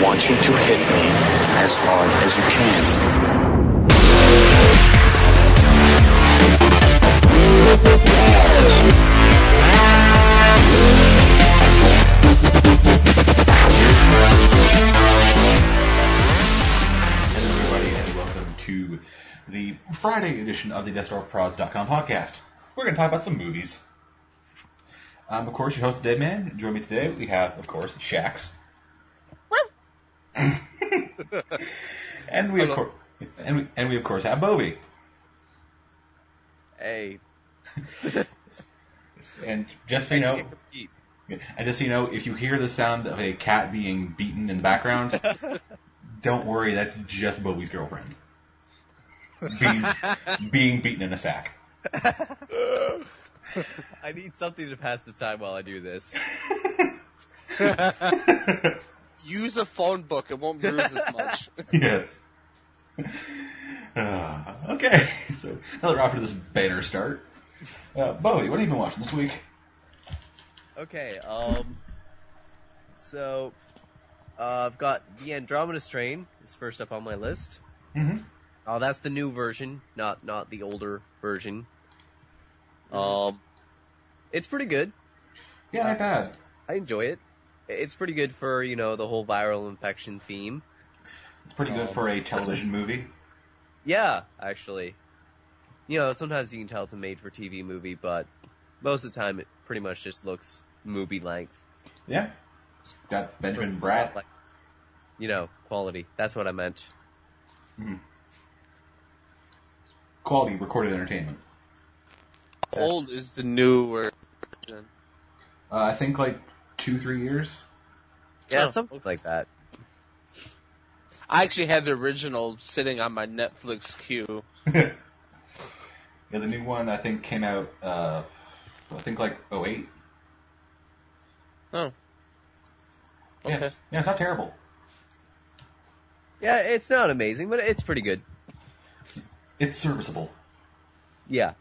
want you to hit me as hard as you can. Hello everybody and welcome to the Friday edition of the DeathStarProds.com podcast. We're going to talk about some movies. I'm, of course, your host, Deadman. Join me today, we have, of course, Shax. and we, of course, have Bobby. Hey. And just so you know, if you hear the sound of a cat being beaten in the background, don't worry, that's just Bobby's girlfriend being beaten in a sack. I need something to pass the time while I do this. Use a phone book. It won't bruise as much. Yes. Okay, so now that we're off to this banner start, Bowie, what have you been watching this week? Okay, so, I've got The Andromeda Strain is first up on my list. Mm-hmm. Oh, that's the new version, not the older version. It's pretty good. Yeah, not bad. I enjoy it. It's pretty good for, the whole viral infection theme. It's pretty good for a television movie. Yeah, actually. Sometimes you can tell it's a made-for-TV movie, but most of the time it pretty much just looks movie-length. Yeah. Got Benjamin Bratt. Quality. That's what I meant. Mm-hmm. Quality recorded entertainment. How old is the new version? I think like 2-3 years. Yeah, Oh, something like that. I actually had the original sitting on my Netflix queue. Yeah, the new one I think came out, I think like 2008. Oh. Okay. Yeah, it's not terrible. Yeah, it's not amazing, but it's pretty good. It's serviceable. Yeah.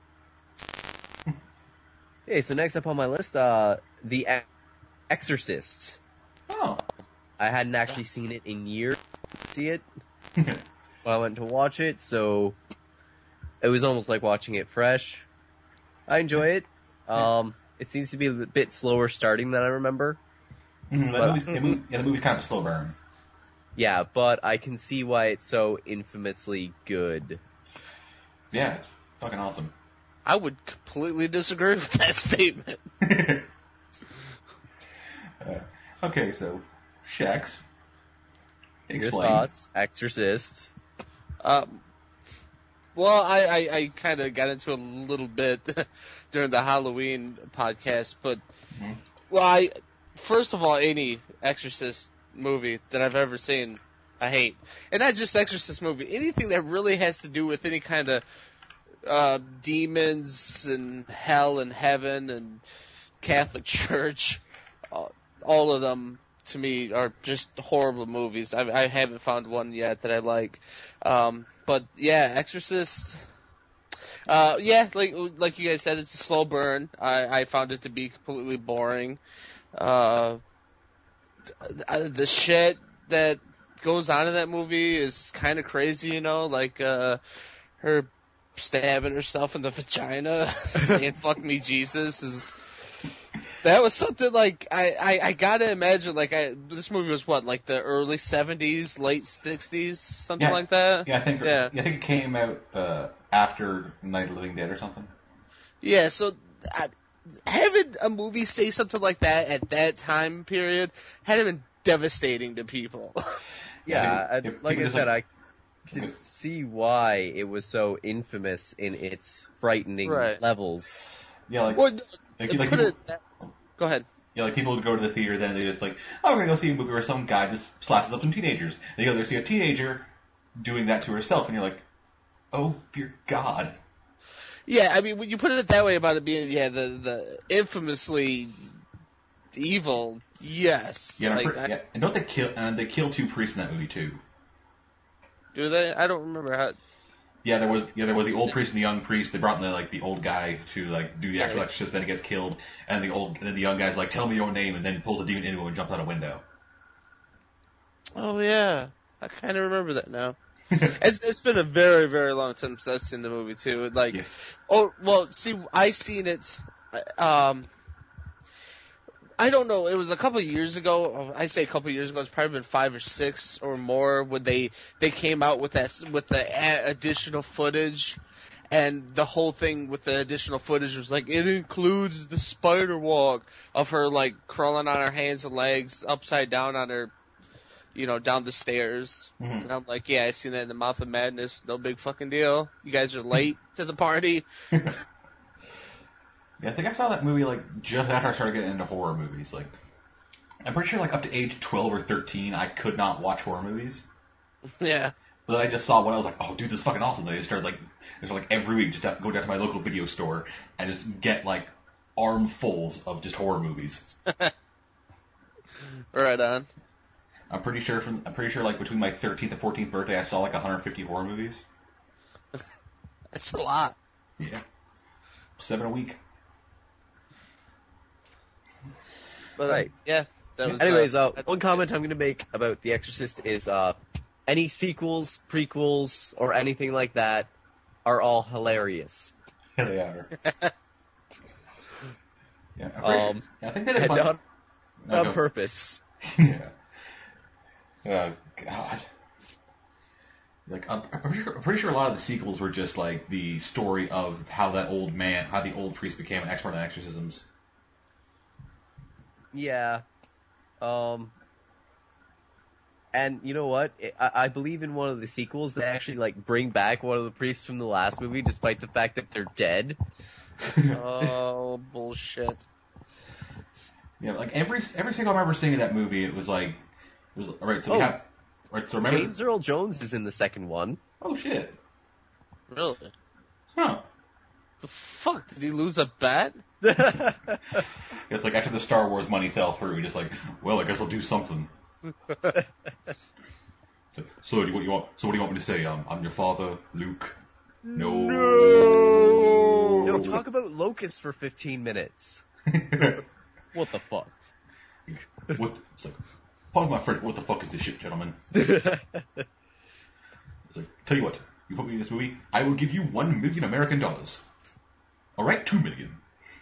Okay, so next up on my list, The Exorcist. Oh. I hadn't actually seen it in years to see it. I went to watch it, so it was almost like watching it fresh. I enjoy it. It seems to be a bit slower starting than I remember. Mm-hmm. The movie's kind of a slow burn. Yeah, but I can see why it's so infamously good. Yeah, it's fucking awesome. I would completely disagree with that statement. Okay, so, Shax, explain. Your thoughts, Exorcist. Well, I kind of got into it a little bit during the Halloween podcast, but, first of all, any Exorcist movie that I've ever seen, I hate. And not just Exorcist movie, anything that really has to do with any kind of demons and hell and heaven and Catholic Church, all of them to me are just horrible movies. I haven't found one yet that I like. But yeah, Exorcist. Like you guys said, it's a slow burn. I found it to be completely boring. The shit that goes on in that movie is kind of crazy, like her stabbing herself in the vagina, saying "fuck me, Jesus." That was something like I gotta imagine this movie was what, like the early 70s, late 60s, something like that. Yeah, I think it came out after Night of the Living Dead or something. Yeah, so having a movie say something like that at that time period had to been devastating to people. Yeah, like I said, I can see why it was so infamous in its frightening levels. Yeah, Go ahead. Yeah, like people would go to the theater, then they just like, oh, we're gonna go see a movie where some guy just slashes up some teenagers. They go there see a teenager doing that to herself, and you're like, oh dear God. Yeah, I mean, when you put it that way about it being, the infamously evil, yes. Yeah, and don't they kill? And they kill 2 priests in that movie too. Do they? I don't remember how. Yeah, there was the old priest and the young priest. They brought in the old guy to do the actual exorcist. Then he gets killed, and then the young guy's like, "Tell me your name," and then pulls a demon into him and jumps out a window. Oh yeah, I kind of remember that now. It's been a very, very long time since I've seen the movie too. Like, Yes. oh well, see, I seen it. I don't know. It was a couple of years ago. I say a couple of years ago. It's probably been 5 or 6 or more when they came out with the additional footage, and the whole thing with the additional footage was like it includes the spider walk of her like crawling on her hands and legs upside down on her, down the stairs. Mhm. And I'm like, yeah, I've seen that in the Mouth of Madness. No big fucking deal. You guys are late to the party. Yeah, I think I saw that movie like just after I started getting into horror movies. Like, I'm pretty sure like up to age 12 or 13, I could not watch horror movies. Yeah. But then I just saw one, I was like, oh, dude, this is fucking awesome. And I just started like every week just go down to my local video store and just get like armfuls of just horror movies. Right on. I'm pretty sure like between my 13th and 14th birthday, I saw like 150 horror movies. That's a lot. Yeah, 7 a week. But Right. yeah, that was. Anyways, one comment I'm going to make about The Exorcist is any sequels, prequels, or anything like that are all hilarious. Yeah, they are. Yeah, I think they did a And bunch. not No, on go. purpose. Yeah. Oh God. Like I'm pretty sure a lot of the sequels were just like the story of how the old priest became an expert on exorcisms. Yeah. And you know what? I believe in one of the sequels they actually like bring back one of the priests from the last movie, despite the fact that they're dead. Oh bullshit! Yeah, like every single I remember seeing in that movie, it was like, alright. So we Oh. have right. So remember. James Earl Jones is in the second one. Oh shit. Really? Huh. The fuck? Did he lose a bet? It's like after the Star Wars money fell through, he just like, well, I guess I'll do something. So what do you want me to say? I'm your father, Luke. No. No, talk about locusts for 15 minutes. What the fuck? What? It's like, pardon my French. What the fuck is this shit, gentlemen? It's like, tell you what, you put me in this movie, I will give you $1 million American dollars. All right, $2 million.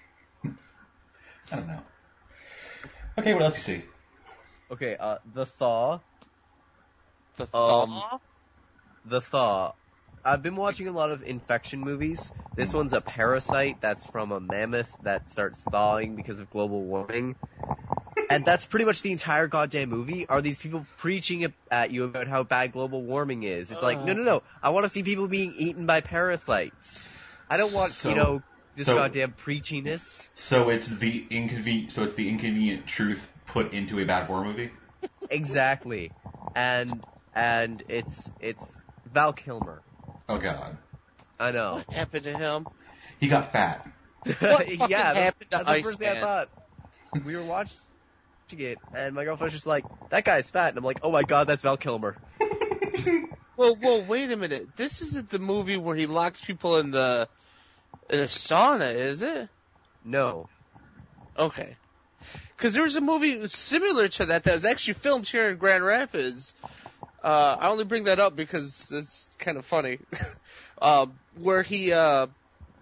I don't know. Okay, what else you see? Okay, The Thaw. The thaw? The Thaw. I've been watching a lot of infection movies. This one's a parasite that's from a mammoth that starts thawing because of global warming. And that's pretty much the entire goddamn movie, are these people preaching at you about how bad global warming is. It's like, no. I want to see people being eaten by parasites. I don't want, this goddamn preachiness. So it's the inconvenient truth put into a bad horror movie? Exactly. And it's Val Kilmer. Oh god. I know. What happened to him? He got fat. What fucking happened to that's the first thing I Iceman? thought. We were watching it, and my girlfriend was just like, that guy's fat. And I'm like, oh my god, that's Val Kilmer. Well, wait a minute. This isn't the movie where he locks people in a sauna, is it? No. Okay. Because there was a movie similar to that was actually filmed here in Grand Rapids. I only bring that up because it's kind of funny. Where Val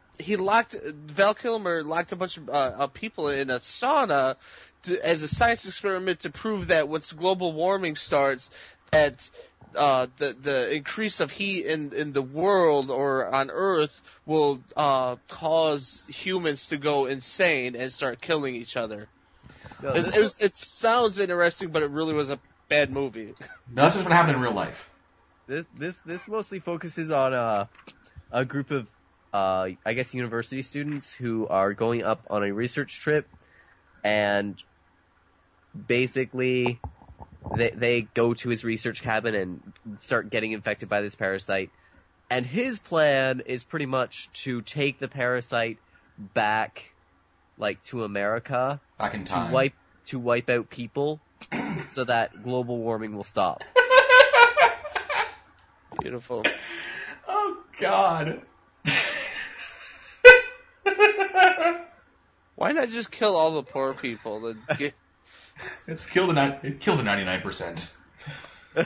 Kilmer locked a bunch of people in a sauna as a science experiment to prove that once global warming starts, that the increase of heat in the world or on Earth will cause humans to go insane and start killing each other. No, It sounds interesting, but it really was a bad movie. No, this is what happened in real life. This mostly focuses on a group of I guess university students who are going up on a research trip, and basically they go to his research cabin and start getting infected by this parasite. And his plan is pretty much to take the parasite back, like, to America, Back in time. to wipe out people, so that global warming will stop. Beautiful. Oh god. Why not just kill all the poor people? It killed the 99%. I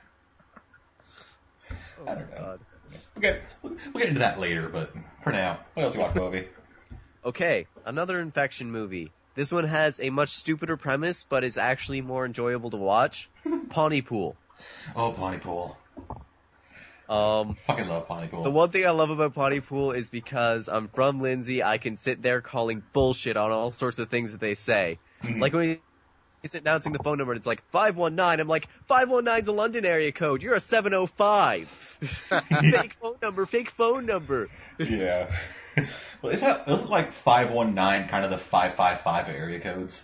don't know. God. Okay, we'll get into that later, but for now, what else you watch, Bobby? Okay, another infection movie. This one has a much stupider premise, but is actually more enjoyable to watch. Pontypool. Oh, Pontypool. Um, Fucking love Pontypool. the one thing I love about Pontypool is because I'm from Lindsay, I can sit there calling bullshit on all sorts of things that they say. Mhm. Like when he's announcing the phone number and it's like 519, I'm like, 519's a London area code, you're a 705. Fake phone number. Yeah. Well, isn't like 519 kind of the 555 area codes?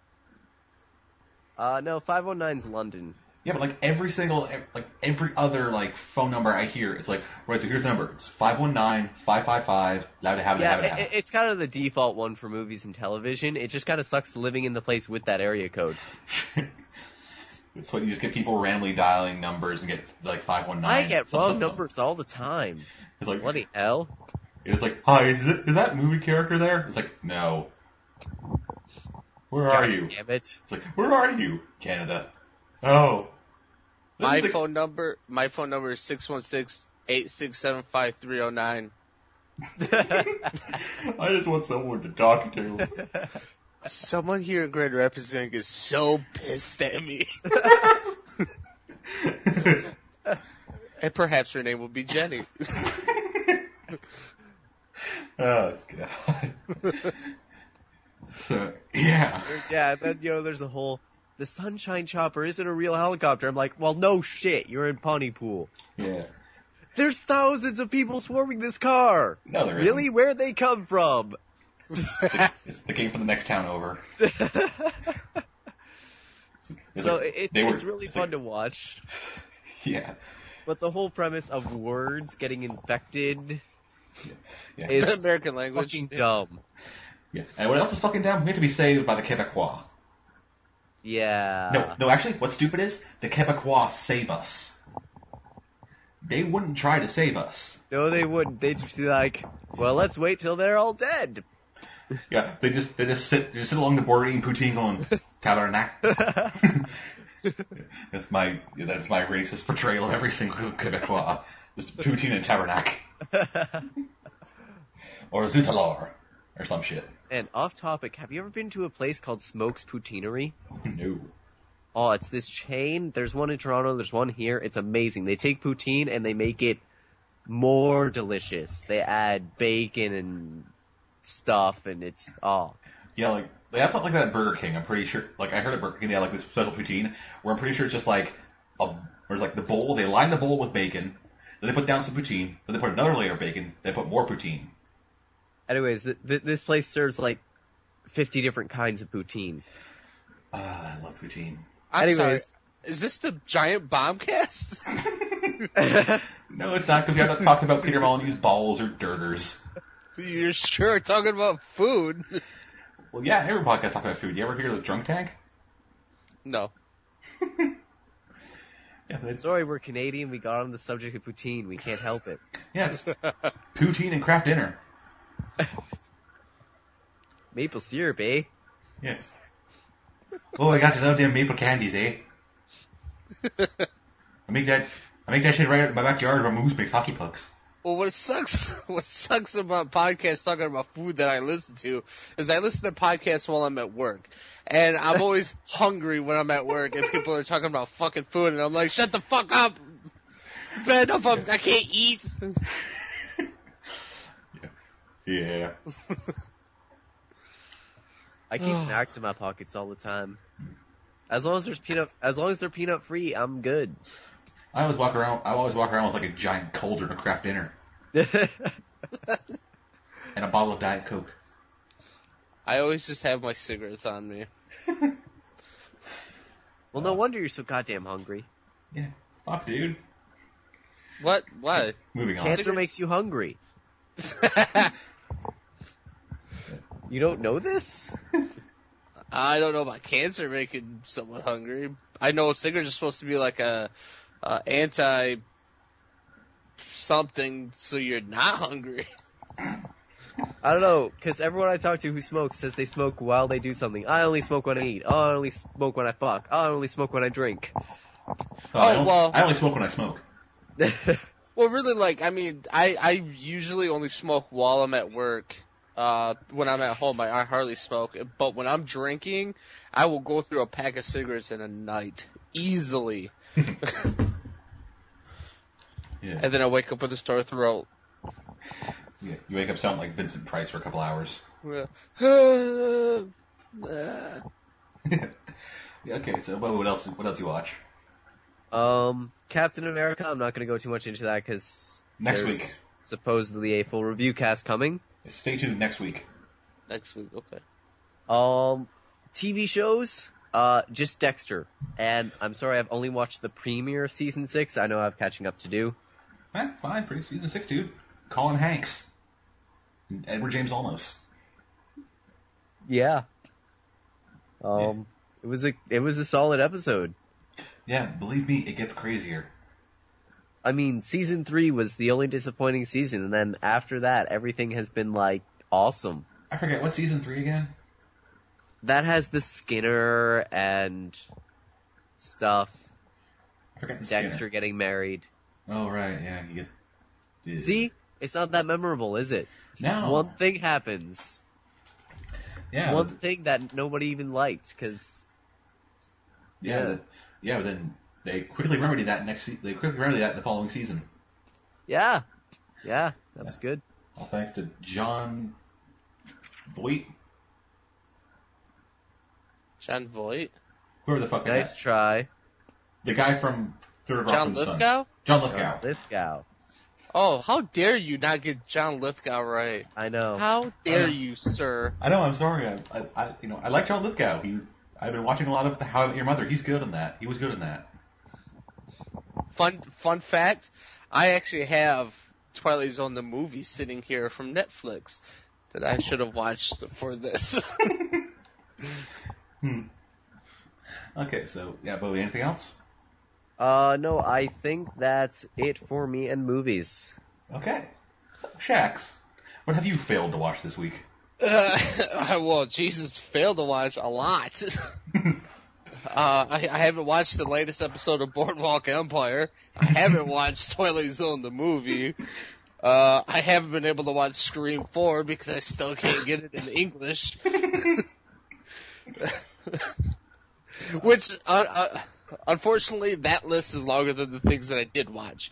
No, 519's London. Yeah, but like every other like phone number I hear, it's like, right, so here's the number. It's 519-555, loud to have it, Yeah, have it. it's kind of the default one for movies and television. It just kind of sucks living in the place with that area code. It's what you just get people randomly dialing numbers and get like 519. I get some- wrong some- numbers all the time. It's like, Bloody hell. it's like, hi, is that movie character there? It's like, no. Where are you? Damn it. It's like, where are you, Canada? Oh. My This is phone number is 616-867-5309. I just want someone to talk to. Someone here in Grand Rapids is get so pissed at me. And perhaps her name will be Jenny. Oh, God. So, yeah. Yeah, then, there's a whole, the Sunshine Chopper isn't a real helicopter. I'm like, well, no shit, you're in Pontypool. Yeah. There's thousands of people swarming this car. No, there isn't. Really? Where'd they come from? They came from the next town over. So They it's were- really fun to watch. Yeah. But the whole premise of words getting infected Yeah. is American language. fucking dumb. Yeah. And what else is fucking down? We have to be saved by the Quebecois. Yeah. No, actually, what's stupid is the Quebecois save us. They wouldn't try to save us. No, they wouldn't. They'd just be like, well, let's wait till they're all dead. Yeah, they just sit along the border eating poutine going, tabernac. That's my racist portrayal of every single Quebecois. Just poutine and tabernac. Or Zoutalor. Or some shit. And off topic, have you ever been to a place called Smoke's Poutineery? No. Oh, it's this chain. There's one in Toronto, there's one here. It's amazing. They take poutine and they make it more delicious. They add bacon and stuff, and it's, Yeah, like, they have something like that at Burger King, I'm pretty sure. Like, I heard at Burger King they have like this special poutine, where I'm pretty sure it's just like, there's like the bowl, they line the bowl with bacon, then they put down some poutine, then they put another layer of bacon, they put more poutine. Anyways, this place serves like 50 different kinds of poutine. I love poutine. I'm sorry. Anyways. Is this the giant bombcast? No, it's not, because we haven't talked about Peter Molyneux's balls or dirters. You're sure talking about food? Well, yeah, every podcast talks about food. You ever hear of the Drunk Tank? No. Yeah, it's, Sorry, we're Canadian. We got on the subject of poutine. We can't help it. yeah, it's poutine and craft dinner. Maple syrup, eh? Yeah. Oh, I got to love them maple candies, eh? I make that shit right out in my backyard where Moose makes hockey pucks. Well, what sucks about podcasts talking about food that I listen to is I listen to podcasts while I'm at work. And I'm always hungry when I'm at work and people are talking about fucking food and I'm like, shut the fuck up! It's bad enough I can't eat! Yeah. I keep snacks in my pockets all the time. As long as they're peanut free, I'm good. I always walk around with like a giant cauldron of craft dinner. And a bottle of Diet Coke. I always just have my cigarettes on me. Well, no wonder you're so goddamn hungry. Yeah. Fuck, dude. What? Why? Moving on. Cancer makes you hungry. You don't know this? I don't know about cancer making someone hungry. I know cigarettes are supposed to be like a anti something, so you're not hungry. I don't know, because everyone I talk to who smokes says they smoke while they do something. I only smoke when I eat. Oh, I only smoke when I fuck. Oh, I only smoke when I drink. well. I only smoke when I smoke. Well, really, like, I mean, I usually only smoke while I'm at work. When I'm at home, I hardly smoke. But when I'm drinking, I will go through a pack of cigarettes in a night. Easily. Yeah. And then I wake up with a sore throat. Yeah. You wake up sounding like Vincent Price for a couple hours. Yeah. Okay, so what else you watch? Captain America, I'm not going to go too much into that because Next week. Supposedly a full review cast coming. Stay tuned next week. Next week, okay. TV shows, just Dexter. And I'm sorry, I've only watched the premiere of season 6. I know I have catching up to do. Fine, pretty season 6, dude. Colin Hanks. And Edward James Olmos. Yeah. It was a solid episode. Yeah, believe me, it gets crazier. I mean, season 3 was the only disappointing season, and then after that, everything has been, like, awesome. I forget, what's season 3 again? That has the Skinner and stuff. I forget the Dexter Skinner. getting married. Oh, right, yeah, you get... Yeah. See? It's not that memorable, is it? No. One thing happens. Yeah. One thing that nobody even liked, because... But then they quickly remedied that the following season. Yeah, that was good. All thanks to John Voight. John Voight? Whoever the fuck Nice that. try. The guy from Third Rock John from the Sun. Lithgow? John Lithgow. Lithgow. Oh, how dare you not get John Lithgow right? I know. How dare you, sir? I know, I'm sorry. I like John Lithgow. I've been watching a lot of How I Met Your Mother. He's good in that. He was good in that. Fun fact, I actually have Twilight Zone the movie sitting here from Netflix that I should have watched for this. Okay, so, yeah, Bowie, anything else? No, I think that's it for me and movies. Okay. Shax, what have you failed to watch this week? Well, Jesus, failed to watch a lot. I haven't watched the latest episode of Boardwalk Empire. I haven't watched Twilight Zone the movie. I haven't been able to watch Scream 4 because I still can't get it in English. Which, unfortunately, that list is longer than the things that I did watch.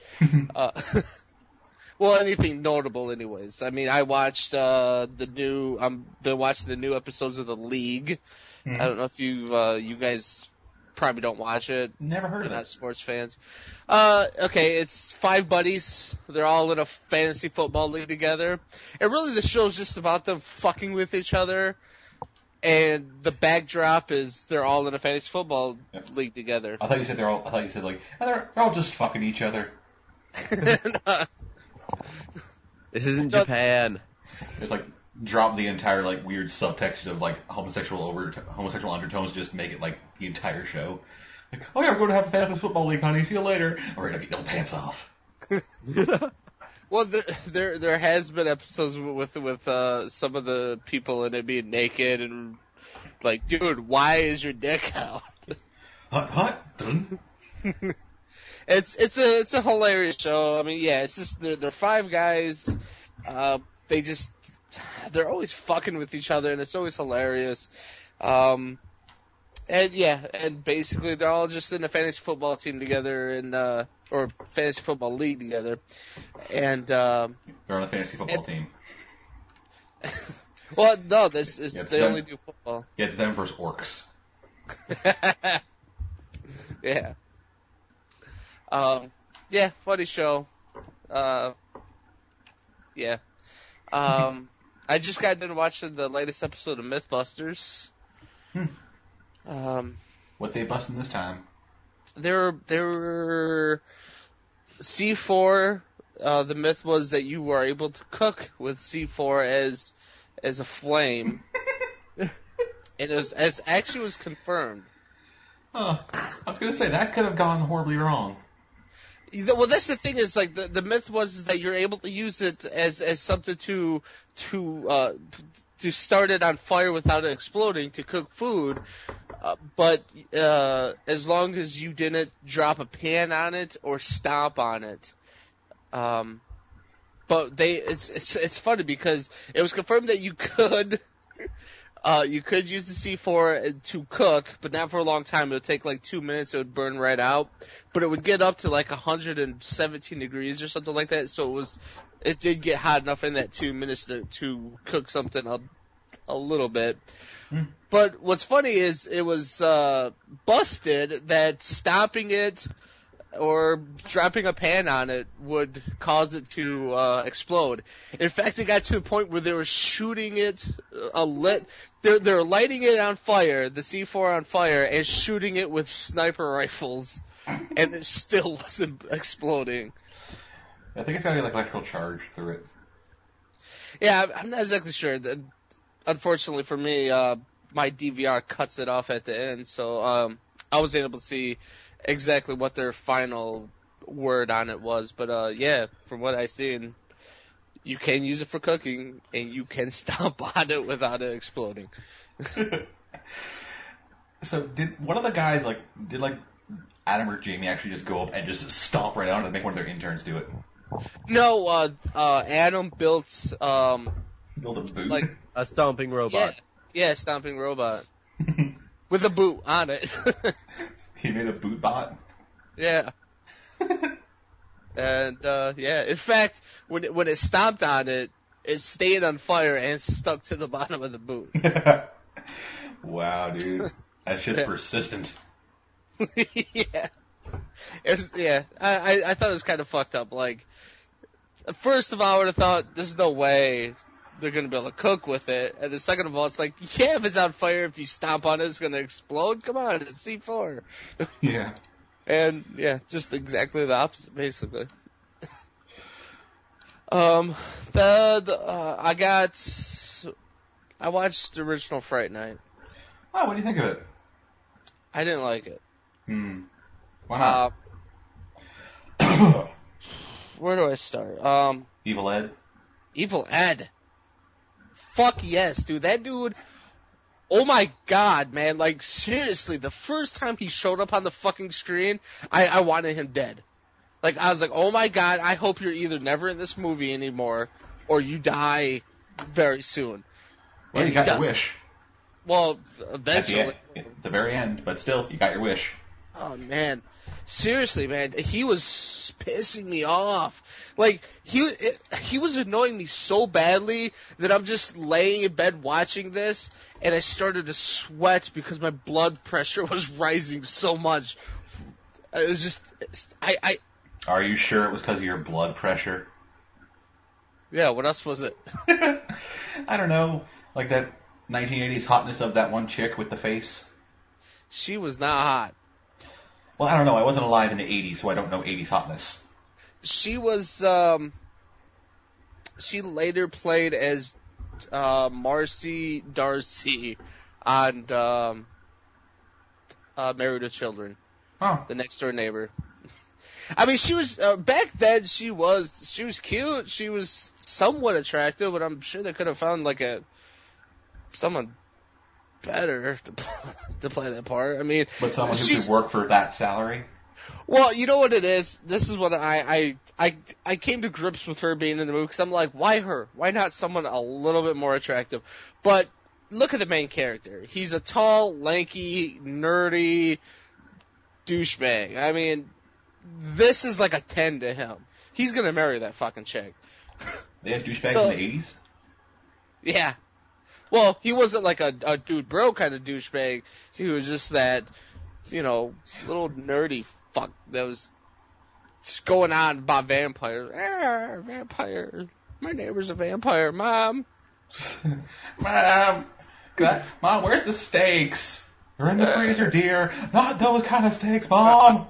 Well, anything notable anyways. I mean, I watched been watching the new episodes of The League. Mm-hmm. I don't know if you guys probably don't watch it. Never heard of Not it. sports fans. Okay, it's 5 buddies. They're all in a fantasy football league together. And really the show's just about them fucking with each other. And the backdrop is they're all in a fantasy football league together. I thought you said they're all just fucking each other. This isn't Japan. It's like drop the entire like weird subtext of like homosexual undertones, just make it like the entire show. Like, oh yeah, we're going to have a fantasy football league, honey. See you later. We're gonna get no pants off. Well, there has been episodes with some of the people in it being naked and like, dude, why is your dick out? Hot. It's a hilarious show. I mean, yeah, it's just they're 5 guys. They're always fucking with each other, and it's always hilarious. And basically they're all just in a fantasy football team together or fantasy football league together. And They're on a fantasy football team. well, no, they them. only do football. Yeah, it's them versus orcs. Yeah. Yeah, funny show. Yeah. I just got done watching the latest episode of Mythbusters. What they busting this time? There were C4. The myth was that you were able to cook with C4 as a flame. And it was confirmed. Oh, I was gonna say that could have gone horribly wrong. Well, that's the thing is like the myth was that you're able to use it as something to start it on fire without it exploding to cook food. But as long as you didn't drop a pan on it or stomp on it. But it's funny because it was confirmed that you could use the C4 to cook, but not for a long time. It would take like 2 minutes. It would burn right out, but it would get up to like 117 degrees or something like that. So it did get hot enough in that 2 minutes to cook something a little bit. But what's funny is it was busted that stomping it or dropping a pan on it would cause it to explode. In fact, it got to the point where they were shooting it they're lighting it on fire, the C4 on fire, and shooting it with sniper rifles, and it still wasn't exploding. I think it's got to be like electrical charge through it. Yeah, I'm not exactly sure. Unfortunately for me, my DVR cuts it off at the end, so I was able to see exactly what their final word on it was. But yeah, from what I've seen, you can use it for cooking, and you can stomp on it without it exploding. So did one of the guys, did Adam or Jamie actually just go up and just stomp right on it and make one of their interns do it? No, Adam built, Build a boot? A stomping robot. Yeah, stomping robot. With a boot on it. He made a boot bot? Yeah. And, yeah, in fact, when it stomped on it, it stayed on fire and stuck to the bottom of the boot. Wow, dude. That shit's persistent. Yeah. I thought it was kind of fucked up. Like, first of all, I would have thought, there's no way they're going to be able to cook with it. And then second of all, it's like, yeah, if it's on fire, if you stomp on it, it's going to explode. Come on, it's C4. Yeah. And, yeah, just exactly the opposite, basically. I watched the original Fright Night. Oh, what do you think of it? I didn't like it. Why not? Where do I start? Evil Ed? Evil Ed. Fuck yes, dude. That dude, oh my god, man. Like, seriously, the first time he showed up on the fucking screen, I wanted him dead. Like, I was like, oh my god, I hope you're either never in this movie anymore, or you die very soon. Well, you got your wish. Well, eventually. At the very end, but still, you got your wish. Oh, man. Seriously, man, he was pissing me off. Like, he was annoying me so badly that I'm just laying in bed watching this, and I started to sweat because my blood pressure was rising so much. It was just, Are you sure it was because of your blood pressure? Yeah, what else was it? I don't know. Like that 1980s hotness of that one chick with the face? She was not hot. Well, I don't know. I wasn't alive in the 80s, so I don't know 80s hotness. She was, she later played as, Marcy Darcy on, Married with Children. Oh. The next door neighbor. I mean, she was, back then she was cute, she was somewhat attractive, but I'm sure they could have found someone better to play that part. I mean, but someone who could work for that salary. Well, you know what it is. This is what I came to grips with her being in the movie because I'm like, why her? Why not someone a little bit more attractive? But look at the main character. He's a tall, lanky, nerdy douchebag. I mean, this is like a 10 to him. He's gonna marry that fucking chick. They had douchebags in the 80s? Yeah. Well, he wasn't like a dude bro kind of douchebag. He was just that, little nerdy fuck that was just going on about vampires. Vampire. My neighbor's a vampire, Mom. Mom, where's the steaks? They're in the freezer, dear. Not those kind of steaks, Mom.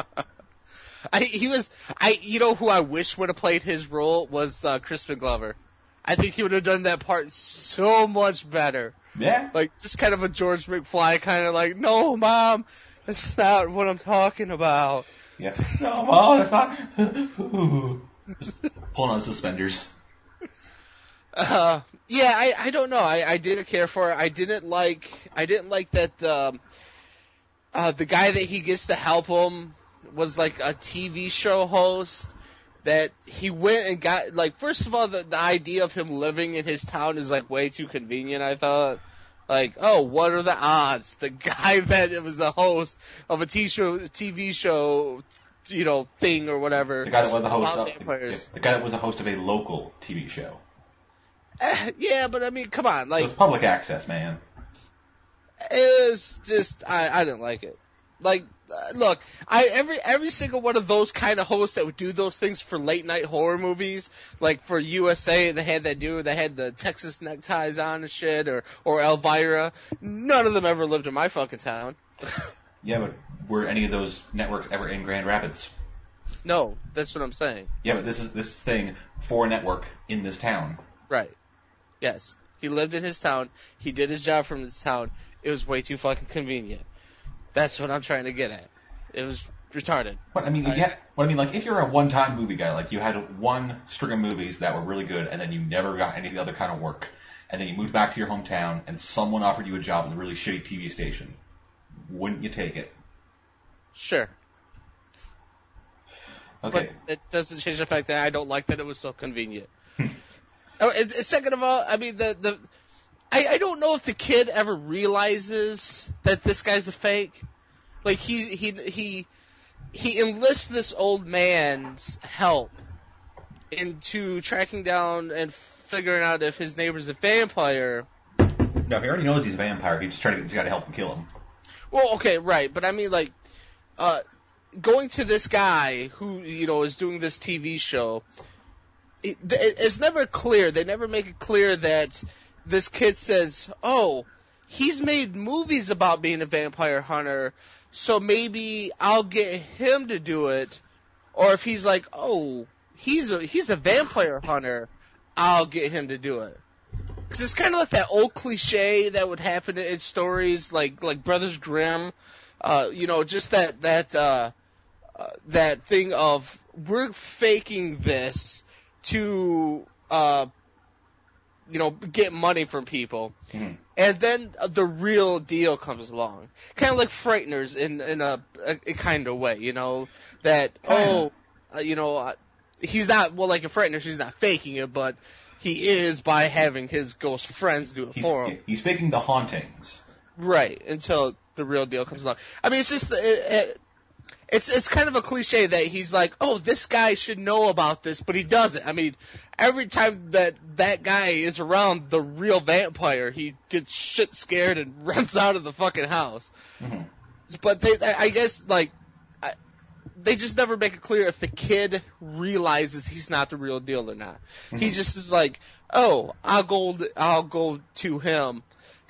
Who I wish would have played his role was Crispin Glover. I think he would have done that part so much better. Yeah. Like, just kind of a George McFly kind of like, no, Mom, that's not what I'm talking about. Yeah. No, Mom, that's not. Just pulling on suspenders. Yeah, I don't know. I didn't care for it. I didn't like that the guy that he gets to help him was like a TV show host. That he went and got, like, first of all, the idea of him living in his town is like way too convenient, I thought. Like, oh, what are the odds? The guy that was a host of a TV show, you know, thing or whatever. The guy that was the guy that was a host of a local TV show. Yeah, but I mean, come on, It like, was public access, man. it was just, I didn't like it. Like, look, every single one of those kind of hosts that would do those things for late night horror movies, like for USA, they had that dude that had the Texas neckties on and shit, or Elvira. None of them ever lived in my fucking town. Yeah, but were any of those networks ever in Grand Rapids? No, that's what I'm saying. Yeah, but this thing for a network in this town. Right. Yes. He lived in his town. He did his job from this town. It was way too fucking convenient. That's what I'm trying to get at. It was retarded. But I mean, like if you're a one-time movie guy, like you had one string of movies that were really good, and then you never got any other kind of work, and then you moved back to your hometown, and someone offered you a job in a really shitty TV station, wouldn't you take it? Sure. Okay. But it doesn't change the fact that I don't like that it was so convenient. And second of all, I mean, I don't know if the kid ever realizes that this guy's a fake. Like, he enlists this old man's help into tracking down and figuring out if his neighbor's a vampire. No, he already knows he's a vampire. He's got to help him kill him. Well, okay, right, but I mean, like, going to this guy who, you know, is doing this TV show, it's never clear. They never make it clear that this kid says, oh, he's made movies about being a vampire hunter, so maybe I'll get him to do it. Or if he's like, oh, he's a vampire hunter, I'll get him to do it. Because it's kind of like that old cliche that would happen in stories like Brothers Grimm. You know, just that thing of, we're faking this to, you know, get money from people. Mm-hmm. And then the real deal comes along. Kind of like Frighteners in a kind of way, you know, that, you know, he's not, well, like in Frighteners, he's not faking it, but he is by having his ghost friends do it for him. He's faking the hauntings. Right, until the real deal comes along. I mean, it's just, it's kind of a cliche that he's like, oh, this guy should know about this, but he doesn't. I mean, every time that guy is around the real vampire, he gets shit scared and runs out of the fucking house. Mm-hmm. But I guess, like, they just never make it clear if the kid realizes he's not the real deal or not. Mm-hmm. He just is like, oh, I'll go to him.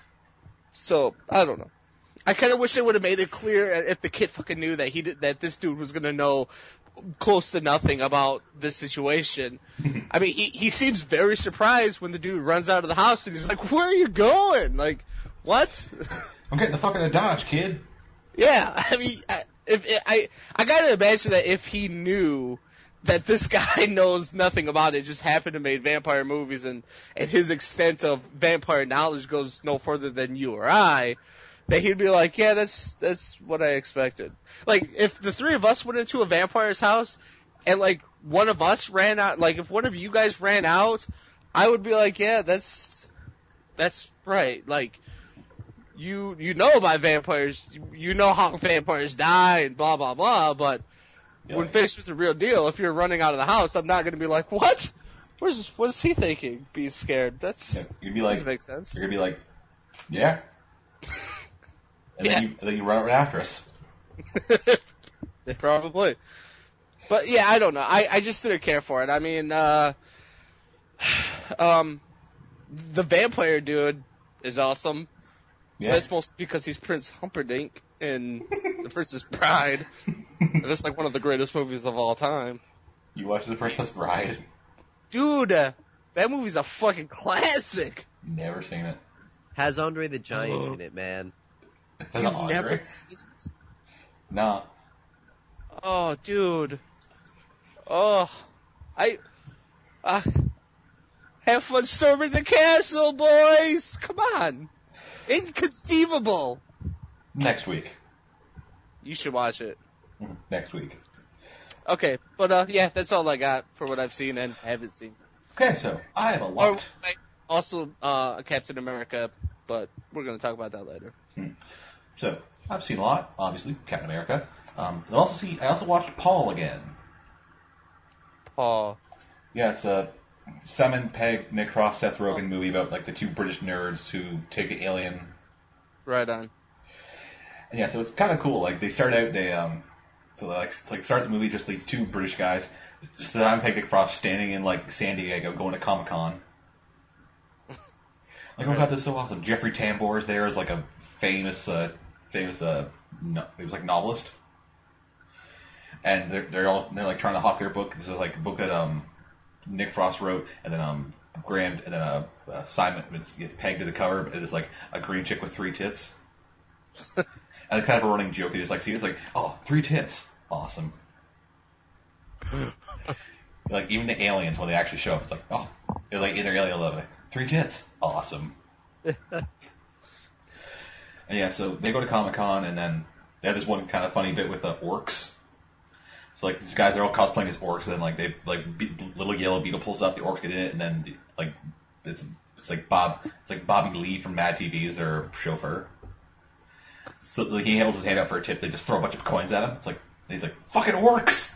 So, I don't know. I kind of wish they would have made it clear if the kid fucking knew that this dude was gonna know close to nothing about this situation. I mean, he seems very surprised when the dude runs out of the house and he's like, "Where are you going?" Like, what? I'm getting the fuck out of Dodge, kid. Yeah, I mean, I gotta imagine that if he knew that this guy knows nothing about it, just happened to make vampire movies, and his extent of vampire knowledge goes no further than you or I, that he'd be like, yeah, that's what I expected. Like, if the three of us went into a vampire's house, and, like, one of us ran out, like, if one of you guys ran out, I would be like, yeah, that's right. Like, you know about vampires, you know how vampires die, and blah, blah, blah, but when faced with the real deal, if you're running out of the house, I'm not going to be like, what? What is he thinking, being scared? You'd be like, doesn't make sense. You're going to be like, yeah. And then you run right after us. Probably. But yeah, I don't know. I just didn't care for it. I mean, the vampire dude is awesome. Yeah. That's mostly because he's Prince Humperdinck in The Princess Bride. That's like one of the greatest movies of all time. You watched The Princess Bride? Dude, that movie's a fucking classic. Never seen it. Has Andre the Giant in it, man. You've never seen it? No. Oh, dude. Oh. Hey, Have fun storming the castle, boys! Come on! Inconceivable! Next week. You should watch it. Next week. Okay, but yeah, that's all I got for what I've seen and haven't seen. Okay, so I have a lot. Also, Captain America, but we're going to talk about that later. So I've seen a lot, obviously, Captain America. I also watched Paul again. Paul. Yeah, it's a Simon Pegg, Nick Frost, Seth Rogen movie about like the two British nerds who take the alien. Right on. And yeah, so it's kind of cool. Like they start out, start the movie just these two British guys, just Simon Pegg, Nick Frost standing in like San Diego going to Comic-Con. Like, oh god, this is so awesome. Jeffrey Tambor is there as like a famous he was like novelist. And they're like trying to hawk their book. This is like a book that Nick Frost wrote, and then Graham, and then Simon gets pegged to the cover. It is like a green chick with 3 tits. And it's kind of a running joke. They just like see it's like, oh, 3 tits, awesome. Like even the aliens when they actually show up, it's like, oh, they're like in their alien level, 3 tits, awesome. And yeah, so they go to Comic-Con, and then they have this one kind of funny bit with orcs. So like these guys are all cosplaying as orcs, and then like little yellow beetle pulls up, the orcs get in it, and then like it's like Bobby Lee from Mad TV is their chauffeur. So like, he holds his hand out for a tip, they just throw a bunch of coins at him. It's like he's like, fucking orcs.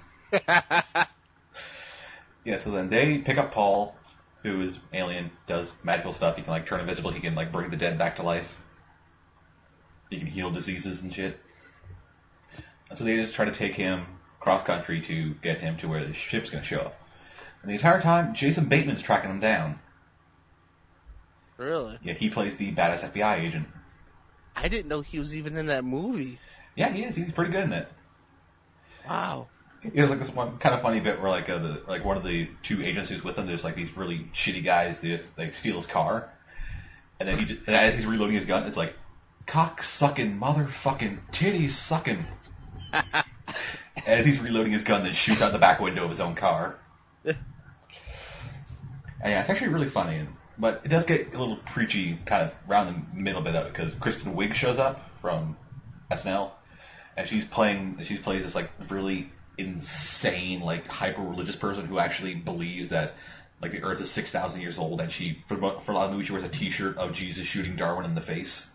Yeah, so then they pick up Paul, who is alien, does magical stuff. He can like turn invisible. He can like bring the dead back to life. He can heal diseases and shit. And so they just try to take him cross country to get him to where the ship's going to show up. And the entire time, Jason Bateman's tracking him down. Really? Yeah, he plays the badass FBI agent. I didn't know he was even in that movie. Yeah, he is. He's pretty good in it. Wow. There's like this one kind of funny bit where like one of the two agents who's with him, there's like these really shitty guys. They just like steal his car, and then and as he's reloading his gun, it's like cock sucking, motherfucking titty sucking. As he's reloading his gun, then shoots out the back window of his own car. And yeah, it's actually really funny, but it does get a little preachy kind of around the middle bit of it because Kristen Wiig shows up from SNL, and she plays this like really insane, like hyper-religious person who actually believes that like the Earth is 6,000 years old, and she for a lot of movies she wears a T-shirt of Jesus shooting Darwin in the face.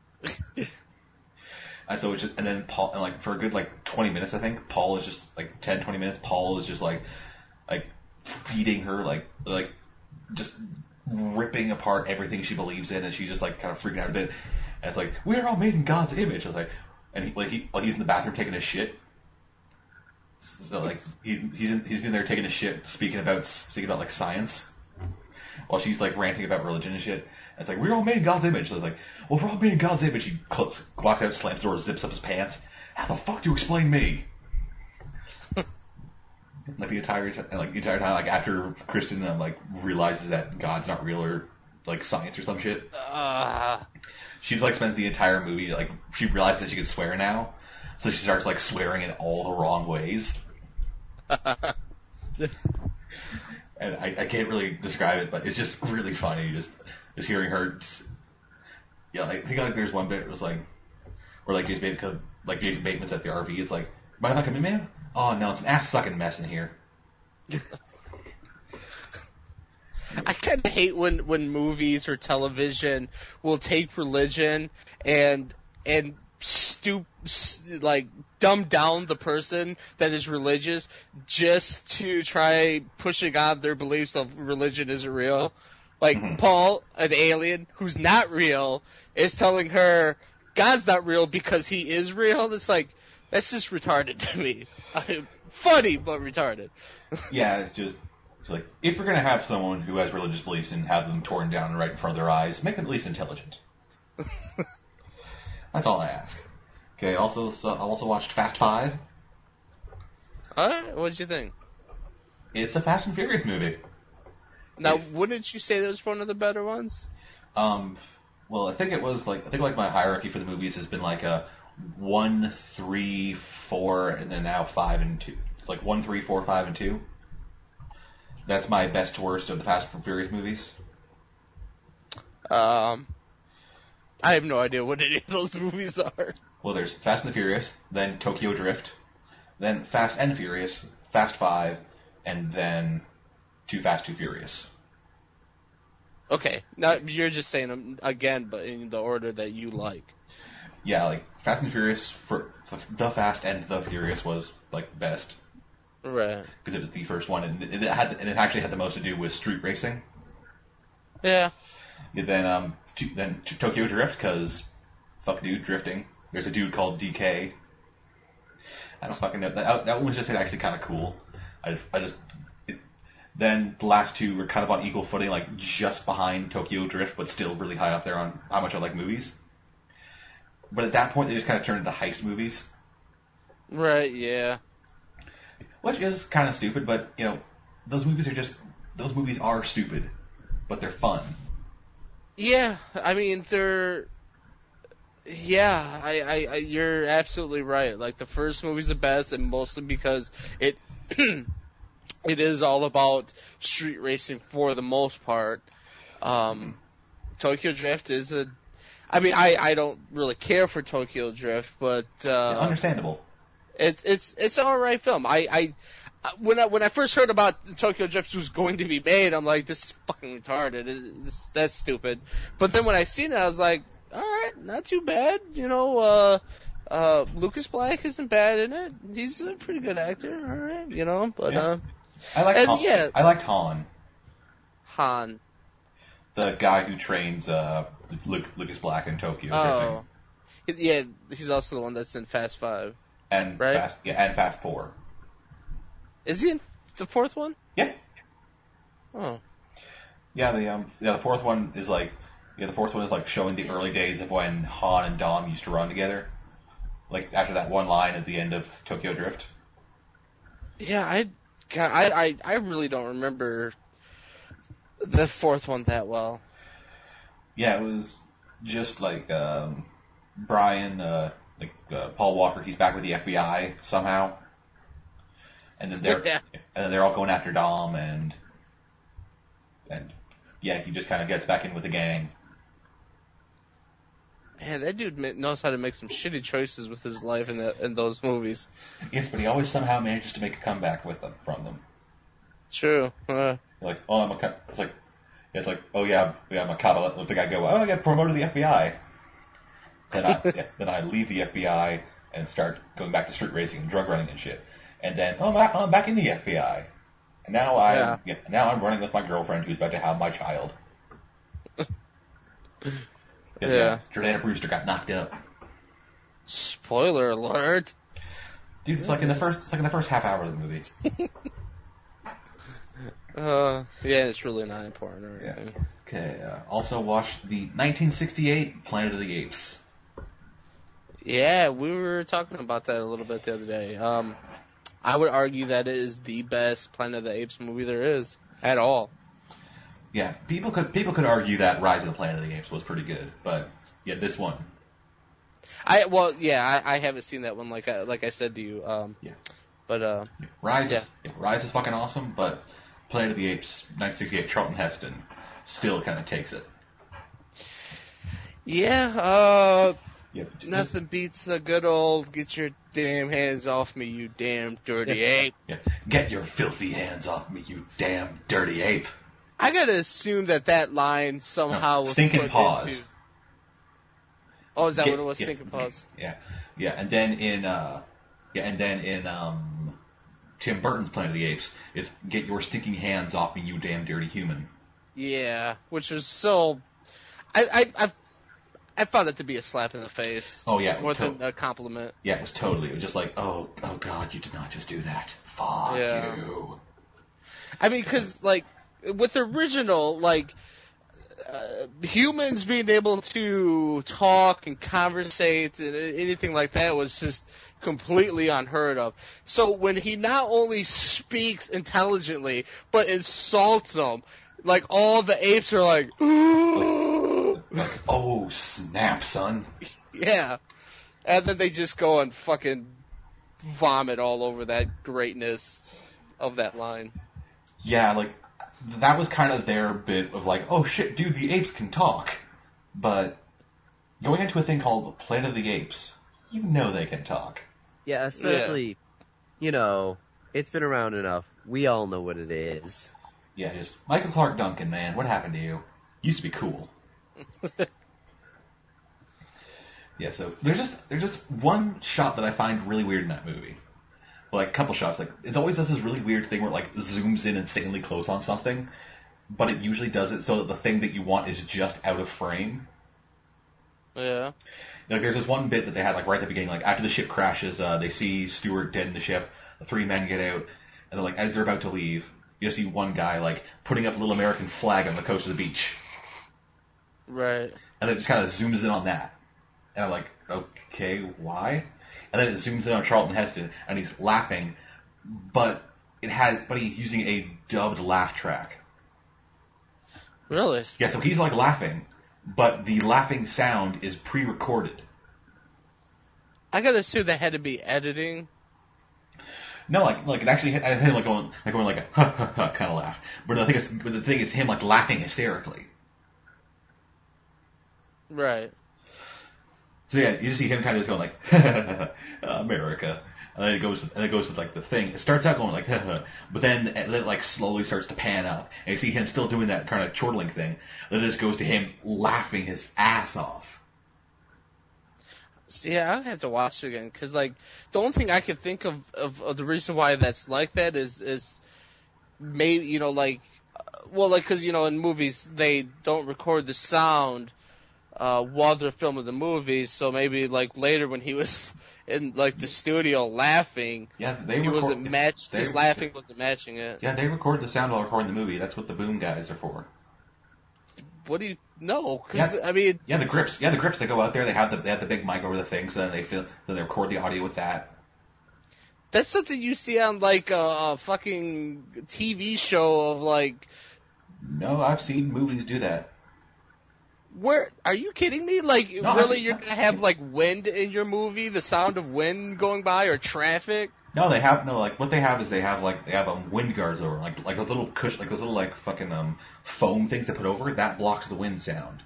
And so and then Paul, and like for a good like 20 minutes, I think Paul is just like 10-20 minutes. Paul is just like feeding her like just ripping apart everything she believes in, and she's just like kind of freaking out a bit. And it's like, we're all made in God's image. I was like, and he's in the bathroom taking a shit. So like he's in there taking a shit, speaking about like science, while she's like ranting about religion and shit. And it's like, we're all made in God's image. So it's like, well, we're all made in God's image. He walks out, slams the door, zips up his pants. How the fuck do you explain me? Like the entire time, like after Kristen like realizes that God's not real or like science or some shit. She like spends the entire movie like she realizes that she can swear now, so she starts like swearing in all the wrong ways. And I can't really describe it, but it's just really funny. Just hearing her. Yeah, I think like there's one bit it was like where like Jason Bateman's at the RV. It's like, mind if I come in, man? Oh no, it's an ass sucking mess in here. I kind of hate when movies or television will take religion and dumb down the person that is religious just to try pushing on their beliefs of religion isn't real. Like Paul, an alien who's not real, is telling her God's not real because he is real. It's like, that's just retarded to me. Funny, but retarded. Yeah, it's like, if you're going to have someone who has religious beliefs and have them torn down right in front of their eyes, make them at least intelligent. That's all I ask. Okay, I also watched Fast 5. Alright, what did you think? It's a Fast and Furious movie. Now, wouldn't you say that was one of the better ones? Well, I think my hierarchy for the movies has been like a 1, 3, 4, and then now 5 and 2. It's like 1, 3, 4, 5, and 2. That's my best to worst of the Fast and Furious movies. I have no idea what any of those movies are. Well, there's Fast and the Furious, then Tokyo Drift, then Fast and Furious, Fast 5, and then Too Fast, Too Furious. Okay, now you're just saying them again, but in the order that you like. Yeah, like Fast and Furious for the Fast and the Furious was like best Right. because it was the first one, and it actually had the most to do with street racing. Yeah. And then Tokyo Drift because fuck dude drifting. There's a dude called DK. I don't fucking know that was just actually kind of cool. Then the last two were kind of on equal footing, like just behind Tokyo Drift, but still really high up there on how much I like movies. But at that point, they just kind of turned into heist movies. Right, yeah. Which is kind of stupid, but, you know, those movies are stupid, but they're fun. Yeah, I mean, you're absolutely right. Like, the first movie's the best, and mostly because it is all about street racing for the most part. Tokyo Drift is I don't really care for Tokyo Drift, but Understandable. It's an alright film. When I first heard about Tokyo Drift was going to be made, I'm like, this is fucking retarded. That's stupid. But then when I seen it, I was like, alright, not too bad. You know, Lucas Black isn't bad in it. He's a pretty good actor, alright, you know, but yeah. I liked Han. Han. The guy who trains Lucas Black in Tokyo. Oh. Yeah, he's also the one that's in Fast 5. And right? Fast 4. Is he in the fourth one? Yeah. Oh. Yeah, the fourth one is like showing the early days of when Han and Dom used to run together. Like after that one line at the end of Tokyo Drift. Yeah, I really don't remember the fourth one that well. Yeah, it was just like Brian, Paul Walker. He's back with the FBI somehow, and then they're all going after Dom, and yeah, he just kind of gets back in with the gang. Man, that dude knows how to make some shitty choices with his life in those movies. Yes, but he always somehow manages to make a comeback from them. True. Like, oh, I'm a cop. It's like, oh yeah, I'm a cop. Let the guy go. Oh, I got promoted to the FBI. Then I leave the FBI and start going back to street racing and drug running and shit. And then, I'm back in the FBI. And now I'm running with my girlfriend who's about to have my child. Yeah. Jordana Brewster got knocked up. Spoiler alert. Dude, it's like in the first half hour of the movie. Yeah, it's really not important or anything. Yeah. Okay, also watched the 1968 Planet of the Apes. Yeah, we were talking about that a little bit the other day. I would argue that it is the best Planet of the Apes movie there is at all. Yeah, people could argue that Rise of the Planet of the Apes was pretty good, but yeah, this one. I haven't seen that one like I said to you. Yeah. But Rise is fucking awesome, but Planet of the Apes 1968 Charlton Heston still kind of takes it. Yeah, Yeah, nothing beats a good old "get your damn hands off me, you damn dirty ape." Yeah. Get your filthy hands off me, you damn dirty ape. I gotta assume that line somehow was stinking put paws. into... Oh, is that what it was? Stinking paws. Yeah, yeah, and then in Tim Burton's Planet of the Apes, it's "get your stinking hands off me, you damn dirty human." Yeah, which was so. I found it to be a slap in the face. Oh yeah, more than a compliment. Yeah, it was totally. It was just like, oh God, you did not just do that. Fuck you. I mean, because like with the original, like humans being able to talk and conversate and anything like that was just completely unheard of. So when he not only speaks intelligently but insults them, like all the apes are like, like, oh snap, son. Yeah. And then they just go and fucking vomit all over that greatness of that line. Yeah, like, that was kind of their bit of like, oh shit, dude, the apes can talk. But going into a thing called Planet of the Apes, you know they can talk. Yeah, especially, it's been around enough. We all know what it is. Yeah, just Michael Clark Duncan, man, what happened to you? Used to be cool. Yeah, so there's just one shot that I find really weird in that movie. Like, a couple shots. Like, it always does this really weird thing where it, like, zooms in insanely close on something, but it usually does it so that the thing that you want is just out of frame. Yeah. Like, there's this one bit that they had, like, right at the beginning, like, after the ship crashes, they see Stewart dead in the ship, the three men get out, and then, like, as they're about to leave, you see one guy, like, putting up a little American flag on the coast of the beach. Right. And then it just kind of zooms in on that. And I'm like, okay, why? And then it zooms in on Charlton Heston, and he's laughing, but he's using a dubbed laugh track. Really? Yeah, so he's like laughing, but the laughing sound is pre-recorded. I gotta assume that had to be editing. No, like it actually had him like going like a ha ha ha kind of laugh. But the thing is him like laughing hysterically. Right. So yeah, you just see him kind of just going like America, and then it goes to like the thing. It starts out going like but then it like slowly starts to pan up, and you see him still doing that kind of chortling thing. Then it just goes to him laughing his ass off. See, I'll have to watch it again, because, like, the only thing I can think of the reason why that's like that is maybe, because, in movies, they don't record the sound while they're filming the movie, so maybe, like, later when he was in, like, the studio laughing, his laughing wasn't matching it. Yeah, they record the sound while recording the movie. That's what the boom guys are for. What do you know? The grips. Yeah, the grips. They go out there. They have the big mic over the thing, so then they record the audio with that. That's something you see on like a fucking TV show of like. No, I've seen movies do that. Where are you kidding me? Like, no, really, you're gonna have like wind in your movie, the sound of wind going by, or traffic? No, what they have is they have wind guards over, like a little cushion, like those little like fucking foam things they put over it that blocks the wind sound.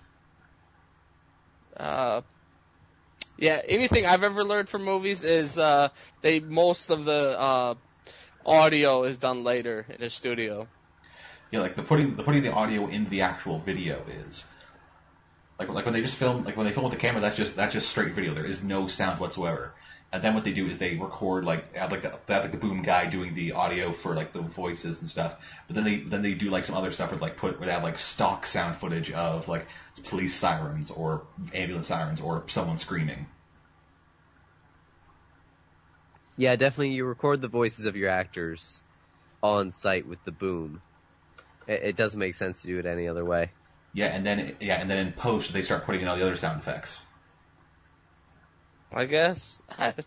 Yeah, anything I've ever learned from movies is most of the audio is done later in a studio. Yeah, like the putting the audio into the actual video is. Like when they just film, like when they film with the camera, that's just straight video. There is no sound whatsoever. And then what they do is they record they have the boom guy doing the audio for like the voices and stuff. But then they do like some other stuff where they have like stock sound footage of like police sirens or ambulance sirens or someone screaming. Yeah, definitely. You record the voices of your actors on site with the boom. It doesn't make sense to do it any other way. Yeah, and then in post they start putting in all the other sound effects. I guess.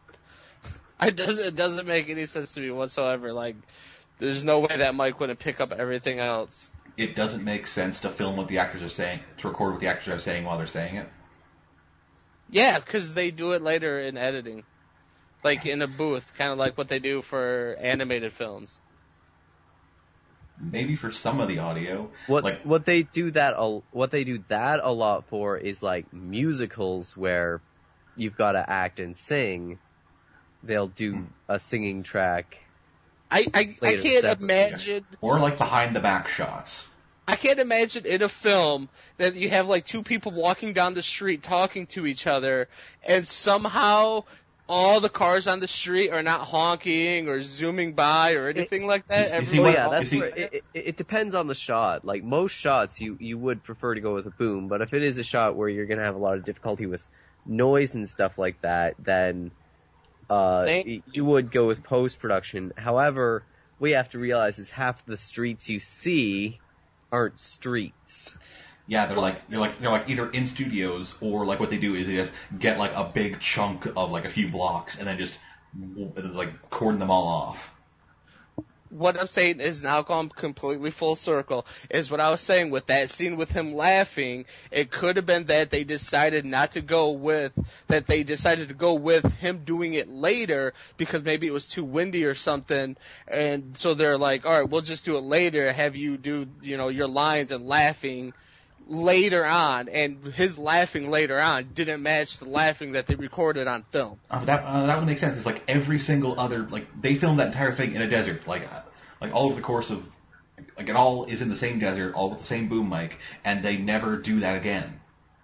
It doesn't make any sense to me whatsoever. Like, there's no way that mic wouldn't pick up everything else. It doesn't make sense to film what the actors are saying, to record what the actors are saying while they're saying it. Yeah, because they do it later in editing. Like in a booth, kind of like what they do for animated films. Maybe for some of the audio. What they do that a lot for is like musicals where you've got to act and sing. They'll do a singing track. I can't imagine. Or like behind the back shots. I can't imagine in a film that you have like two people walking down the street talking to each other, and somehow all the cars on the street are not honking or zooming by or anything like that. It depends on the shot. Like most shots, you would prefer to go with a boom, but if it is a shot where you're going to have a lot of difficulty with noise and stuff like that, then you would go with post-production. However, what you have to realize is half the streets you see aren't streets. Yeah, they're like either in studios or like what they do is they just get like a big chunk of like a few blocks and then just like cordon them all off. what I'm saying is now gone completely full circle. Is what I was saying with that scene with him laughing. It could have been that they decided not to go with, that they decided to go with him doing it later because maybe it was too windy or something. And so they're like, all right, we'll just do it later. Have you do, your lines and laughing later on. And his laughing later on didn't match the laughing that they recorded on film. That would make sense. It's like every single other, they filmed that entire thing in a desert, like all over the course of, it all is in the same desert, all with the same boom mic, and they never do that again.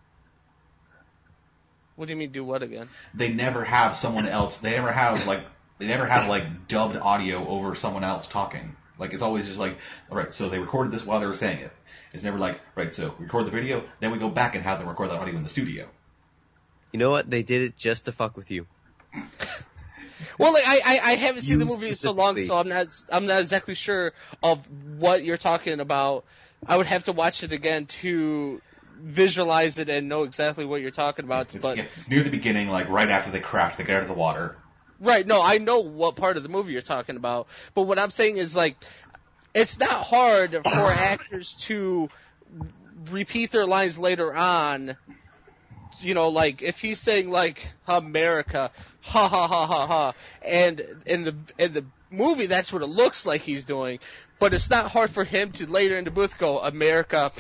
What do you mean do what again? They never have someone else. They never have dubbed audio over someone else talking. It's always just all right, so they recorded this while they were saying it. It's never right, so we record the video, then we go back and have them record that audio in the studio. You know what? They did it just to fuck with you. Well, I haven't seen the movie in so long, so I'm not exactly sure of what you're talking about. I would have to watch it again to visualize it and know exactly what you're talking about. It's near the beginning, right after they crash, they get out of the water. Right, no, I know what part of the movie you're talking about, but what I'm saying is, it's not hard for actors to repeat their lines later on. If he's saying America, ha ha ha ha ha, and in the movie that's what it looks like he's doing, but it's not hard for him to later in the booth go America,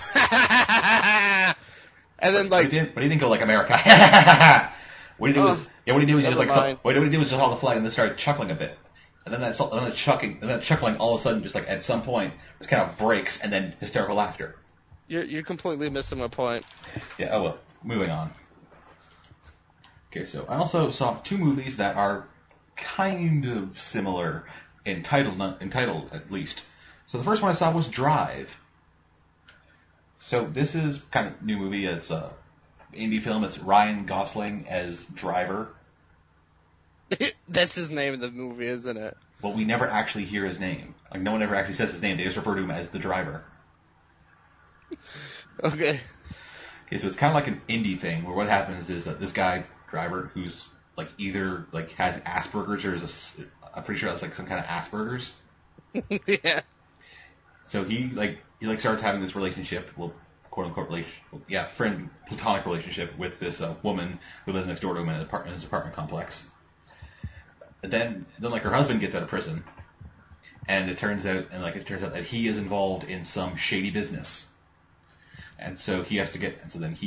and then but he didn't go America. What he did was just hold the flag and then started chuckling a bit. And then that chuckling all of a sudden, just at some point, just kind of breaks, and then hysterical laughter. You're completely missing my point. Yeah. Oh well. Moving on. Okay, so I also saw two movies that are kind of similar in title at least. So the first one I saw was Drive. So this is kind of new movie. It's an indie film. It's Ryan Gosling as Driver. That's his name in the movie, isn't it? Well, we never actually hear his name. No one ever actually says his name. They just refer to him as the driver. Okay. Okay, so it's kind of like an indie thing where what happens is that this guy, Driver, who's either has Asperger's or I'm pretty sure that's some kind of Asperger's. Yeah. So he starts having this relationship, quote unquote platonic relationship with this woman who lives next door to him in his apartment complex. And then her husband gets out of prison, and it turns out that he is involved in some shady business, and so he has to get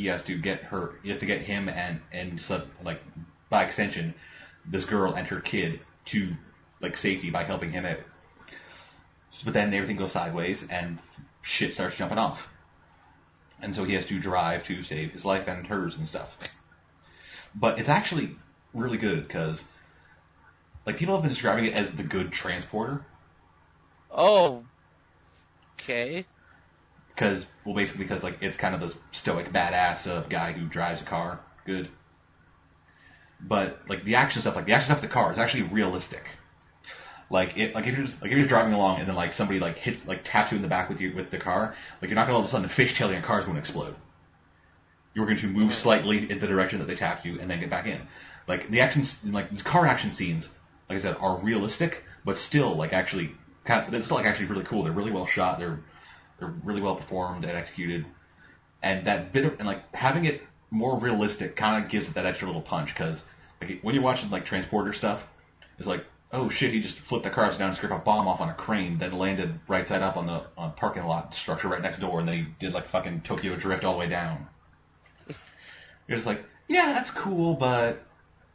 him and by extension this girl and her kid to safety by helping him out. But then everything goes sideways and shit starts jumping off, and so he has to drive to save his life and hers and stuff. But it's actually really good because people have been describing it as the good transporter. Oh. Okay. Because it's kind of a stoic badass guy who drives a car good. But the action stuff in the car is actually realistic. If you're just driving along and then somebody taps you in the back with the car, you're not gonna all of a sudden fishtail your car's going to explode. You're going to move slightly in the direction that they tapped you and then get back in. The car action scenes, like I said, are realistic, but still actually really cool. They're really well shot. They're really well performed and executed. And that bit of having it more realistic kind of gives it that extra little punch because when you're watching Transporter stuff, it's oh shit, he just flipped the car upside down and scraped a bomb off on a crane, then landed right side up on parking lot structure right next door, and then he did fucking Tokyo Drift all the way down. You're just yeah, that's cool, but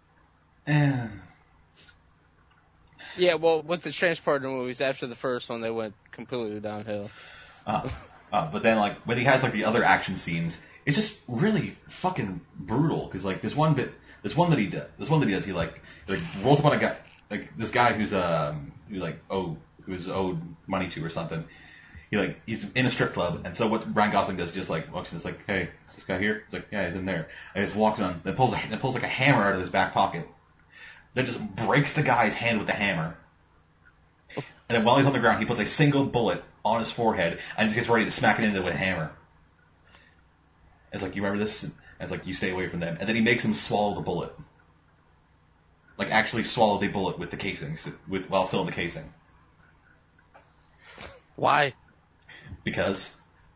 Yeah, well, with the Transporter movies, after the first one, they went completely downhill. But then, when he has, the other action scenes, it's just really fucking brutal. Because, this one that he does, he rolls up on a guy, this guy who's owed money to or something. He's in a strip club, and so what Ryan Gosling does, just walks in, hey, is this guy here? He's yeah, he's in there. And just walks on, then pulls a hammer out of his back pocket. Then just breaks the guy's hand with the hammer. And then while he's on the ground, he puts a single bullet on his forehead and just gets ready to smack it into with a hammer. It's you remember this? And it's you stay away from them. And then he makes him swallow the bullet. Actually swallow the bullet with the casing, while still in the casing. Why? Because.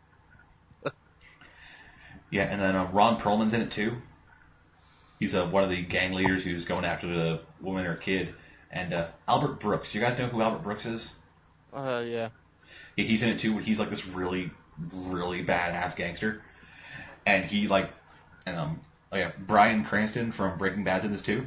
Yeah, and then Ron Perlman's in it too. He's one of the gang leaders who's going after the woman or kid. And Albert Brooks. You guys know who Albert Brooks is? Yeah. Yeah, he's in it too. He's like this really, really badass gangster. And he Bryan Cranston from Breaking Bad's in this too.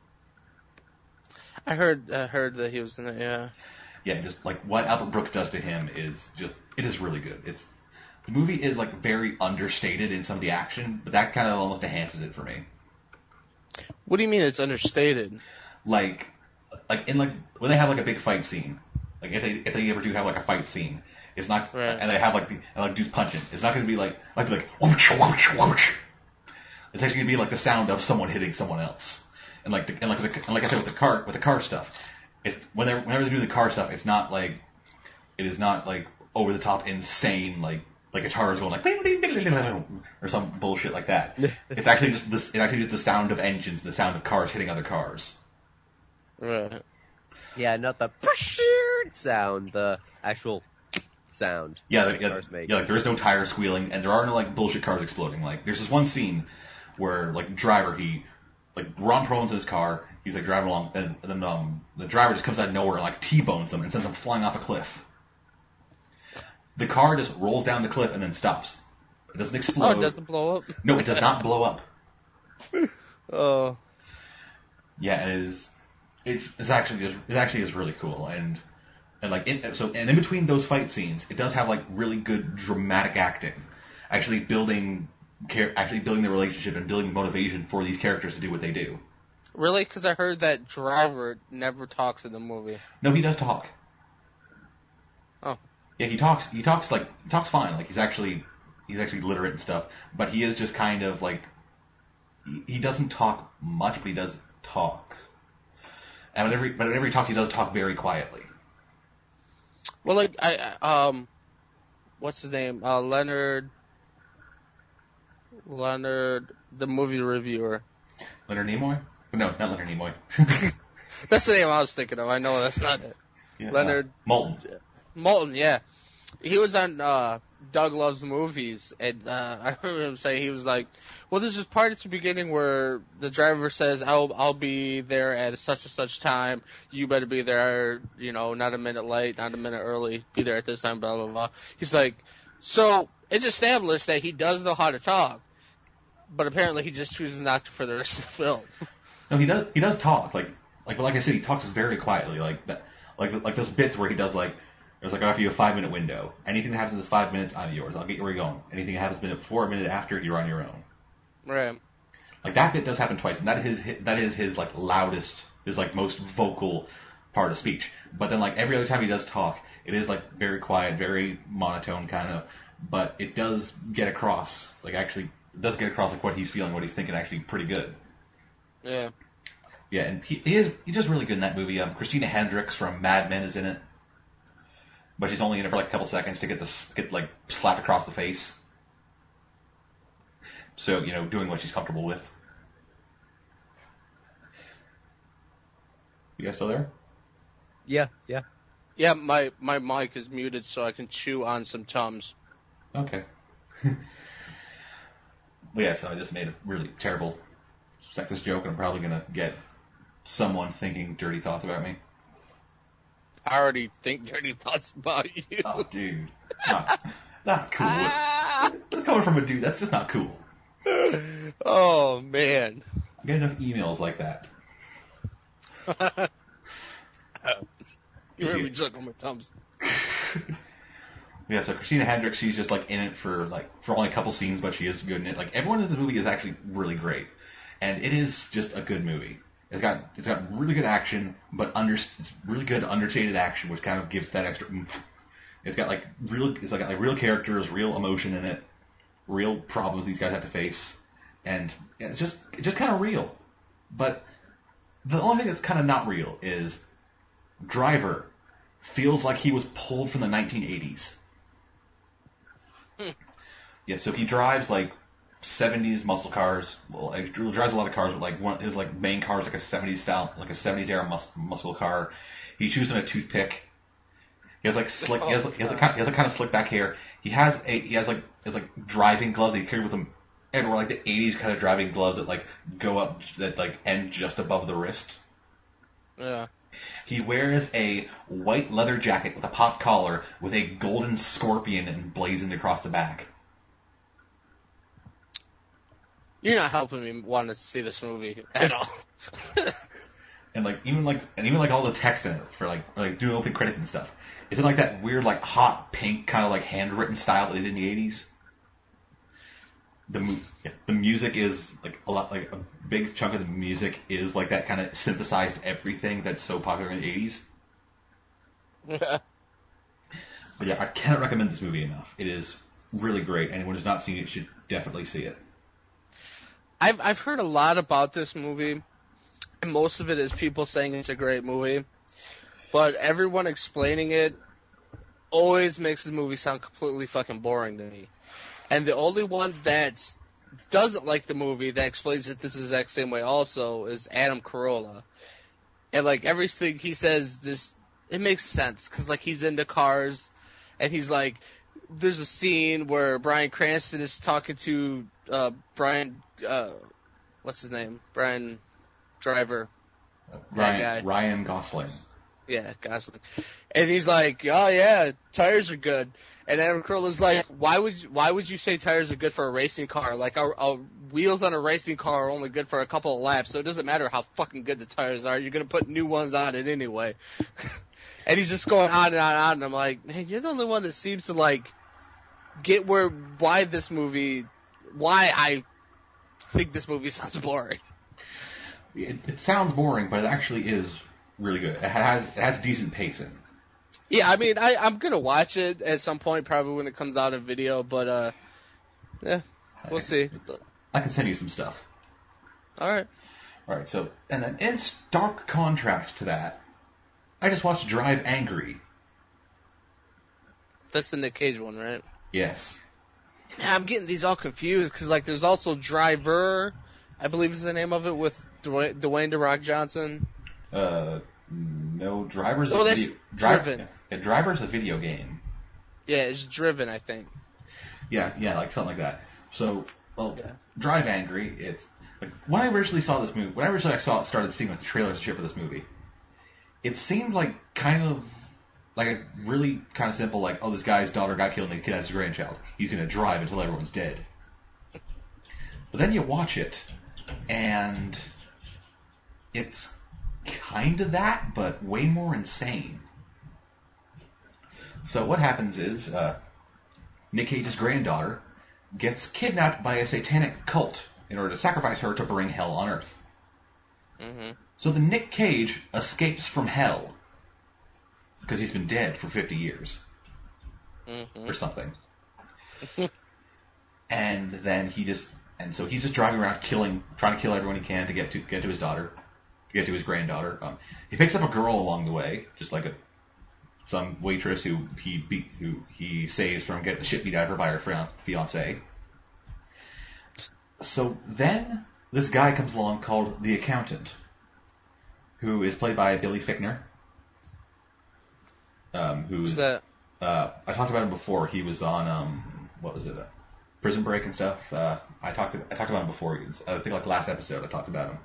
I heard that he was in it. Yeah. Yeah, just like what Albert Brooks does to him it is really good. The movie is like very understated in some of the action, but that kind of almost enhances it for me. What do you mean it's understated? Like in like when they have like a big fight scene, like if they ever do have like a fight scene, it's not right. And they have like dudes punching. It's not going to be like whoosh, whoosh, whoosh. It's actually going to be like the sound of someone hitting someone else. And like I said with the car stuff, it's whenever they do the car stuff, it is not like over the top insane like guitars going like or some bullshit like that. It's actually just the sound of engines, the sound of cars hitting other cars. Right. Yeah, not the sound, the actual sound. Yeah, like there is no tire squealing, and there are no like bullshit cars exploding. Like there's this one scene where like Ron Perlman's in his car, he's like driving along, and then the driver just comes out of nowhere and like T-bones him and sends him flying off a cliff. The car just rolls down the cliff and then stops. It doesn't explode. Oh, it doesn't blow up? No, it does not blow up. Oh. Yeah, it actually is really cool, and like in between those fight scenes, it does have like really good dramatic acting, actually building the relationship and building motivation for these characters to do what they do. Really? Because I heard that Driver never talks in the movie. No, he does talk. Oh. Yeah, he talks fine. Like he's actually literate and stuff, but he is just kind of like he doesn't talk much, but he does talk. And whenever he talks, he does talk very quietly. Well, like what's his name? Leonard, the movie reviewer. Leonard Nimoy? No, not Leonard Nimoy. That's the name I was thinking of. I know that's not it. Yeah, Leonard Moulton, yeah. He was on Doug Loves Movies, and I remember him saying, he was like, well, there's this part at the beginning where the driver says, I'll be there at such and such time, you better be there, not a minute late, not a minute early, be there at this time, blah, blah, blah. He's like, so it's established that he does know how to talk, but apparently he just chooses not to for the rest of the film. No, he does talk, like I said, he talks very quietly, like those bits where he does there's I'll offer you a 5-minute window. Anything that happens in this 5 minutes, I'm yours. I'll get you where you're going. Anything that happens a minute before, a minute after, you're on your own. Right. Like that bit does happen twice, and that is his like loudest, his like most vocal part of speech. But then like every other time he does talk, it is like very quiet, very monotone kind of, but it does get across, like what he's feeling, what he's thinking, actually pretty good. Yeah. Yeah, and he's just really good in that movie. Christina Hendricks from Mad Men is in it, but she's only in it for like a couple seconds to get like slapped across the face. So, doing what she's comfortable with. You guys still there? Yeah. Yeah, my mic is muted so I can chew on some Tums. Okay. Well, yeah, so I just made a really terrible sexist joke, and I'm probably going to get someone thinking dirty thoughts about me. I already think dirty thoughts about you. Oh, dude. Not cool. That's coming from a dude. That's just not cool. Oh, man. I get enough emails like that. You heard me chuckle my Tums. Yeah, so Christina Hendricks, she's just like in it for only a couple scenes, but she is good in it. Like everyone in the movie is actually really great, and it is just a good movie. It's got really good action, but it's really good understated action, which kind of gives that extra oomph. It's got real characters, real emotion in it, real problems these guys have to face, and it's just kind of real. But the only thing that's kind of not real is Driver feels like he was pulled from the 1980s. Yeah, so he drives like 70s muscle cars. Well, he drives a lot of cars, but like his main car is like a 70s style, like a 70s era muscle car. He chews on a toothpick. He has like slick. He has like kind of slick back hair. He has like driving gloves that he carried with him, and were like the '80s kind of driving gloves that like go up that like end just above the wrist. Yeah. He wears a white leather jacket with a pop collar with a golden scorpion emblazoned across the back. You're not helping me want to see this movie at all. And even all the text in it for like doing open credit and stuff. Is it like that weird like hot pink kind of like handwritten style that they did in the '80s? The music is like a lot, like a big chunk of the music is like that kind of synthesized everything that's so popular in the '80s. Yeah. But yeah, I cannot recommend this movie enough. It is really great. Anyone who's not seen it should definitely see it. I've heard a lot about this movie, and most of it is people saying it's a great movie, but everyone explaining it always makes the movie sound completely fucking boring to me. And the only one that doesn't like the movie that explains it this exact same way also is Adam Carolla. And like everything he says, just it makes sense because like he's into cars, and he's like, there's a scene where Bryan Cranston is talking to Brian, what's his name? Brian Driver. That guy. Ryan Gosling. Yeah, Gosling. And he's like, oh yeah, tires are good. And Adam Carolla's like, why would you say tires are good for a racing car? Like, our wheels on a racing car are only good for a couple of laps, so it doesn't matter how fucking good the tires are. You're gonna put new ones on it anyway. And he's just going on and on and on. And I'm like, man, you're the only one that seems to like get why I think this movie sounds boring. It sounds boring, but it actually is really good. It has decent pacing. Yeah, I mean, I'm gonna watch it at some point, probably when it comes out in video, but yeah, we'll see. I can send you some stuff. Alright. Alright, so, and then in stark contrast to that, I just watched Drive Angry. That's the Nick Cage one, right? Yes. Yeah, I'm getting these all confused, because like there's also Driver, I believe is the name of it, with Dwayne The Rock Johnson. No, Driver's a video. Driven. Yeah, Driver's a video game. Yeah, it's Driven, I think. Yeah, like something like that. So, well, Yeah. Drive Angry. It's like when I originally saw this movie. When I originally started seeing like the trailers and shit for this movie, it seemed like kind of like a really kind of simple, like, oh, this guy's daughter got killed and he kidnapped his grandchild. He's gonna drive until everyone's dead. But then you watch it, and it's kind of that, but way more insane. So what happens is, Nick Cage's granddaughter gets kidnapped by a satanic cult in order to sacrifice her to bring hell on Earth. Mm-hmm. So the Nick Cage escapes from hell because he's been dead for 50 years or something. And then so he's just driving around trying to kill everyone he can to get to his daughter, to get to his granddaughter. He picks up a girl along the way, just like some waitress who he saves from getting the shit beat out of her by her fiance. So then this guy comes along called the Accountant, who is played by Billy Fichtner. Who's that? I talked about him before. He was on what was it? Prison Break and stuff. I talked about him before. I think like last episode I talked about him.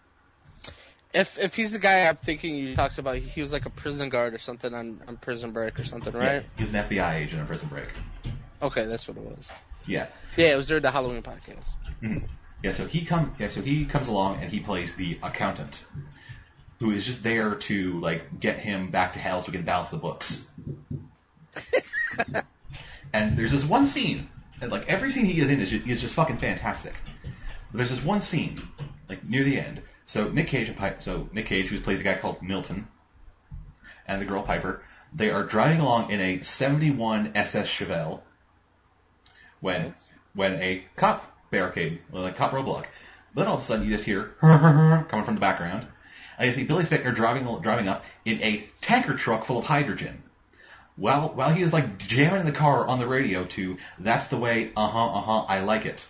If he's the guy I'm thinking you talks about, he was like a prison guard or something on Prison Break or something, right? Yeah, he was an FBI agent on Prison Break. Okay, that's what it was. Yeah. Yeah, it was during the Halloween podcast. Mm-hmm. Yeah, so he comes along and he plays the Accountant, who is just there to like get him back to hell so we can balance the books. And there's this one scene, and like every scene he is in is just fucking fantastic. But there's this one scene, like near the end. So Nick Cage, who plays a guy called Milton, and the girl Piper, they are driving along in a 71 SS Chevelle when a cop barricade, a cop roadblock. Then all of a sudden you just hear coming from the background, and you see Billy Fichtner driving up in a tanker truck full of hydrogen. While he is like jamming the car on the radio to "That's the way, I like it."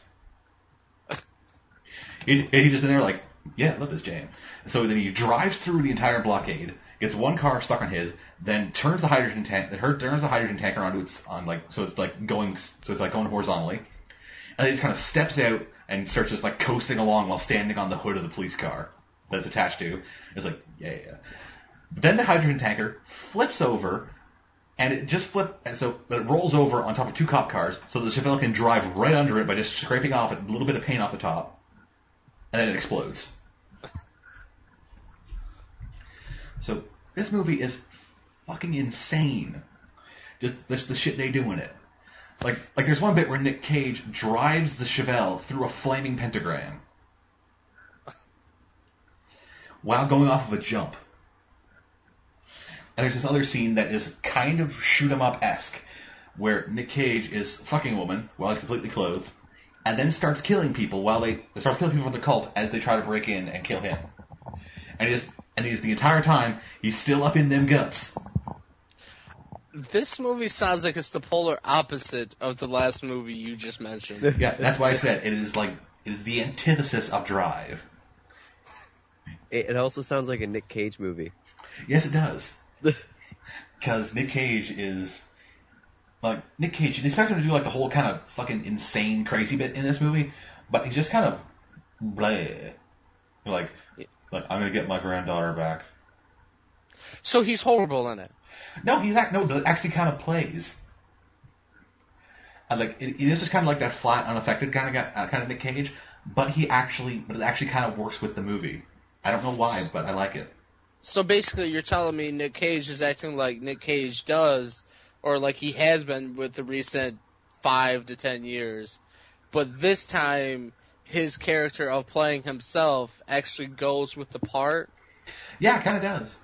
He just in there like, yeah, I love this jam. So then he drives through the entire blockade, gets one car stuck on his, then turns the hydrogen tanker onto its so it's like going horizontally, and then he just kind of steps out and starts just like coasting along while standing on the hood of the police car that it's attached to. It's like, yeah. But then the hydrogen tanker flips over, and it rolls over on top of two cop cars, so the Chevelle can drive right under it by just scraping off a little bit of paint off the top, and then it explodes. So this movie is fucking insane. Just the shit they do in it. Like there's one bit where Nick Cage drives the Chevelle through a flaming pentagram while going off of a jump. And there's this other scene that is kind of shoot 'em up-esque, where Nick Cage is fucking a woman while he's completely clothed, and then starts killing people from the cult as they try to break in and kill him. And he's the entire time he's still up in them guts. This movie sounds like it's the polar opposite of the last movie you just mentioned. Yeah, that's why I said it is the antithesis of Drive. It also sounds like a Nick Cage movie. Yes, it does. Because Nick Cage, you expect him to do like the whole kind of fucking insane, crazy bit in this movie, but he's just kind of bleh. Like I'm gonna get my granddaughter back. So he's horrible in it. No, but it actually kind of plays. It is just kind of like that flat, unaffected kind of Nick Cage, but it actually kind of works with the movie. I don't know why, but I like it. So basically, you're telling me Nick Cage is acting like Nick Cage does, or like he has been with the recent 5 to 10 years, but this time his character of playing himself actually goes with the part? Yeah, it kind of does.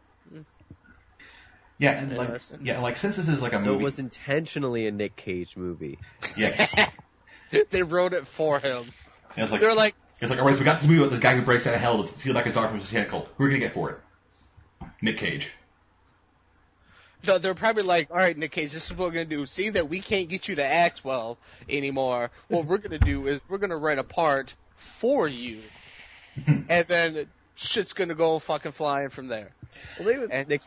Yeah, and since this is like a movie... So it was intentionally a Nick Cage movie. Yes. They wrote it for him. Yeah, They're like... It's like, alright, so we got this movie about this guy who breaks out of hell to steal back his daughter from his satanic cult. Who are we going to get for it? Nick Cage. No, they're probably like, alright, Nick Cage, this is what we're going to do. Seeing that we can't get you to act well anymore, what we're going to do is we're going to write a part for you. And then shit's going to go fucking flying from there. Well, Nick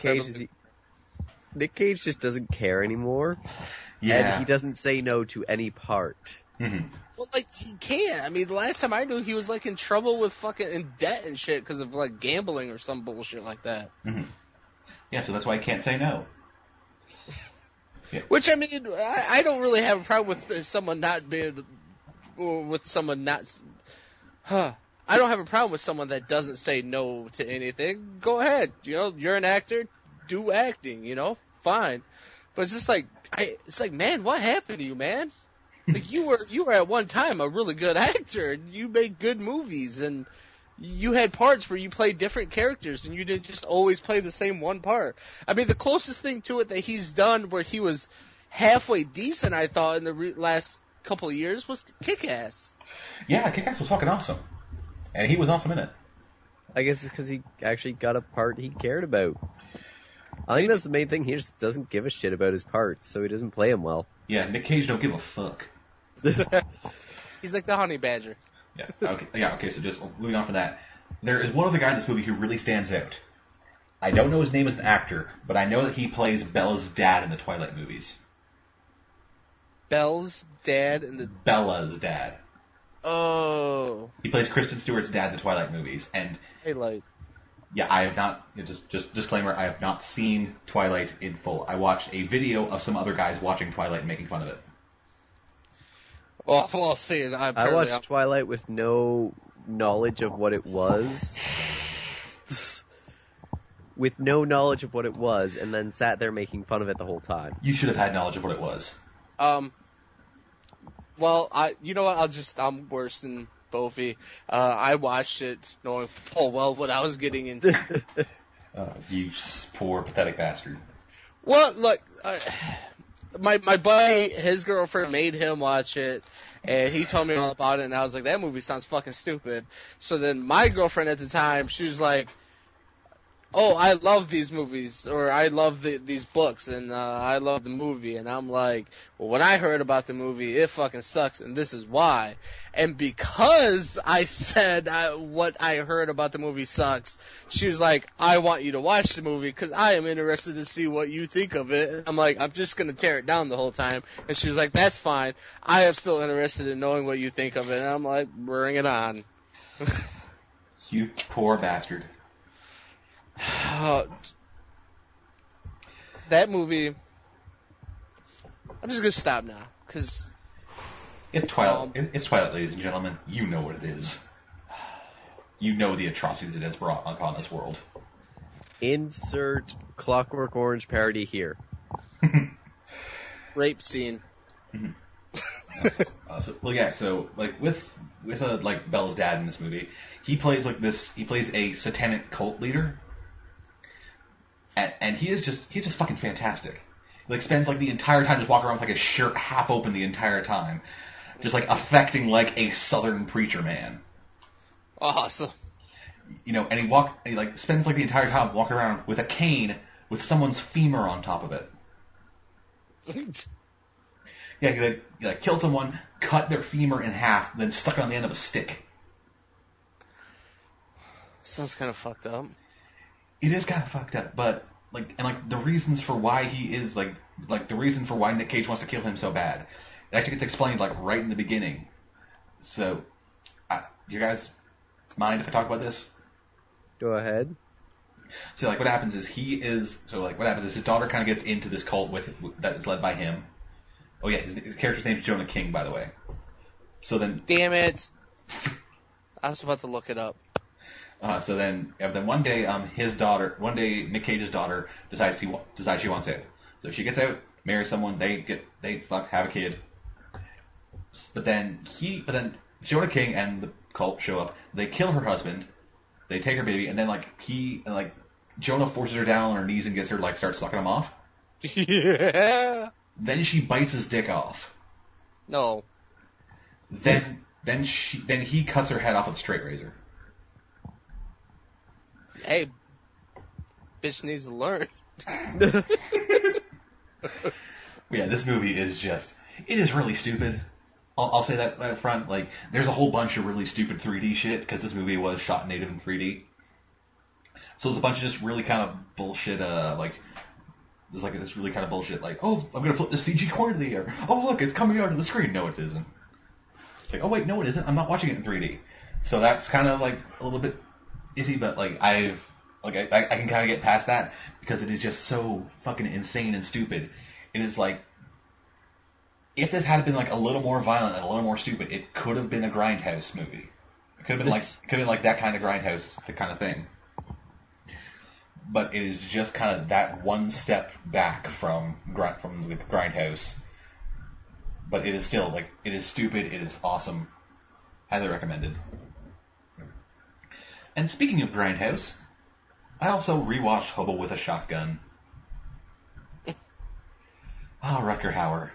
Cage just doesn't care anymore. Yeah. And he doesn't say no to any part. Mm-hmm. Well, he can't. I mean, the last time I knew, he was, in trouble with in debt and shit because of, gambling or some bullshit like that. Mm-hmm. Yeah, so that's why he can't say no. Yeah. Which, I mean, I don't really have a problem with someone not being, or with someone not, I don't have a problem with someone that doesn't say no to anything. Go ahead. You're an actor. Do acting, fine. But it's just man, what happened to you, man? You were at one time a really good actor, and you made good movies, and you had parts where you played different characters, and you didn't just always play the same one part. I mean, the closest thing to it that he's done where he was halfway decent, I thought, in the last couple of years was Kick-Ass. Yeah, Kick-Ass was fucking awesome. And he was awesome in it. I guess it's because he actually got a part he cared about. I think that's the main thing. He just doesn't give a shit about his parts, so he doesn't play them well. Yeah, Nick Cage don't give a fuck. He's like the honey badger. Yeah, okay, so just moving on from that. There is one other guy in this movie who really stands out. I don't know his name as an actor, but I know that he plays Bella's dad in the Twilight movies. Bella's dad? Bella's dad. Oh. He plays Kristen Stewart's dad in the Twilight movies, and... Twilight. Yeah, I have not, just disclaimer, I have not seen Twilight in full. I watched a video of some other guys watching Twilight and making fun of it. Well, I'll see it. I watched Twilight with no knowledge of what it was. With no knowledge of what it was, and then sat there making fun of it the whole time. You should have had knowledge of what it was. Well, you know what, I'm worse than Bofi. I watched it knowing full well what I was getting into. You poor, pathetic bastard. Well, look, my buddy, his girlfriend made him watch it, and he told me all about it, and I was like, that movie sounds fucking stupid. So then my girlfriend at the time, she was like, oh, I love these movies, or I love these books, and I love the movie, and I'm like, well, when I heard about the movie, it fucking sucks, and this is why. And because I said what I heard about the movie sucks, she was like, I want you to watch the movie, because I am interested to see what you think of it. And I'm like, I'm just going to tear it down the whole time. And she was like, that's fine. I am still interested in knowing what you think of it. And I'm like, bring it on. You poor bastard. That movie, I'm just going to stop now, because... It's Twilight. It's Twilight, ladies and gentlemen. You know what it is. You know the atrocities it has brought upon this world. Insert Clockwork Orange parody here. Rape scene. So like with like Bella's dad in this movie, he plays a satanic cult leader, and he's just fucking fantastic. He like spends like the entire time just walking around with like his shirt half open the entire time, just like affecting like a southern preacher man. Awesome. You know, and he like spends like the entire time walking around with a cane with someone's femur on top of it. Yeah, he like killed someone, cut their femur in half, then stuck it on the end of a stick. Sounds kind of fucked up. It is kind of fucked up, but the reasons for why he is the reason for why Nick Cage wants to kill him so bad, it actually gets explained like right in the beginning. So, do you guys mind if I talk about this? Go ahead. So what happens is his daughter kind of gets into this cult that is led by him. Oh yeah, his character's name is Jonah King, by the way. So then, damn it, I was about to look it up. So then one day Nick Cage's daughter decides she wants out. So she gets out, marries someone, they have a kid. But then Jonah King and the cult show up. They kill her husband. They take her baby, and then Jonah forces her down on her knees and gets her to start sucking him off. Yeah. Then she bites his dick off. No. Then he cuts her head off with a straight razor. Hey, bitch needs to learn. Yeah, this movie is it is really stupid. I'll say that right up front. Like, there's a whole bunch of really stupid 3D shit because this movie was shot native in 3D. So there's a bunch of just really kind of bullshit. There's this really kind of bullshit. Like, oh, I'm gonna flip the CG corner of the air. Oh, look, it's coming out of the screen. No, it isn't. Like, oh wait, no, it isn't. I'm not watching it in 3D. So that's kind of a little bit iffy, but I can kind of get past that because it is just so fucking insane and stupid. It is if this had been a little more violent and a little more stupid, it could have been a Grindhouse movie. It could have been that kind of Grindhouse kind of thing. But it is just kind of that one step back from the Grindhouse. But it is still it is stupid. It is awesome. Highly recommended. And speaking of Grindhouse, I also rewatched Hobo with a Shotgun. Rutger Hauer.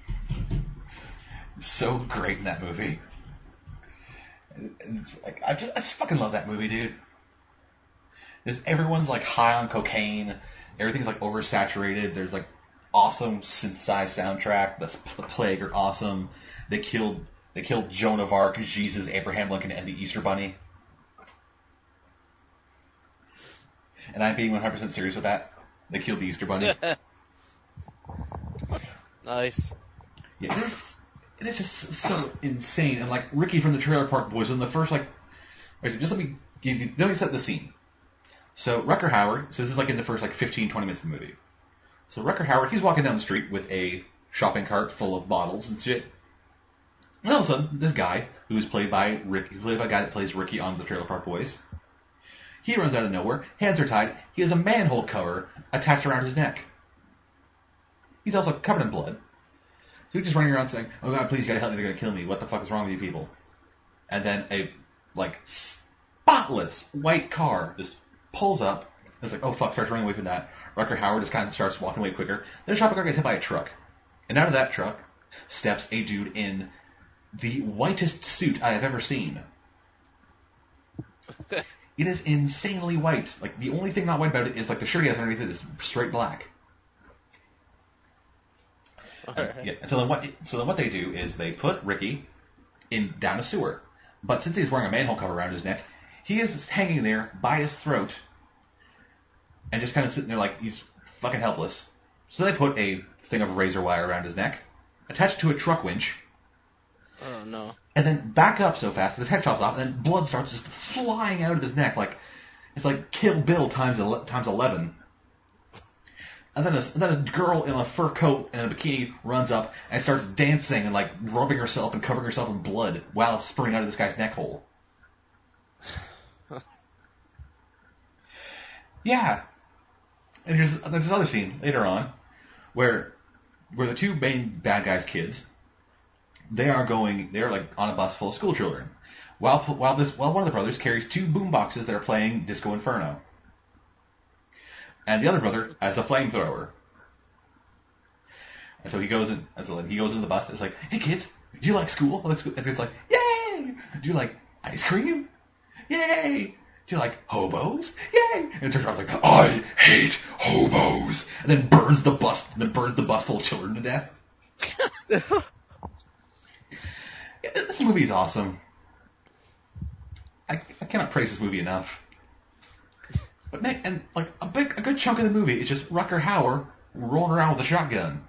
So great in that movie. It's I just fucking love that movie, dude. Everyone's high on cocaine. Everything's oversaturated. There's awesome synthesized soundtrack. The Plague are awesome. They killed Joan of Arc, Jesus, Abraham Lincoln, and the Easter Bunny. And I'm being 100% serious with that. They killed the Easter Bunny. Nice. Yeah, it is just so insane. And Ricky from the Trailer Park Boys, in the first just let me set the scene. So Rutger Hauer, so this is in the first 15, 20 minutes of the movie. So Rutger Hauer, he's walking down the street with a shopping cart full of bottles and shit. And all of a sudden, this guy, who's played by a guy that plays Ricky on the Trailer Park Boys, he runs out of nowhere, hands are tied, he has a manhole cover attached around his neck. He's also covered in blood. So he's just running around saying, oh God, please, you gotta help me, they're gonna kill me, what the fuck is wrong with you people? And then a, spotless white car just pulls up, and it's oh fuck, starts running away from that. Rutger Hauer just kind of starts walking away quicker. Then the shopping cart gets hit by a truck. And out of that truck steps a dude in the whitest suit I have ever seen. It is insanely white. Like, the only thing not white about it is, like, the shirt he has underneath it is straight black. Alright. Yeah. So then what they do is they put Ricky down a sewer. But since he's wearing a manhole cover around his neck, he is hanging there by his throat and just kind of sitting there like he's fucking helpless. So they put a thing of razor wire around his neck, attached to a truck winch, Oh no. and then back up so fast that his head chops off, and then blood starts just flying out of his neck like it's like Kill Bill times 11. And then a girl in a fur coat and a bikini runs up and starts dancing and like rubbing herself and covering herself in blood while it's spurting out of this guy's neck hole. Yeah. And there's this other scene later on where the two main bad guys' kids, they're like on a bus full of school children. While one of the brothers carries two boomboxes that are playing Disco Inferno. And the other brother has a flamethrower. And so he goes into the bus and it's like, hey kids, do you like school? And it's like, yay! Do you like ice cream? Yay! Do you like hobos? Yay! And it turns around like, I hate hobos! And then burns the bus full of children to death. This movie's awesome. I cannot praise this movie enough. But a good chunk of the movie is just Rutger Hauer rolling around with a shotgun.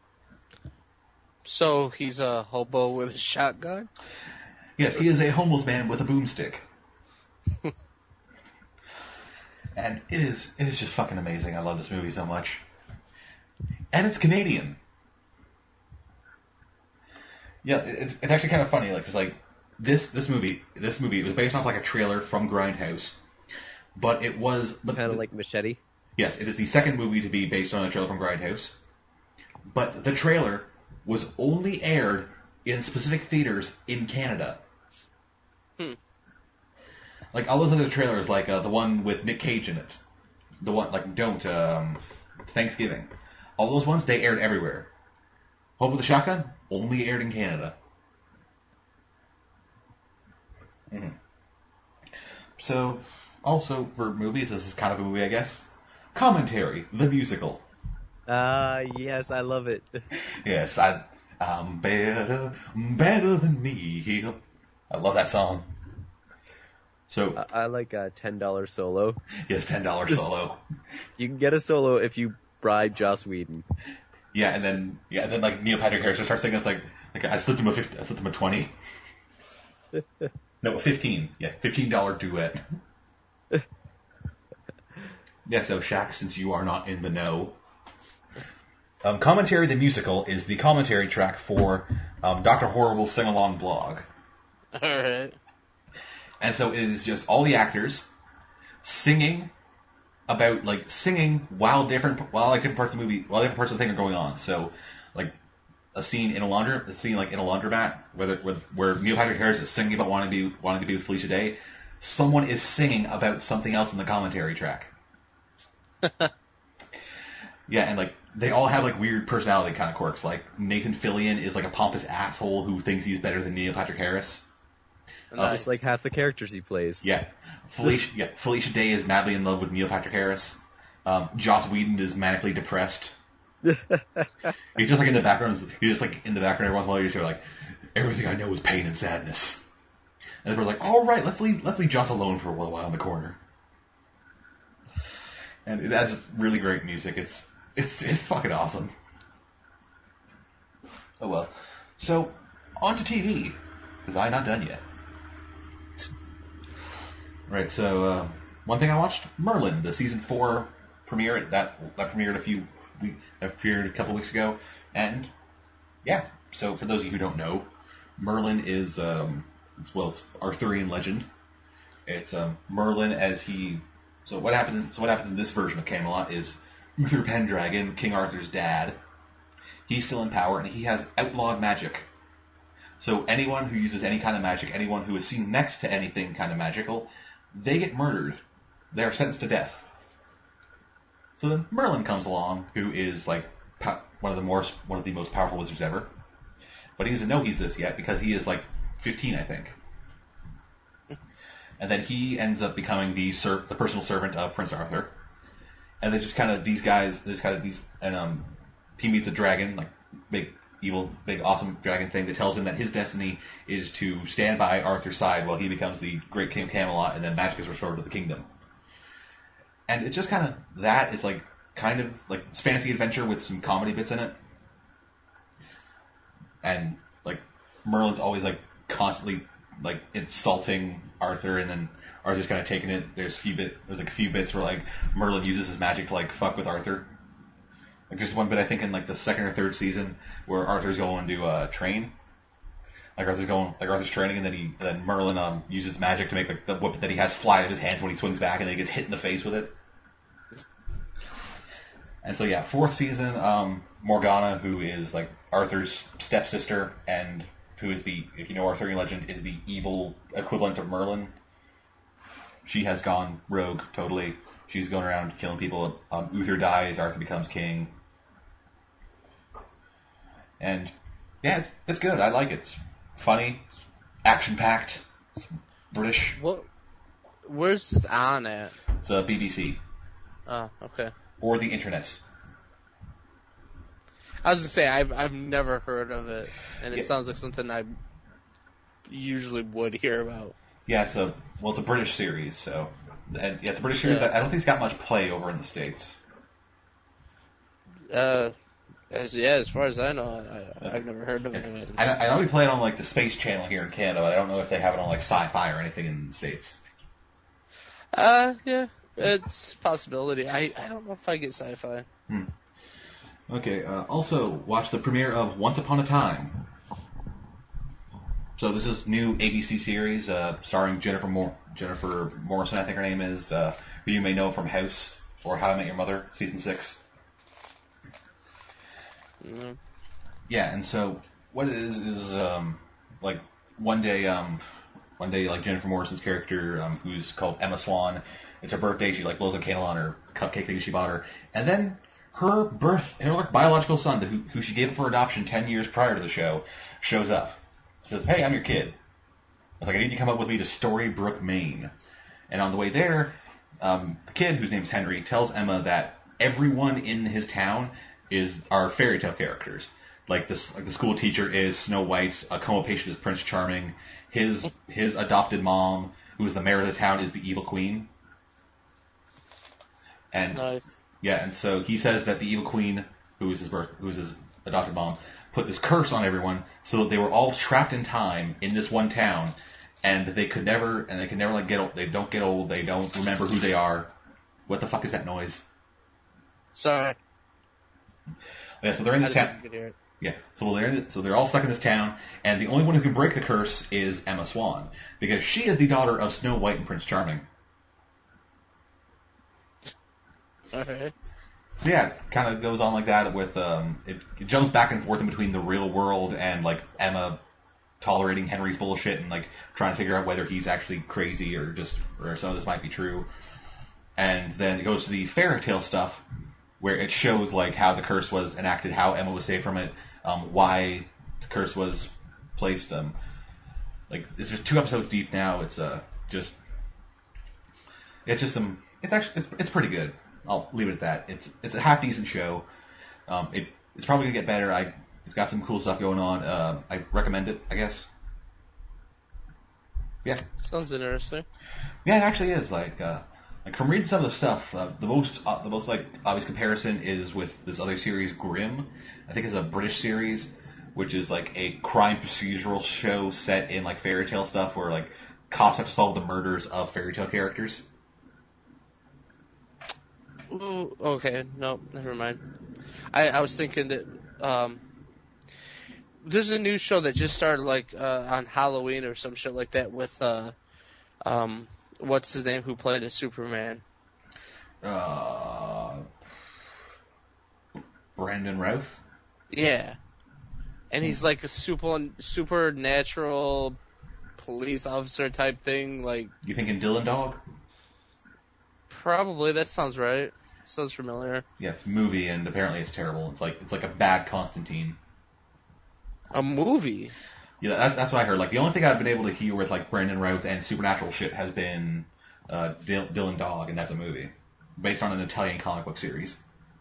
So he's a hobo with a shotgun? Yes, he is a homeless man with a boomstick. And it is just fucking amazing. I love this movie so much. And it's Canadian. Yeah, it's actually kind of funny. Like, cause like this movie was based off like a trailer from Grindhouse. But Kind of like Machete. Yes, it is the second movie to be based on a trailer from Grindhouse. But the trailer was only aired in specific theaters in Canada. Like all those other trailers, like the one with Nick Cage in it, the one like Thanksgiving, all those ones they aired everywhere. Home with a Shotgun only aired in Canada. Mm-hmm. So. Also, for movies, this is kind of a movie, I guess. Commentary, the musical. Yes, I love it. Yes, I'm better than me. I love that song. So I like a $10 solo. Yes, $10 solo. You can get a solo if you bribe Joss Whedon. Yeah, and then like Neil Patrick Harris starts singing. It's like I slipped him a 20. No, a 15. Yeah, $15 duet. Yeah, so Shaq, since you are not in the know, Commentary the Musical is the commentary track for Dr. Horrible's sing-along blog. Alright. And so it is just all the actors singing while different parts of the thing are going on. So, like a scene in a laundromat, where Neil Patrick Harris is singing about wanting to be with Felicia Day. Someone is singing about something else in the commentary track. Yeah, and like they all have like weird personality kind of quirks. Like Nathan Fillion is like a pompous asshole who thinks he's better than Neil Patrick Harris. Nice. Just like half the characters he plays. Yeah. Felicia Day is madly in love with Neil Patrick Harris. Joss Whedon is manically depressed. He's just like in the background. Every once in a while, you're like, everything I know is pain and sadness. And we're like, all right, let's leave Joss alone for a little while in the corner. And it has really great music. It's fucking awesome. Oh well. So on to TV, because I'm not done yet. Right. So one thing I watched, Merlin, the season 4 premiere that premiered a couple weeks ago, and yeah. So for those of you who don't know, Merlin is it's Arthurian legend. It's Merlin as he. So what happens in this version of Camelot is Uther Pendragon, King Arthur's dad. He's still in power and he has outlawed magic. So anyone who uses any kind of magic, anyone who is seen next to anything kind of magical, they get murdered. They are sentenced to death. So then Merlin comes along, who is like one of the most powerful wizards ever. But he doesn't know he's this yet because he is like 15, I think. and then he ends up becoming the personal servant of Prince Arthur. And then just kind of these guys, and he meets a dragon, like big evil, big awesome dragon thing that tells him that his destiny is to stand by Arthur's side while he becomes the great king of Camelot, and then magic is restored to the kingdom. And it's just kind of that. It's like kind of like fantasy adventure with some comedy bits in it. And like Merlin's always like constantly like insulting Arthur, and then Arthur's kind of taking it. There's like a few bits where like Merlin uses his magic to like fuck with Arthur. Like there's one bit I think in like the second or third season where Arthur's going to train. Like Arthur's training, and then Merlin uses magic to make like the whip that he has fly out of his hands when he swings back, and then he gets hit in the face with it. And so yeah, fourth season, Morgana, who is like Arthur's stepsister, and who is if you know Arthurian legend, is the evil equivalent of Merlin. She has gone rogue totally. She's going around killing people. Uther dies, Arthur becomes king. And yeah, it's good. I like it. It's funny, action-packed, it's British. Where's this on at? It's a BBC. Oh, okay. Or the internet. I was gonna say I've never heard of it, and it sounds like something I usually would hear about. Yeah, it's a British series, so it's a British series that I don't think it's got much play over in the States. As far as I know, I've never heard of it. I know we play it on like the Space Channel here in Canada, but I don't know if they have it on like Sci-Fi or anything in the States. Yeah, it's a possibility. I don't know if I get Sci-Fi. Okay, also watch the premiere of Once Upon a Time. So this is new ABC series starring Jennifer Morrison, I think her name is, who you may know from House or How I Met Your Mother, season 6. Mm-hmm. Yeah, and so what it is like one day like Jennifer Morrison's character, who's called Emma Swan, it's her birthday. She like blows a candle on her cupcake thing she bought her, and then her biological son, who she gave up for adoption 10 years prior to the show, shows up. Says, "Hey, I'm your kid. I was like, I need you to come up with me to Storybrooke, Maine." And on the way there, the kid, whose name's Henry, tells Emma that everyone in his town are fairy tale characters. Like the school teacher is Snow White, a coma patient is Prince Charming, his adopted mom, who is the mayor of the town, is the Evil Queen. And nice. Yeah, and so he says that the Evil Queen, who is his adopted mom, put this curse on everyone so that they were all trapped in time in this one town, and they could never like get old. They don't get old. They don't remember who they are. What the fuck is that noise? Sorry. Yeah, so they're in this town. Yeah, so they're all stuck in this town, and the only one who can break the curse is Emma Swan, because she is the daughter of Snow White and Prince Charming. Okay. So yeah, it kind of goes on like that with it jumps back and forth in between the real world and like Emma tolerating Henry's bullshit and like trying to figure out whether he's actually crazy or some of this might be true. And then it goes to the fairy tale stuff where it shows like how the curse was enacted, how Emma was saved from it, why the curse was placed. Like it's just 2 episodes deep now. It's it's pretty good. I'll leave it at that. It's a half decent show. It's probably gonna get better. It's got some cool stuff going on. I recommend it, I guess. Yeah. Sounds interesting. Yeah, it actually is. Like from reading some of the stuff, the most like obvious comparison is with this other series, Grimm. I think it's a British series, which is like a crime procedural show set in like fairy tale stuff, where like cops have to solve the murders of fairy tale characters. Ooh, okay, no, never mind. I was thinking that there's a new show that just started like on Halloween or some shit like that with what's his name who played a Superman? Brandon Routh? Yeah. And he's like a supernatural police officer type thing, like you thinking Dylan Dog? Probably, that sounds right. Sounds familiar. Yeah, it's a movie, and apparently it's terrible. It's like a bad Constantine. A movie? Yeah, that's what I heard. Like, the only thing I've been able to hear with, like, Brandon Routh and supernatural shit has been Dylan Dog, and that's a movie based on an Italian comic book series.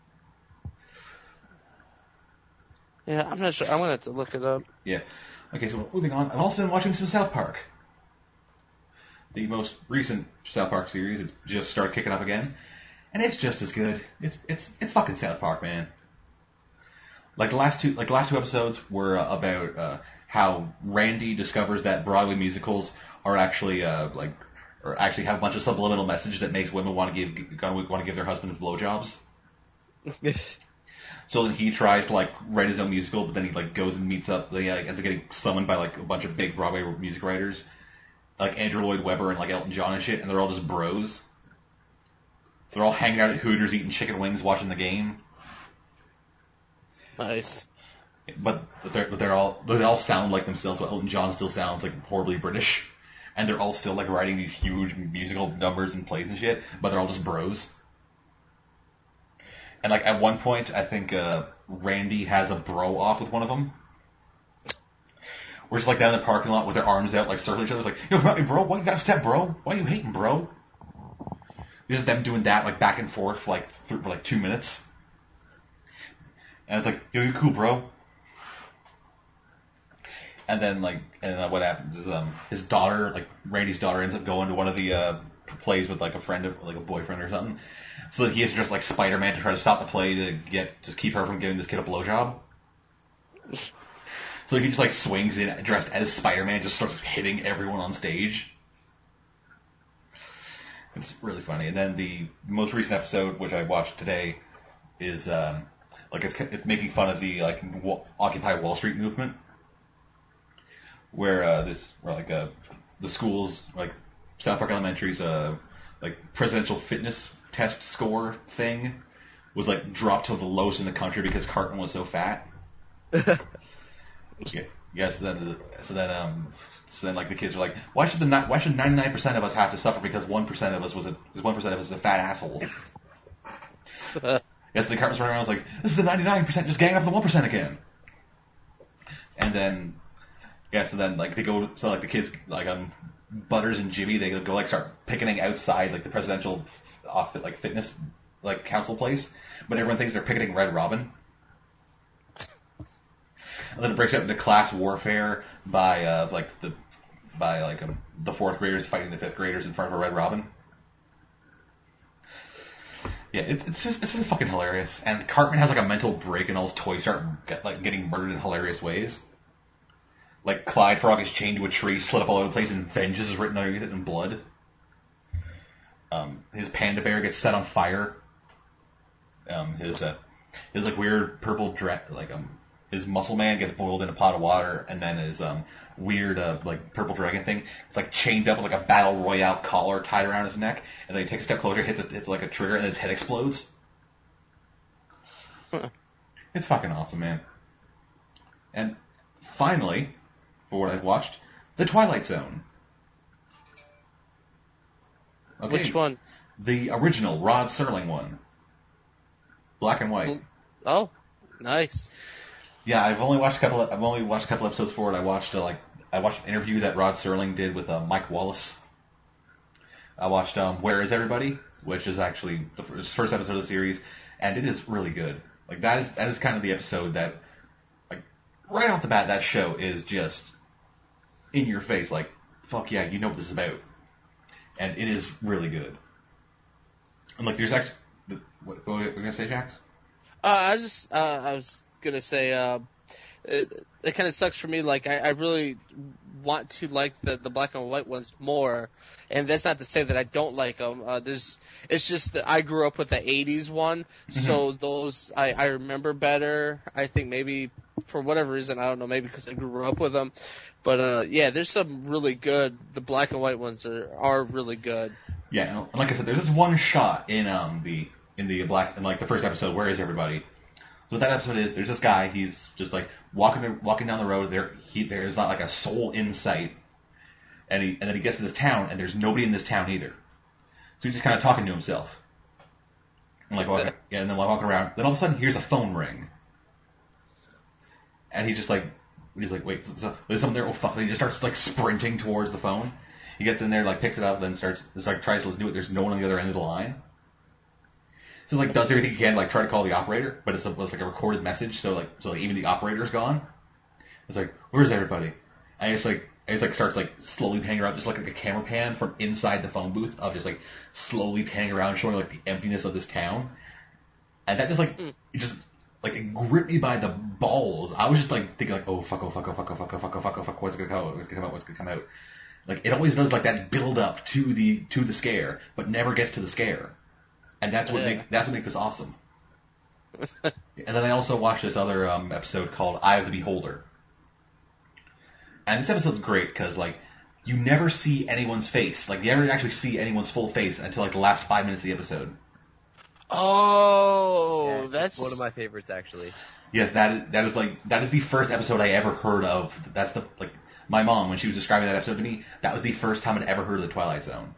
Yeah, I'm not sure. I'm gonna have to look it up. Yeah. Okay, so moving on. I've also been watching some South Park. The most recent South Park series. It's just started kicking up again, and it's just as good. It's fucking South Park, man. Like the last two episodes were about how Randy discovers that Broadway musicals are actually or actually have a bunch of subliminal message that makes women want to give their husbands blowjobs. So then he tries to like write his own musical, but then he like goes and meets up. They ends up getting summoned by like a bunch of big Broadway music writers, like Andrew Lloyd Webber and like Elton John and shit, and they're all just bros. They're all hanging out at Hooters, eating chicken wings, watching the game. Nice. But they all sound like themselves, but Elton John still sounds like horribly British, and they're all still like writing these huge musical numbers and plays and shit, but they're all just bros. And like at one point, I think Randy has a bro off with one of them. We're just like down in the parking lot with their arms out, like circling each other. It's like, yo, come at me, bro. Why you got a step, bro? Why you hating, bro? Just them doing that like back and forth for like 2 minutes. And it's like, yo, you cool, bro. And then what happens is his daughter, like Randy's daughter, ends up going to one of the plays with like a friend of like a boyfriend or something. So that he has to dress like Spider-Man to try to stop the play to keep her from giving this kid a blowjob. So he just like swings in dressed as Spider-Man, just starts hitting everyone on stage. It's really funny. And then the most recent episode, which I watched today, is it's making fun of the like Occupy Wall Street movement, where the schools like South Park Elementary's like presidential fitness test score thing was like dropped to the lowest in the country because Cartman was so fat. Yeah, so then like the kids are like, why should 99% of us have to suffer because 1% of us is a fat asshole? Yes, the Cartman's running around like, this is the 99%, just gang up the 1% again. And then like they go, so like the kids like Butters and Jimmy, they go like start picketing outside like the presidential fitness like council place, but everyone thinks they're picketing Red Robin. And then it breaks out into class warfare by the fourth graders fighting the fifth graders in front of a Red Robin. Yeah, it's just fucking hilarious. And Cartman has like a mental break, and all his toys start getting murdered in hilarious ways. Like Clyde Frog is chained to a tree, slit up all over the place, and vengeance is written underneath it in blood. His panda bear gets set on fire. His like weird purple his muscle man gets boiled in a pot of water, and then his weird like purple dragon thing, it's like chained up with like a battle royale collar tied around his neck, and then he takes a step closer, hits like a trigger, and his head explodes. It's fucking awesome, man. And finally, for what I've watched, The Twilight Zone. Okay. Which one? The original Rod Serling one. Black and white. Oh, nice. Yeah, I've only watched a couple episodes for it. I watched an interview that Rod Serling did with Mike Wallace. I watched Where Is Everybody, which is actually the first episode of the series, and it is really good. Like that is kind of the episode that, like, right off the bat, that show is just in your face. Like, fuck yeah, you know what this is about, and it is really good. And like, there's actually, what were you gonna say, Jax? I was gonna say, it kind of sucks for me. Like, I really want to like the black and white ones more, and that's not to say that I don't like them. It's just that I grew up with the '80s one, so those I remember better. I think maybe for whatever reason, I don't know, maybe because I grew up with them. But yeah, there's some really good. The black and white ones are really good. Yeah, and like I said, there's this one shot in the first episode, Where Is Everybody? So what that episode is, there's this guy, he's just like walking down the road, there is not like a soul in sight, and then he gets to this town, and there's nobody in this town either. So he's just kind of talking to himself. And then walking around, then all of a sudden, here's a phone ring. And he's just like, He's like, wait, so there's something there. Oh fuck! And he just starts like sprinting towards the phone. He gets in there, like picks it up, then tries to listen to it. There's no one on the other end of the line. So like does everything he can, like try to call the operator, but it's like a recorded message. So even the operator's gone. It's like, where's everybody? And it's like starts like slowly panning around, just like a camera pan from inside the phone booth of just like slowly panning around, showing like the emptiness of this town. And that just like it just like it gripped me by the balls. I was just like thinking like, oh fuck, what's gonna come out? Like it always does like that build up to the scare, but never gets to the scare, and that's what makes this awesome. And then I also watched this other episode called Eye of the Beholder, and this episode's great because like you never see anyone's face, like you never actually see anyone's full face until like the last 5 minutes of the episode. Oh, Yes, that's one of my favorites actually. Yes, that is the first episode I ever heard of. That's the like. My mom, when she was describing that episode to me, that was the first time I'd ever heard of the Twilight Zone.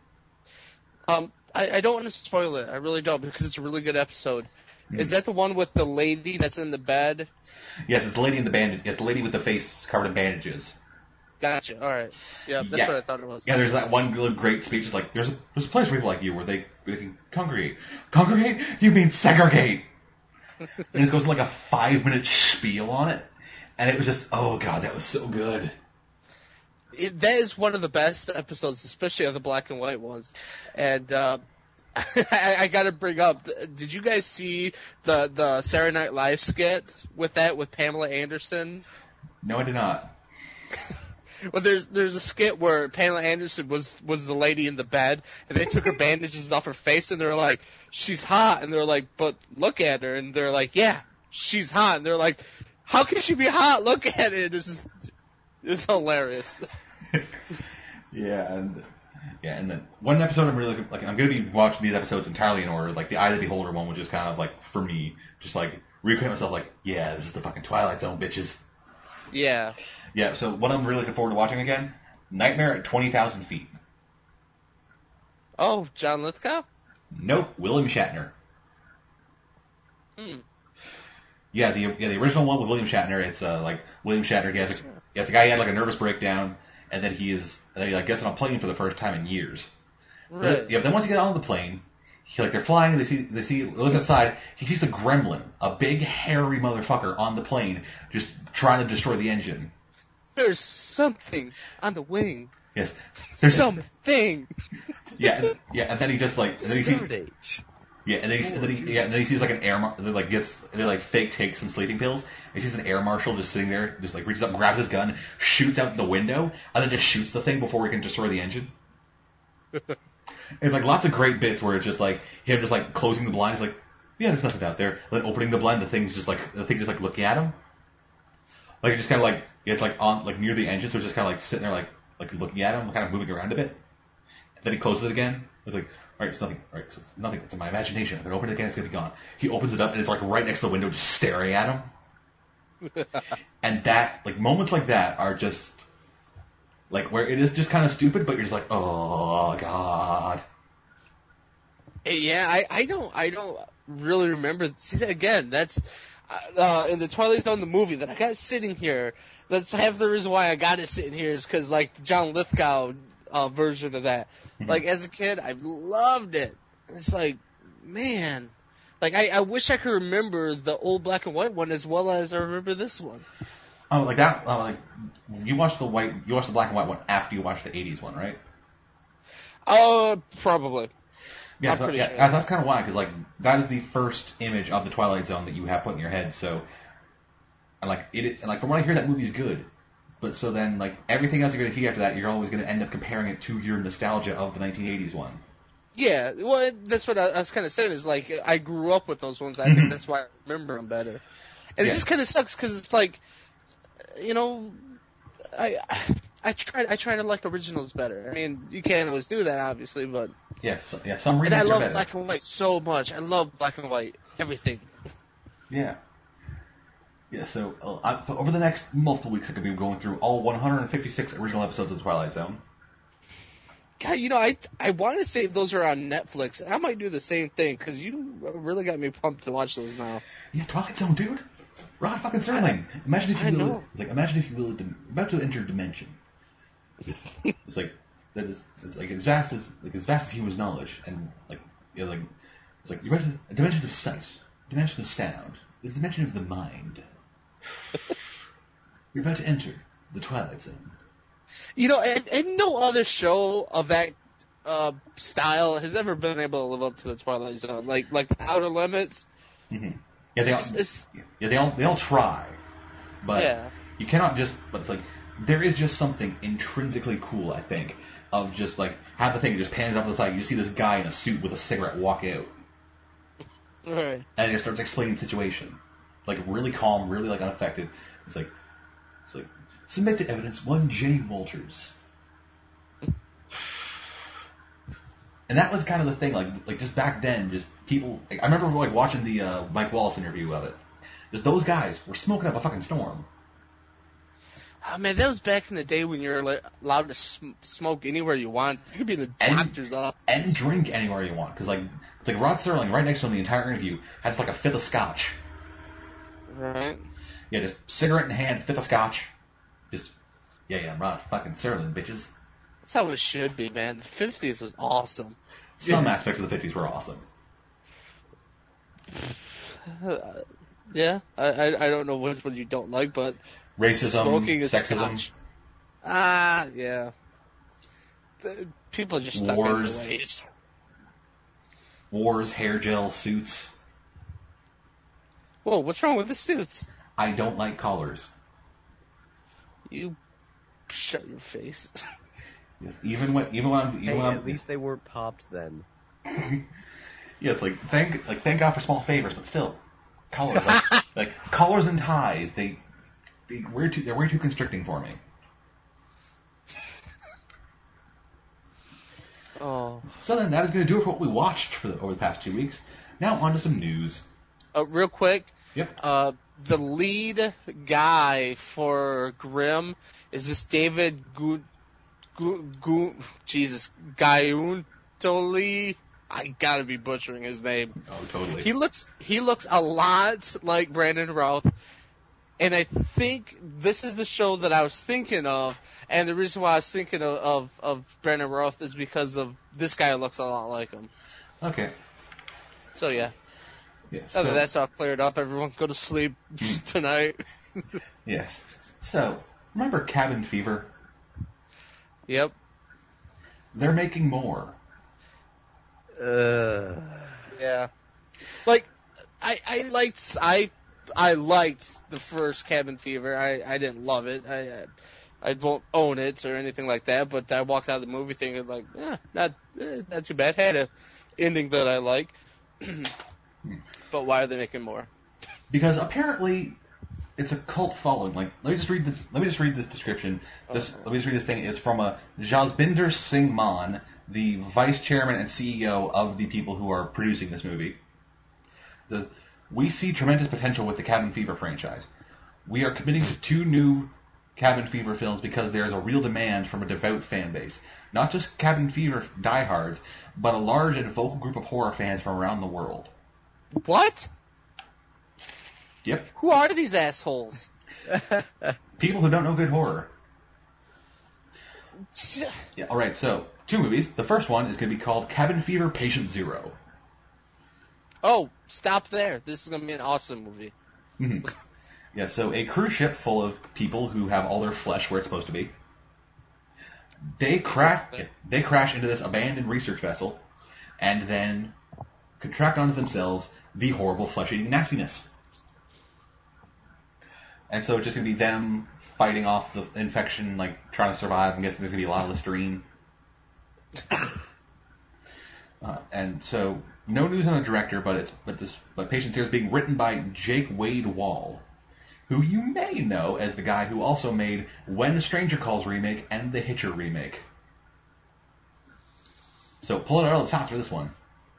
I don't want to spoil it. I really don't, because it's a really good episode. Is that the one with the lady that's in the bed? Yes, it's the lady in the bandage. It's the lady with the face covered in bandages. Gotcha. All right. Yeah, that's what I thought it was. Yeah, there's that one really great speech. It's like there's a place for people like you where they can congregate. Congregate? You mean segregate? And it goes like a 5-minute spiel on it, and it was just, oh god, that was so good. That is one of the best episodes, especially of the black and white ones. And I got to bring up, did you guys see the Saturday Night Live skit with Pamela Anderson? No, I did not. Well, there's a skit where Pamela Anderson was the lady in the bed, and they took her bandages off her face, and they're like, she's hot, and they're like, but look at her, and they're like, yeah, she's hot, and they're like, how can she be hot? Look at it. It's hilarious. And then one episode I'm really like I'm gonna be watching these episodes entirely in order. Like the Eye of the Beholder one, which is kind of like for me, just like reacquaint myself. Like, yeah, this is the fucking Twilight Zone, bitches. Yeah. Yeah. So what I'm really looking forward to watching again, Nightmare at 20,000 Feet. Oh, John Lithgow? Nope, William Shatner. Yeah, the original one with William Shatner. It's like William Shatner. It's a guy who had like a nervous breakdown, and then he like gets on a plane for the first time in years. Right. Yeah, but then once he gets on the plane, they're flying. They look outside. He sees a gremlin, a big hairy motherfucker on the plane, just trying to destroy the engine. There's something on the wing. Yes. Something. Yeah, and then he just like. And then he sees, Stardate. yeah, and then he sees like an air marshal. They like fake take some sleeping pills. He sees an air marshal just sitting there, just like reaches up, grabs his gun, shoots out the window, and then just shoots the thing before he can destroy the engine. And like lots of great bits where it's just like him just like closing the blind. He's like, yeah, there's nothing out there. Then opening the blind, the thing just like looking at him. Like it just kind of like it's like on like near the engine, so it's just kind of like sitting there like looking at him, kind of moving around a bit. And then he closes it again. It's like, all right, it's nothing. All right, so it's nothing. It's in my imagination. I'm gonna open it again. It's gonna be gone. He opens it up, and it's like right next to the window, just staring at him. And that, like, moments like that are just like where it is just kind of stupid, but you're just like, oh god. Yeah, I don't really remember. See that again? That's in the Twilight Zone, the movie that I got sitting here. That's half the reason why I got it sitting here is because like the John Lithgow version of that. Like as a kid, I loved it. It's like, man. Like, I wish I could remember the old black and white one as well as I remember this one. Oh, like that, like, you watched the black and white one after you watched the 80s one, right? Probably. Yeah, I'm pretty sure. That's kind of why, because, like, that is the first image of the Twilight Zone that you have put in your head, so, and, like, from what I hear, that movie's good. But so then, like, everything else you're going to hear after that, you're always going to end up comparing it to your nostalgia of the 1980s one. Yeah, well, that's what I was kind of saying is, like, I grew up with those ones. I think that's why I remember them better. And it just kind of sucks because it's like, you know, I try to like originals better. I mean, you can't always do that, obviously, but... Some remakes and I are love better. black and white so much. I love black and white. Everything. Yeah. Yeah, so over the next multiple weeks, I'm going to be going through all 156 original episodes of The Twilight Zone. God, you know, I want to say those are on Netflix. I might do the same thing because you really got me pumped to watch those now. Yeah, Twilight Zone, dude. Rod fucking Serling. Imagine if you I will. know. It's like imagine if you will about to enter dimension. It's like that is it's like as vast as human knowledge, and like you know, like it's like you're about to a dimension of sight, dimension of sound, the dimension of the mind. You're about to enter the Twilight Zone. You know, and no other show of that style has ever been able to live up to the Twilight Zone. Like the Outer Limits. Mm-hmm. Yeah, they all try, but Yeah. you cannot just. But it's like there is just something intrinsically cool, I think, of just like have the thing just pans up to the side. You see this guy in a suit with a cigarette walk out, Right. and he starts explaining the situation, like really calm, really like unaffected. It's like submit to evidence one Jenny Walters. And that was kind of the thing, like just back then, just people. Like, I remember like watching the Mike Wallace interview of it. Just those guys were smoking up a fucking storm. Oh man, that was back in the day when you were like, allowed to smoke anywhere you want. You could be in the doctor's office And drink anywhere you want, because like Rod Serling right next to him the entire interview had like a fifth of scotch. Right. Yeah, just cigarette in hand, fifth of scotch. Just yeah, Rod fucking Serling, bitches. That's how it should be, man. The 50s was awesome. Some aspects of the 50s were awesome. Yeah, I don't know which one you don't like, but Racism, smoking is sexism, scotch. Yeah. People are just stuck in Wars. their ways. wars, hair gel, suits. Whoa, what's wrong with the suits? I don't like collars. You shut your face. Yes, even when At least they weren't popped then. yeah, it's like thank God for small favors, but still, collars like collars and ties they're way too constricting for me. Oh. So then that is going to do it for what we watched over the past 2 weeks. Now on to some news. Real quick. Yep. The lead guy for Grimm is this David Gaiuntoli. I gotta be butchering his name. Oh, totally. He looks a lot like Brandon Routh, and I think this is the show that I was thinking of. And the reason why I was thinking of Brandon Routh is because of this guy looks a lot like him. Okay. So yeah. Yeah, Now that that's all cleared up, everyone go to sleep tonight. yes. So, remember Cabin Fever? Yep. They're making more. Yeah. Like, I liked the first Cabin Fever. I didn't love it. I won't own it or anything like that, but I walked out of the movie thinking like, not too bad. Had a ending that I like. But why are they making more? Because apparently it's a cult following. Like, let me just read this description. Let me just read this thing. It's from a Jasbinder Singh Mann, the vice chairman and CEO of the people who are producing this movie. We see tremendous potential with the Cabin Fever franchise. We are committing to 2 new Cabin Fever films because there is a real demand from a devout fan base. Not just Cabin Fever diehards, but a large and vocal group of horror fans from around the world. What? Yep. Who are these assholes? People who don't know good horror. Yeah, alright, so 2 movies. The first one is going to be called Cabin Fever Patient Zero. Oh, stop there. This is going to be an awesome movie. Mm-hmm. Yeah, so a cruise ship full of people who have all their flesh where it's supposed to be. They crash into this abandoned research vessel and then contract onto themselves the horrible flesh-eating nastiness. And so it's just going to be them fighting off the infection, like trying to survive. I'm guessing there's going to be a lot of Listerine. And so no news on the director, but Patient Zero is being written by Jake Wade Wall, who you may know as the guy who also made When a Stranger Calls remake and the Hitcher remake. So pull it out of the stops for this one.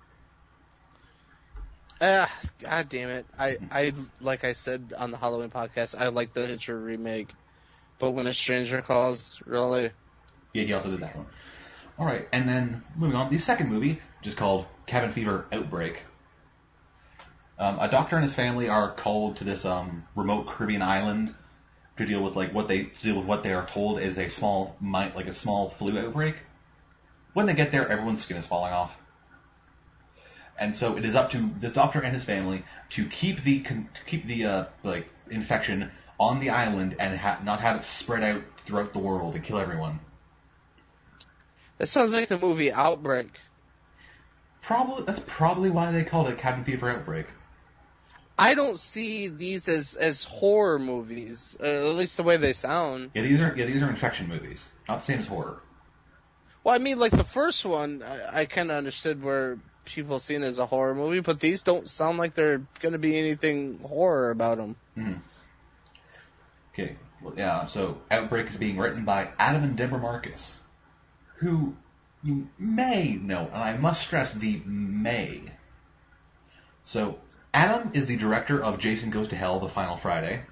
God damn it. I like I said on the Halloween podcast, I like the Hitcher remake. But When a Stranger Calls, really? Yeah, he also did that one. Alright, and then moving on, the second movie, which is called Cabin Fever Outbreak. A doctor and his family are called to this remote Caribbean island to deal with what they are told is a small flu outbreak. When they get there, everyone's skin is falling off, and so it is up to this doctor and his family to keep the infection on the island and not have it spread out throughout the world and kill everyone. That sounds like the movie Outbreak. That's probably why they called it Cabin Fever Outbreak. I don't see these as horror movies, at least the way they sound. Yeah, these are infection movies, not the same as horror. Well, I mean, like the first one, I kind of understood where people seen it as a horror movie, but these don't sound like they're going to be anything horror about them. Mm-hmm. Okay, well, yeah. So Outbreak is being written by Adam and Deborah Marcus, who you may know, and I must stress the may. So Adam is the director of Jason Goes to Hell, The Final Friday.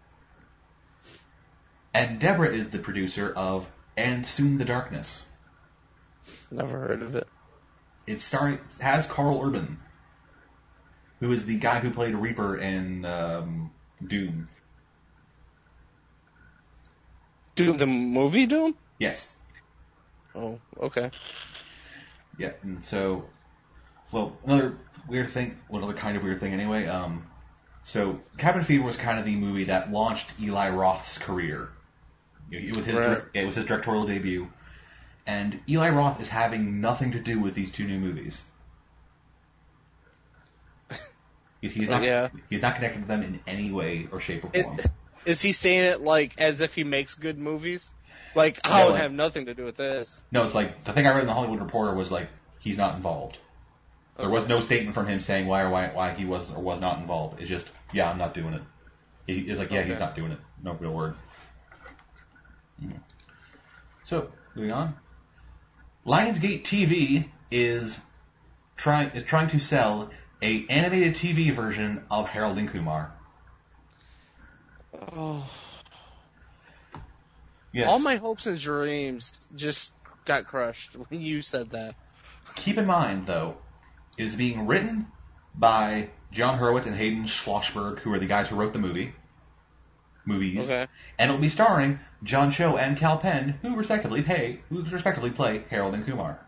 And Deborah is the producer of And Soon the Darkness. Never heard of it. It has Carl Urban, who is the guy who played Reaper in Doom. Doom, the movie Doom? Yes. Oh, okay. Yeah, and so, well, another kind of weird thing anyway. So Cabin Fever was kind of the movie that launched Eli Roth's career. It was his directorial debut, and Eli Roth is having nothing to do with these two new movies. He's not connected to them in any way or shape or form. Is he saying it like as if he makes good movies? Like, I would have nothing to do with this. No, it's like, the thing I read in the Hollywood Reporter was like, he's not involved. There was no statement from him saying why he was or was not involved. It's just, yeah, I'm not doing it. He's like, yeah, he's not doing it. No real word. Mm-hmm. So, moving on. Lionsgate TV is trying to sell a animated TV version of Harold and Kumar. Oh. Yes. All my hopes and dreams just got crushed when you said that. Keep in mind, though, it is being written by John Hurwitz and Hayden Schlossberg, who are the guys who wrote the movies. Okay. And it will be starring John Cho and Cal Penn, who respectively play Harold and Kumar.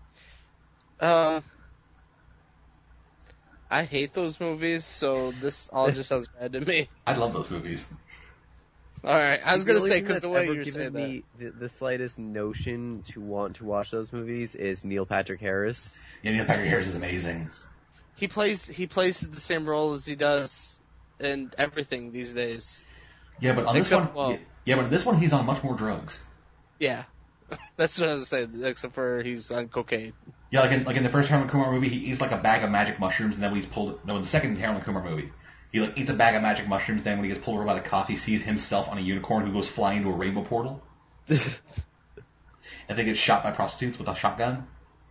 I hate those movies, so this all just sounds bad to me. I love those movies. Alright, I was going to say, because because the way you're saying that. The slightest notion to want to watch those movies is Neil Patrick Harris. Yeah, Neil Patrick Harris is amazing. He plays the same role as he does in everything these days. Yeah, but on this one, he's on much more drugs. Yeah. That's what I was saying, except for he's on cocaine. Yeah, like in the first Harold and Kumar movie, he eats like a bag of magic mushrooms, and then when he's pulled... No, in the second Harold and Kumar movie, he eats a bag of magic mushrooms, then when he gets pulled over by the cops, he sees himself on a unicorn who goes flying into a rainbow portal. And then gets shot by prostitutes with a shotgun.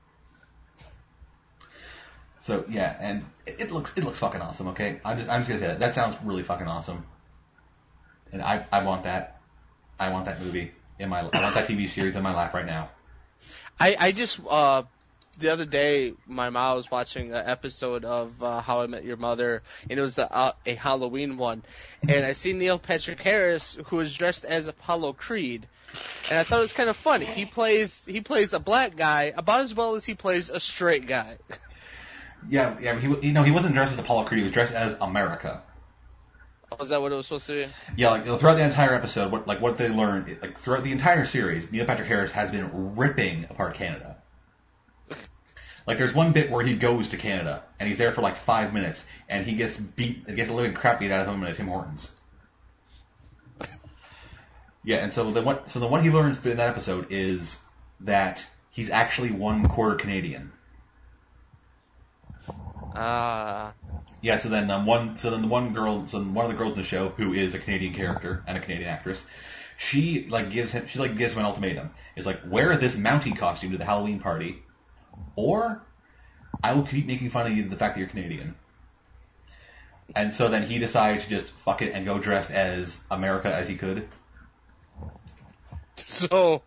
So, yeah, and it looks fucking awesome, okay? I'm just gonna say that. That sounds really fucking awesome. And I want that. I want that movie I want that TV series in my lap right now. I just, the other day, my mom was watching an episode of How I Met Your Mother, and it was a Halloween one. And I see Neil Patrick Harris, who was dressed as Apollo Creed, and I thought it was kind of funny. He plays a black guy about as well as he plays a straight guy. Yeah. He wasn't dressed as Apollo Creed. He was dressed as America. Was that what it was supposed to be? Yeah, throughout the entire episode, what they learned, throughout the entire series, Neil Patrick Harris has been ripping apart Canada. There's one bit where he goes to Canada, and he's there for 5 minutes, and he gets the living crap beat out of him at Tim Hortons. Yeah, and so what he learns in that episode is that he's actually 1/4 Canadian. Yeah, so then one of the girls in the show, who is a Canadian character and a Canadian actress, she gives him an ultimatum. It's wear this Mountie costume to the Halloween party, or I will keep making fun of you the fact that you're Canadian. And so then he decided to just fuck it and go dressed as America as he could. So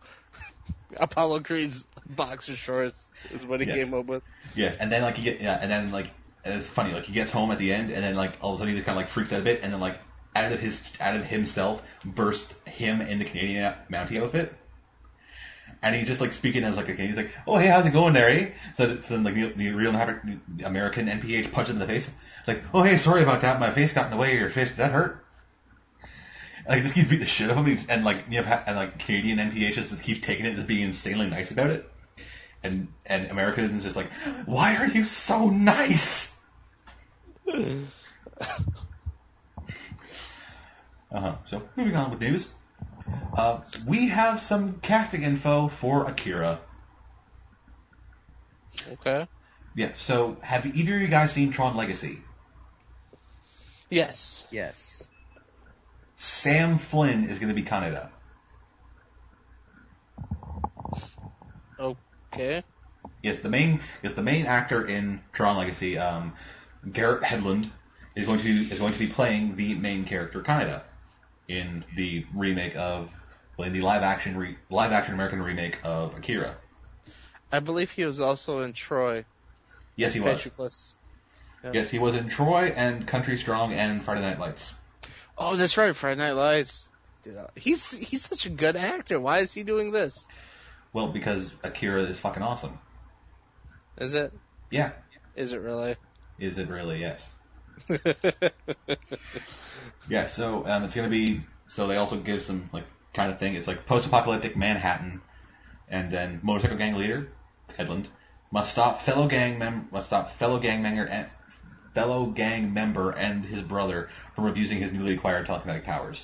Apollo Creed's boxer shorts is what he came up with. Yes, and then And it's funny, like he gets home at the end, and then like all of a sudden he just kind of like freaks out a bit, and then like out of himself burst him in the Canadian Mountie outfit, and he's just like speaking as like a Canadian. He's like, "Oh hey, how's it going there, eh?" So then like the real American NPH punches him in the face, like, "Oh hey, sorry about that, my face got in the way. Your face, did that hurt?" And like just keeps beating the shit out of him, and like Canadian NPH just keeps taking it as being insanely nice about it. And America is just like, why are you so nice? So moving on with news, we have some casting info for Akira. Okay. Yeah. So have either of you guys seen Tron Legacy? Yes. Yes. Sam Flynn is going to be Kaneda. Okay. Yes, the main actor in Tron Legacy, Garrett Hedlund, is going to be playing the main character Kaneda in the live action American remake of Akira. I believe he was also in Troy. Yes, he was. Patroclus. Yep. Yes, he was in Troy and Country Strong and Friday Night Lights. Oh, that's right, Friday Night Lights. He's such a good actor. Why is he doing this? Well, because Akira is fucking awesome. Is it? Yeah. Is it really? Is it really? Yes. Yeah, so it's going to be, so they also give some like kind of thing. It's like post-apocalyptic Manhattan, and then motorcycle gang leader Hedlund must stop fellow gang member and his brother from abusing his newly acquired telekinetic powers.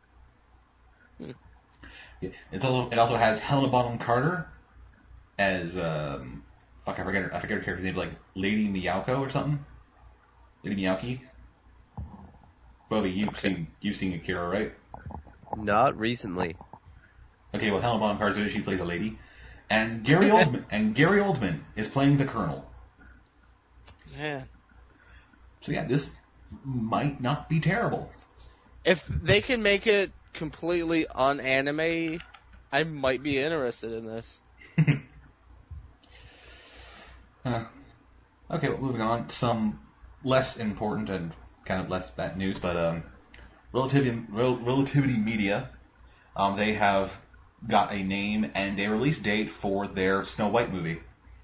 Yeah, it also has Helena Bonham Carter as I forget her character's name, like Lady Miyako or something. Lady Miyaki. Bobby, you've seen Akira, right? Not recently. Okay, well, Helena Bonham Carter, she plays a lady, and Gary Oldman is playing the Colonel. Man. So yeah, this might not be terrible. If they can make it completely un-anime, I might be interested in this. Okay, well, moving on. Some less important and kind of less bad news, but Relativity Media, they have got a name and a release date for their Snow White movie.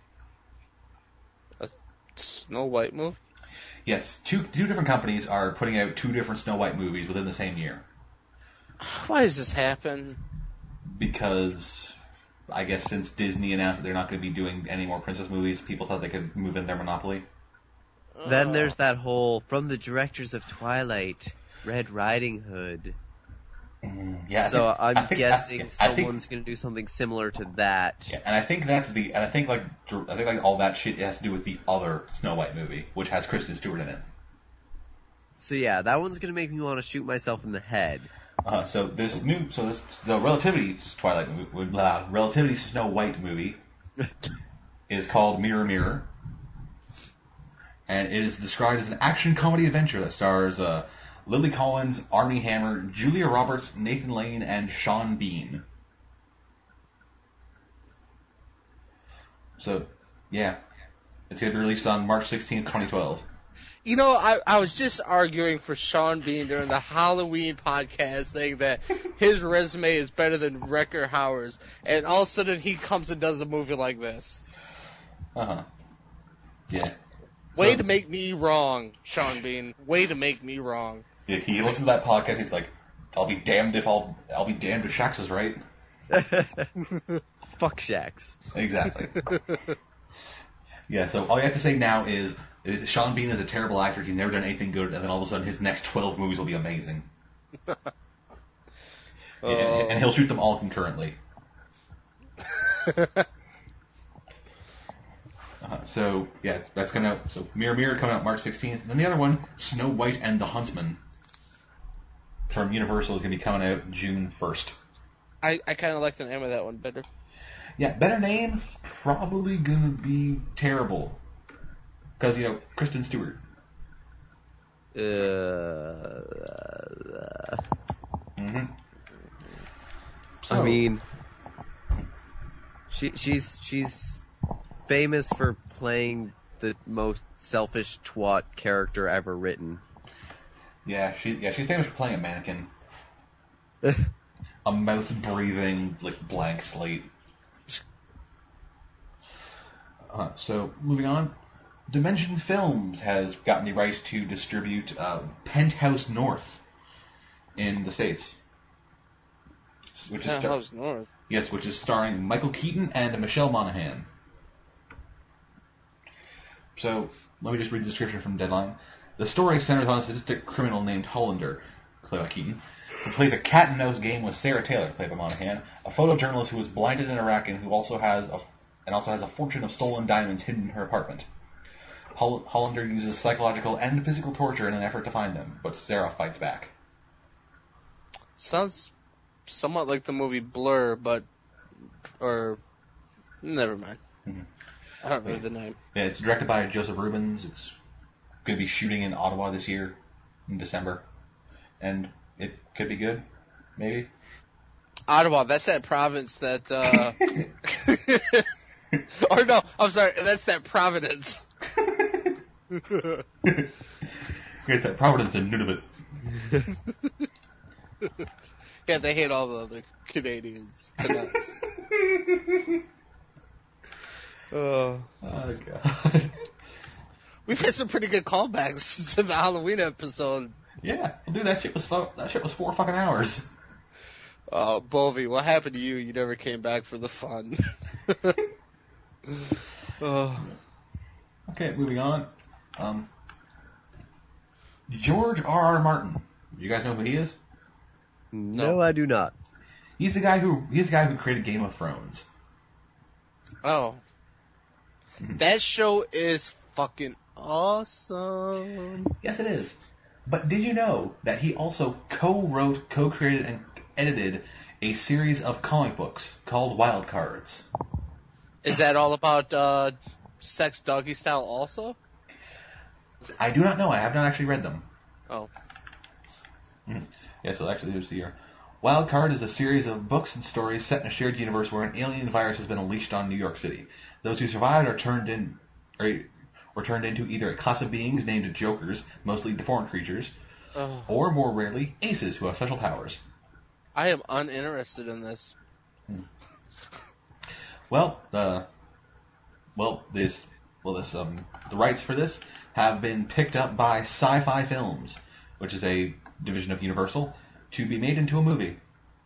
A Snow White movie? Yes, two different companies are putting out two different Snow White movies within the same year. Why does this happen? Because I guess since Disney announced that they're not going to be doing any more princess movies, people thought they could move in their monopoly. Then there's that whole, from the directors of Twilight, Red Riding Hood. Yeah. So I'm guessing someone's going to do something similar to that. Yeah, and I think I think all that shit has to do with the other Snow White movie, which has Kristen Stewart in it. So yeah, that one's going to make me want to shoot myself in the head. So the Relativity Twilight movie, Relativity Snow White movie is called Mirror Mirror, and it is described as an action comedy adventure that stars Lily Collins, Armie Hammer, Julia Roberts, Nathan Lane, and Sean Bean. So, yeah, it's going to be released on March 16th, 2012. You know, I was just arguing for Sean Bean during the Halloween podcast, saying that his resume is better than Rutger Hauer's, and all of a sudden he comes and does a movie like this. Yeah. Way to make me wrong, Sean Bean. Way to make me wrong. If he listens to that podcast, he's like, I'll be damned if Shax is right. Fuck Shax. Exactly. Yeah, so all you have to say now is Sean Bean is a terrible actor, he's never done anything good, and then all of a sudden his next 12 movies will be amazing. And he'll shoot them all concurrently. So, yeah, that's coming out. So, Mirror Mirror coming out March 16th. And then the other one, Snow White and the Huntsman, from Universal, is going to be coming out June 1st. I kind of like the name of that one better. Yeah, better name, probably going to be terrible. Because, Kristen Stewart. I mean, she's famous for playing the most selfish twat character ever written. She's famous for playing a mannequin. A mouth-breathing, blank slate. So, moving on. Dimension Films has gotten the rights to distribute Penthouse North in the States. Penthouse North? Yes, which is starring Michael Keaton and Michelle Monaghan. So, let me just read the description from Deadline. The story centers on a sadistic criminal named Hollander, played by Keaton, who plays a cat-and-mouse game with Sarah Taylor, played by Monaghan, a photojournalist who is blinded in Iraq and who also has a fortune of stolen diamonds hidden in her apartment. Hollander uses psychological and physical torture in an effort to find them, but Sarah fights back. Sounds somewhat like the movie Blur, never mind. Mm-hmm. I don't know the name. Yeah, it's directed by Joseph Rubens. It's going to be shooting in Ottawa this year, in December. And it could be good, maybe. Ottawa, that's that province that, or no, I'm sorry, that's that Providence. Get that Providence and Nunavut. Yeah, they hate all the other Canadians. Canucks. Oh, God. We've had some pretty good callbacks to the Halloween episode. Yeah, dude, that shit was 4 fucking hours. Bovey, what happened to you? You never came back for the fun. Okay, moving on. George R.R. Martin. You guys know who he is? No, I do not. He's the guy who created Game of Thrones. Oh. That show is fucking awesome. Yes, it is. But did you know that he also co-wrote, co-created, and edited a series of comic books called Wild Cards? Is that all about sex doggy style also? I do not know. I have not actually read them. Oh. Yeah, so actually there's the year. Wild Card is a series of books and stories set in a shared universe where an alien virus has been unleashed on New York City. Those who survived are turned into either a class of beings named Jokers, mostly deformed creatures, or more rarely, Aces who have special powers. I am uninterested in this. The rights for this have been picked up by Sci-Fi Films, which is a division of Universal, to be made into a movie.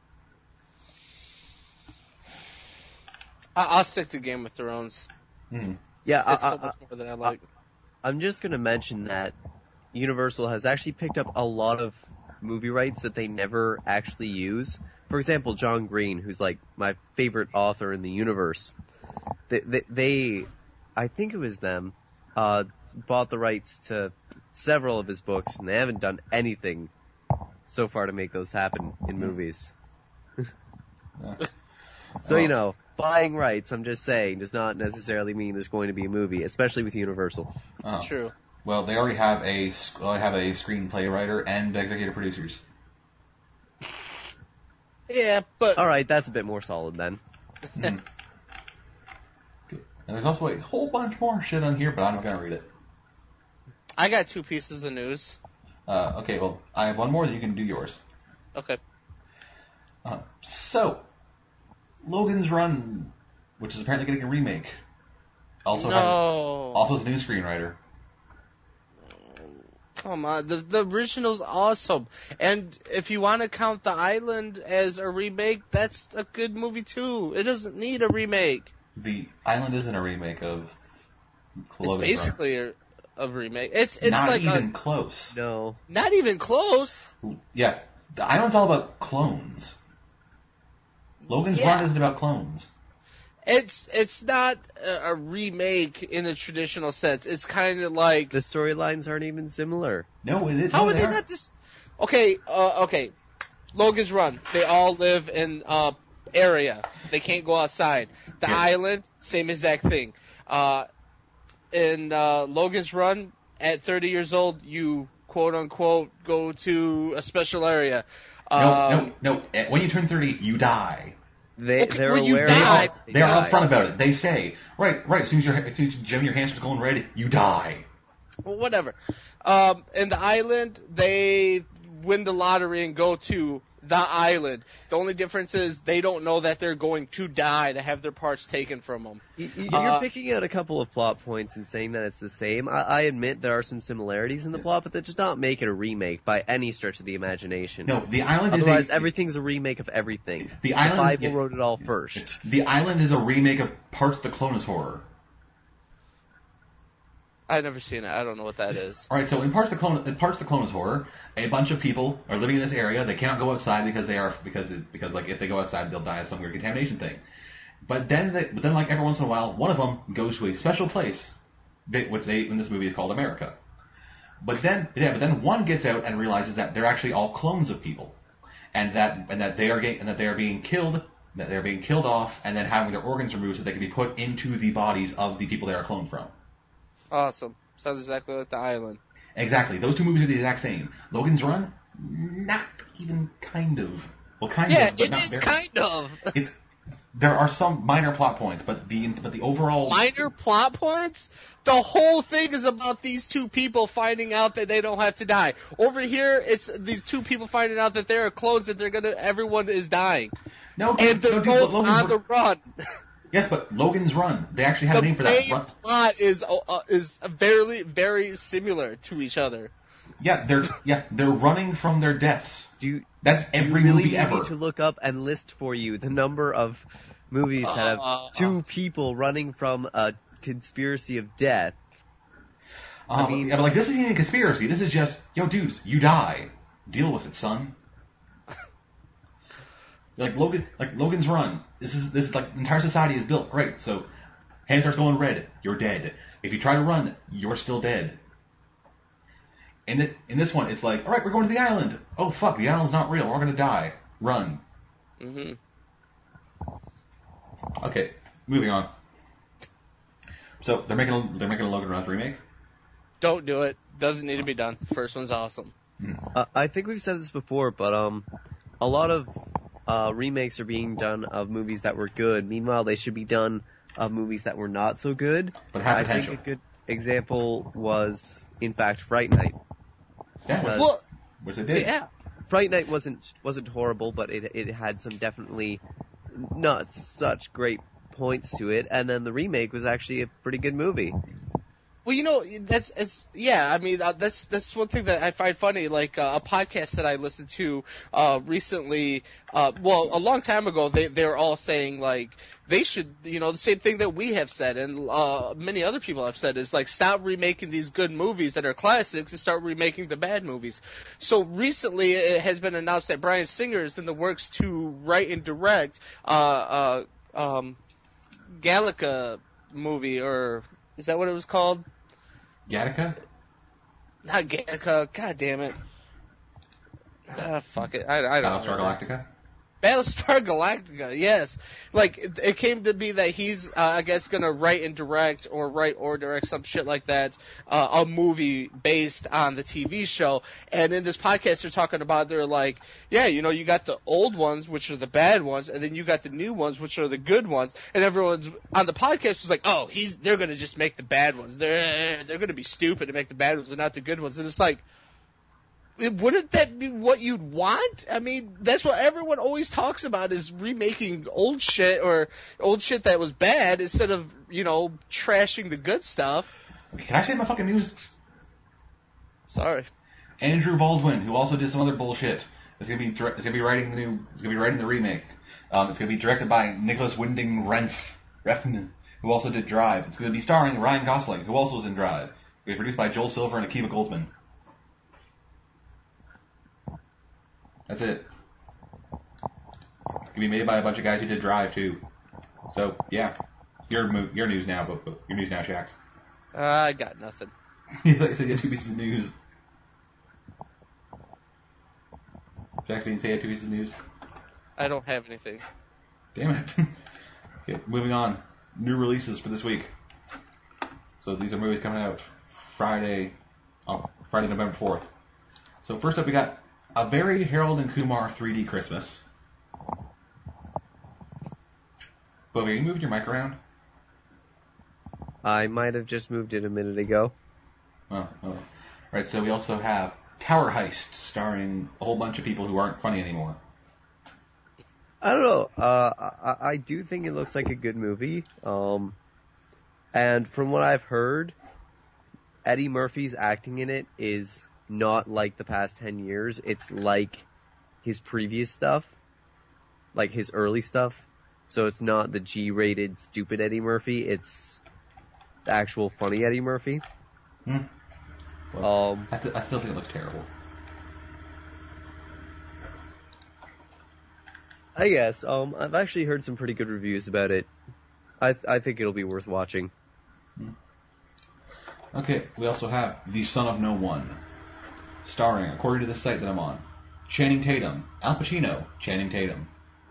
I'll stick to Game of Thrones. Yeah, It's so much more than I like. I'm just going to mention that Universal has actually picked up a lot of movie rights that they never actually use. For example, John Green, who's like my favorite author in the universe. They I think it was them, bought the rights to several of his books, and they haven't done anything so far to make those happen in movies. So, buying rights, I'm just saying, does not necessarily mean there's going to be a movie, especially with Universal. True. Well, they already have a screenplay writer and executive producers. Yeah, but... Alright, that's a bit more solid then. And there's also a whole bunch more shit on here, but I'm not going to read it. I got 2 pieces of news. Okay, well, I have one more, then you can do yours. Okay. So, Logan's Run, which is apparently getting a remake, also has a new screenwriter. Come on, the original's awesome. And if you want to count The Island as a remake, that's a good movie too. It doesn't need a remake. The Island isn't a remake of Logan's It's basically a remake. It's not like even close. No. Not even close. Yeah, The Island's all about clones. Logan's Run isn't about clones. It's not a remake in the traditional sense. It's kind of like... The storylines aren't even similar. No, it is. How are they not this... Okay. Logan's Run. They all live in area. They can't go outside. The Island, same exact thing. In Logan's Run, at 30 years old, you quote unquote go to a special area. No. When you turn 30, you die. They're when you aware die- of it. They are upfront about it. They say, right, as soon as Jim, your hands are going red, you die. Well, whatever. In the island, they win the lottery and go to the island. The only difference is they don't know that they're going to die to have their parts taken from them. You're picking out a couple of plot points and saying that it's the same. I admit there are some similarities in the plot, but that does not make it a remake by any stretch of the imagination. No, the island Otherwise, is everything's a remake of everything. The island is- Bible wrote it all first. The island is a remake of Parts of the Clonus Horror. I've never seen it. I don't know what that is. All right, so in Parts of the Clonus Horror, a bunch of people are living in this area. They cannot go outside because like if they go outside, they'll die of some weird contamination thing. But then like every once in a while, one of them goes to a special place, which in this movie is called America. But then one gets out and realizes that they're actually all clones of people, and that they are being killed. That they're being killed off and then having their organs removed so they can be put into the bodies of the people they are cloned from. Awesome. Sounds exactly like the island. Exactly. Those two movies are the exact same. Logan's Run, not even kind of. Well, kind Yeah, of, but it not is very. kind of. There are some minor plot points, but the overall Minor plot points? The whole thing is about these two people finding out that they don't have to die. Over here, it's these two people finding out that there are clones that everyone is dying. no, And they're no, dude, both Logan's on the run. Yes, but Logan's Run. They actually have a name for The that. main plot is very, very similar to each other. They're running from their deaths. That's Do you every really movie need ever. me to look up and list for you the number of movies that have two people running from a conspiracy of death? I mean, yeah, but like this isn't even a conspiracy. This is just, dudes, you die. Deal with it, son. Logan's Run. This is like entire society is built. Great. So, hand starts going red. You're dead. If you try to run, you're still dead. In this one, it's like, all right, we're going to the island. Oh fuck, the island's not real. We're gonna die. Run. Mm-hmm. Okay, moving on. So they're making a Logan Run remake. Don't do it. Doesn't need to be done. First one's awesome. I think we've said this before, but a lot of remakes are being done of movies that were good. Meanwhile, they should be done of movies that were not so good. But have I potential. think a good example was, in fact, Fright Night. Yeah, Because which they did. Yeah. Fright Night wasn't horrible, but it had some definitely not such great points to it, and then the remake was actually a pretty good movie. Well, that's one thing that I find funny. Like a podcast that I listened to recently, a long time ago, they're all saying like they should, the same thing that we have said, and many other people have said is like stop remaking these good movies that are classics and start remaking the bad movies. So recently, it has been announced that Bryan Singer is in the works to write and direct Gattaca movie, or is that what it was called? Gattaca? Not Gattaca. God damn it. Fuck it. I don't know. Battlestar Galactica? Battlestar Galactica, yes. Like, it came to be that he's, I guess, gonna write or direct some shit like that, a movie based on the TV show. And in this podcast, they're talking about, they're like, yeah, you got the old ones, which are the bad ones, and then you got the new ones, which are the good ones. And everyone's, on the podcast was like, oh, they're gonna just make the bad ones. They're gonna be stupid to make the bad ones and not the good ones. And it's like, wouldn't that be what you'd want? I mean, that's what everyone always talks about is remaking old shit or old shit that was bad instead of, trashing the good stuff. Can I say my fucking news? Sorry. Andrew Baldwin, who also did some other bullshit, is gonna be writing the remake. It's gonna be directed by Nicholas Winding Refn, who also did Drive. It's gonna be starring Ryan Gosling, who also was in Drive. It's gonna be produced by Joel Silver and Akiva Goldsman. That's it. It's gonna be made by a bunch of guys who did Drive too. So yeah, your news now, but your news now, Shax. I got nothing. You said you had 2 pieces of news. Shax didn't say you had 2 pieces of news. I don't have anything. Damn it. Okay, moving on. New releases for this week. So these are movies coming out Friday, November 4th. So first up, we got A Very Harold and Kumar 3D Christmas. But are you moving your mic around? I might have just moved it a minute ago. Oh. Right, so we also have Tower Heist, starring a whole bunch of people who aren't funny anymore. I don't know. I do think it looks like a good movie. And from what I've heard, Eddie Murphy's acting in it is not like the past 10 years. It's like his previous stuff, like his early stuff. So it's not the G-rated stupid Eddie Murphy. It's the actual funny Eddie Murphy. Well, I still think it looks terrible. I guess. I've actually heard some pretty good reviews about it. I think it'll be worth watching. Okay, we also have The Son of No One, starring, according to the site that I'm on, Channing Tatum, Al Pacino, Channing Tatum.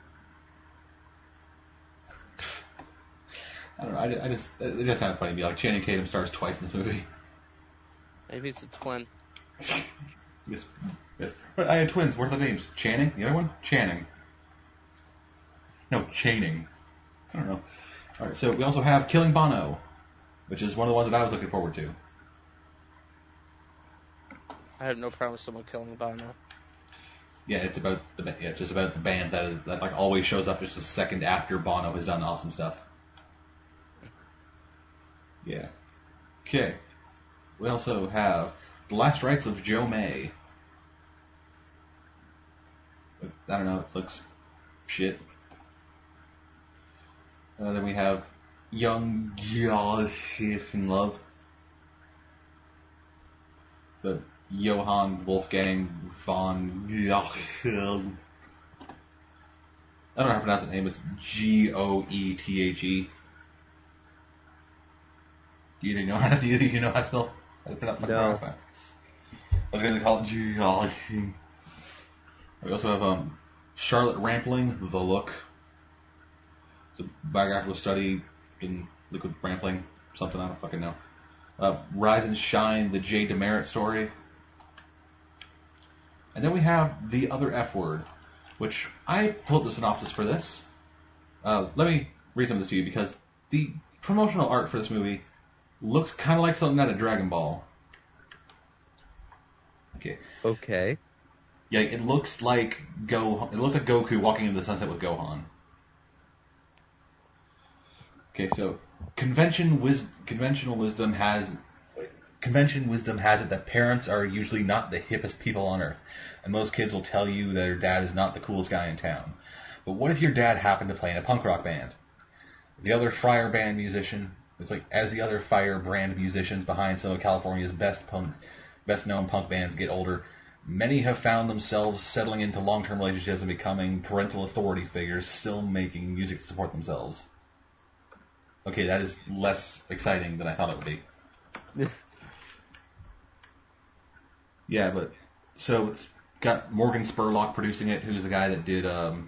I don't know, it just sounded funny to me, like Channing Tatum stars twice in this movie. Maybe it's a twin. Yes. But I had twins, what are the names? Channing? The other one? Channing. No, Channing. I don't know. Alright, so we also have Killing Bono, which is one of the ones that I was looking forward to. I have no problem with someone killing Bono. Yeah, it's about just about the band that like always shows up just a second after Bono has done awesome stuff. Yeah. Okay. We also have The Last Rites of Joe May. I don't know, it looks shit. Then we have Young Joseph in Love. The Johann Wolfgang von Goethe. I don't know how to pronounce the name. It's Goethe. Do you know how to spell? How to pronounce that? I was going to call it Goethe. We also have Charlotte Rampling, The Look. It's a biographical study in liquid rampling, something I don't fucking know. Rise and Shine, the Jay Demerit story. And then we have The Other F Word, which I pulled up the synopsis for this. Let me read some of this to you because the promotional art for this movie looks kind of like something out of Dragon Ball. Okay. Yeah, it looks like Goku walking into the sunset with Gohan. Okay, so conventional wisdom has it that parents are usually not the hippest people on earth, and most kids will tell you that their dad is not the coolest guy in town. But what if your dad happened to play in a punk rock band? The other fire brand musicians behind some of California's best known punk bands get older, many have found themselves settling into long-term relationships and becoming parental authority figures, still making music to support themselves. Okay, that is less exciting than I thought it would be. Yeah, but so it's got Morgan Spurlock producing it, who's the guy that did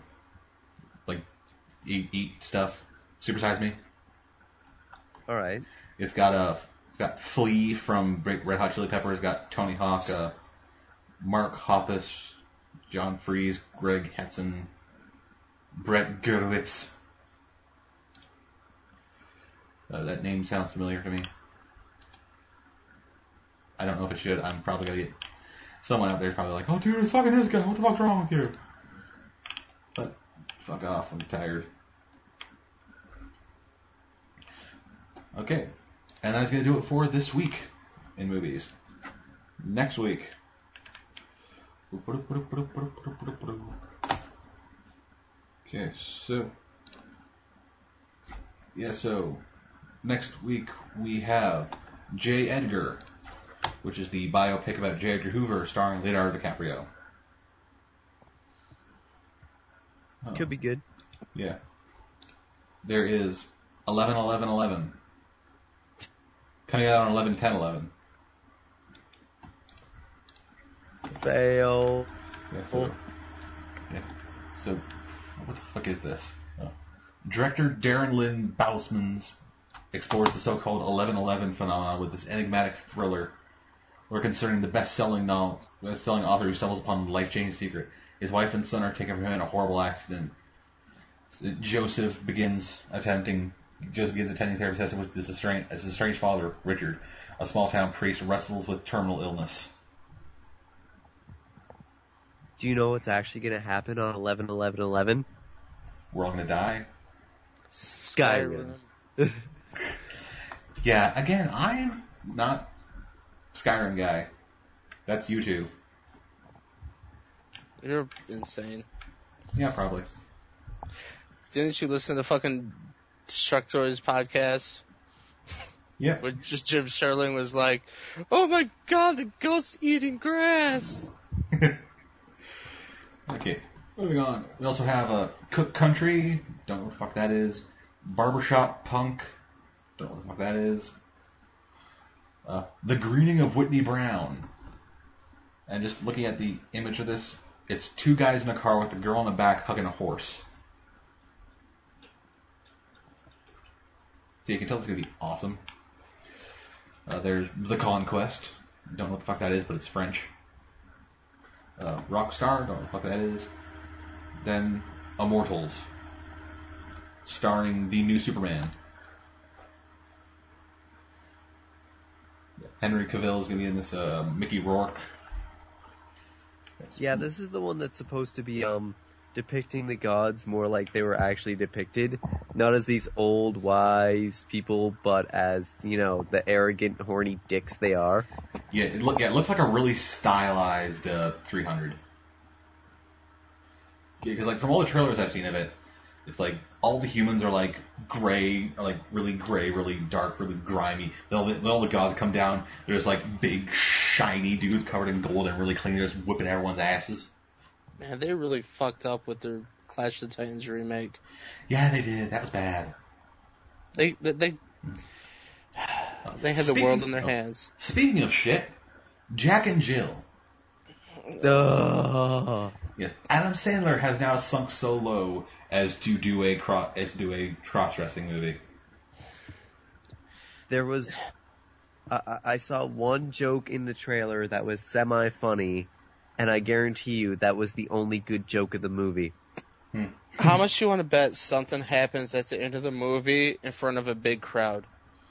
Eat stuff, Super Size Me. All right. It's got Flea from Red Hot Chili Peppers. It's got Tony Hawk, Mark Hoppus, John Freese, Greg Hetson, Brett Gurewitz. That name sounds familiar to me. I don't know if it should. I'm probably going to get someone out there probably like, oh dude, it's fucking this guy. What the fuck's wrong with you? But fuck off. I'm tired. Okay. And that's going to do it for this week in movies. Next week. Okay, so next week we have J. Edgar, which is the biopic about J. Edgar Hoover starring Leonardo DiCaprio. Could be good. Yeah. There is 11-11-11. Coming out on 11-10-11. Fail. So, what the fuck is this? Director Darren Lynn Bousmans explores the so-called 11-11 phenomenon with this enigmatic thriller concerning the best-selling author who stumbles upon a life-changing secret. His wife and son are taken from him in a horrible accident. Joseph begins attending therapy session with his estranged father, Richard. A small-town priest wrestles with terminal illness. Do you know what's actually going to happen on 11/11/11? We're all going to die. Skyrim. Yeah, again, I'm not Skyrim guy. That's you two. You're insane. Yeah, probably. Didn't you listen to fucking Destructoid's podcast? Yeah. Where just Jim Sherling was like, "Oh my god, the goat's eating grass." Okay, moving on. We also have Cook Country. Don't know what the fuck that is. Barbershop Punk. Don't know what the fuck that is. The Greening of Whitney Brown. And just looking at the image of this, it's two guys in a car with a girl in the back hugging a horse. So you can tell it's going to be awesome. There's The Conquest. Don't know what the fuck that is, but it's French. Rockstar. Don't know what the fuck that is. Then Immortals. Starring the new Superman. Henry Cavill is going to be in this, Mickey Rourke. Yeah, this is the one that's supposed to be depicting the gods more like they were actually depicted, not as these old wise people, but as, you know, the arrogant, horny dicks they are. Yeah, it looks like a really stylized 300. Yeah, because like from all the trailers I've seen of it, it's like all the humans are like gray, or like really gray, really dark, really grimy. Then all the gods come down. There's like big, shiny dudes covered in gold and really clean. They're just whipping everyone's asses. Man, they really fucked up with their Clash of the Titans remake. Yeah, they did. That was bad. They had the world in their hands. Speaking of shit, Jack and Jill. Yes, Adam Sandler has now sunk so low as to do a cross-dressing movie. There was, I saw one joke in the trailer that was semi-funny, and I guarantee you that was the only good joke of the movie. How much do you want to bet something happens at the end of the movie in front of a big crowd?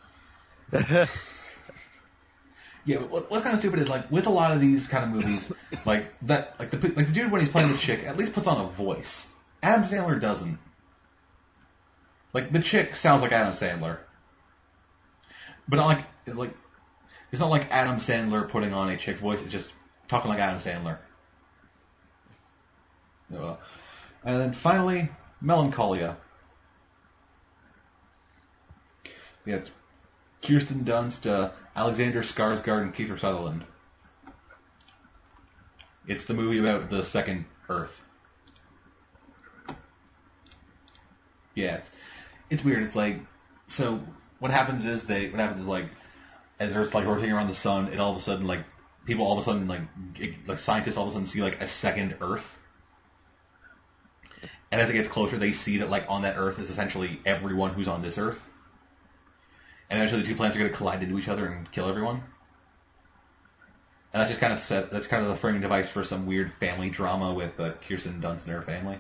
Yeah, but what's kind of stupid is like with a lot of these kind of movies, like the dude when he's playing the chick at least puts on a voice. Adam Sandler doesn't. Like the chick sounds like Adam Sandler, but it's not like Adam Sandler putting on a chick's voice. It's just talking like Adam Sandler. And then finally, Melancholia. Yeah, it's Kirsten Dunst, Alexander Skarsgård, and Kiefer Sutherland. It's the movie about the second Earth. Yeah, it's weird. It's like, so what happens is like as Earth's like rotating around the sun, and all of a sudden like people all of a sudden like scientists all of a sudden see like a second Earth. And as it gets closer, they see that like on that Earth is essentially everyone who's on this Earth. And eventually the two planets are going to collide into each other and kill everyone. And that's just kind of that's kind of the framing device for some weird family drama with Kirsten Dunst and her family.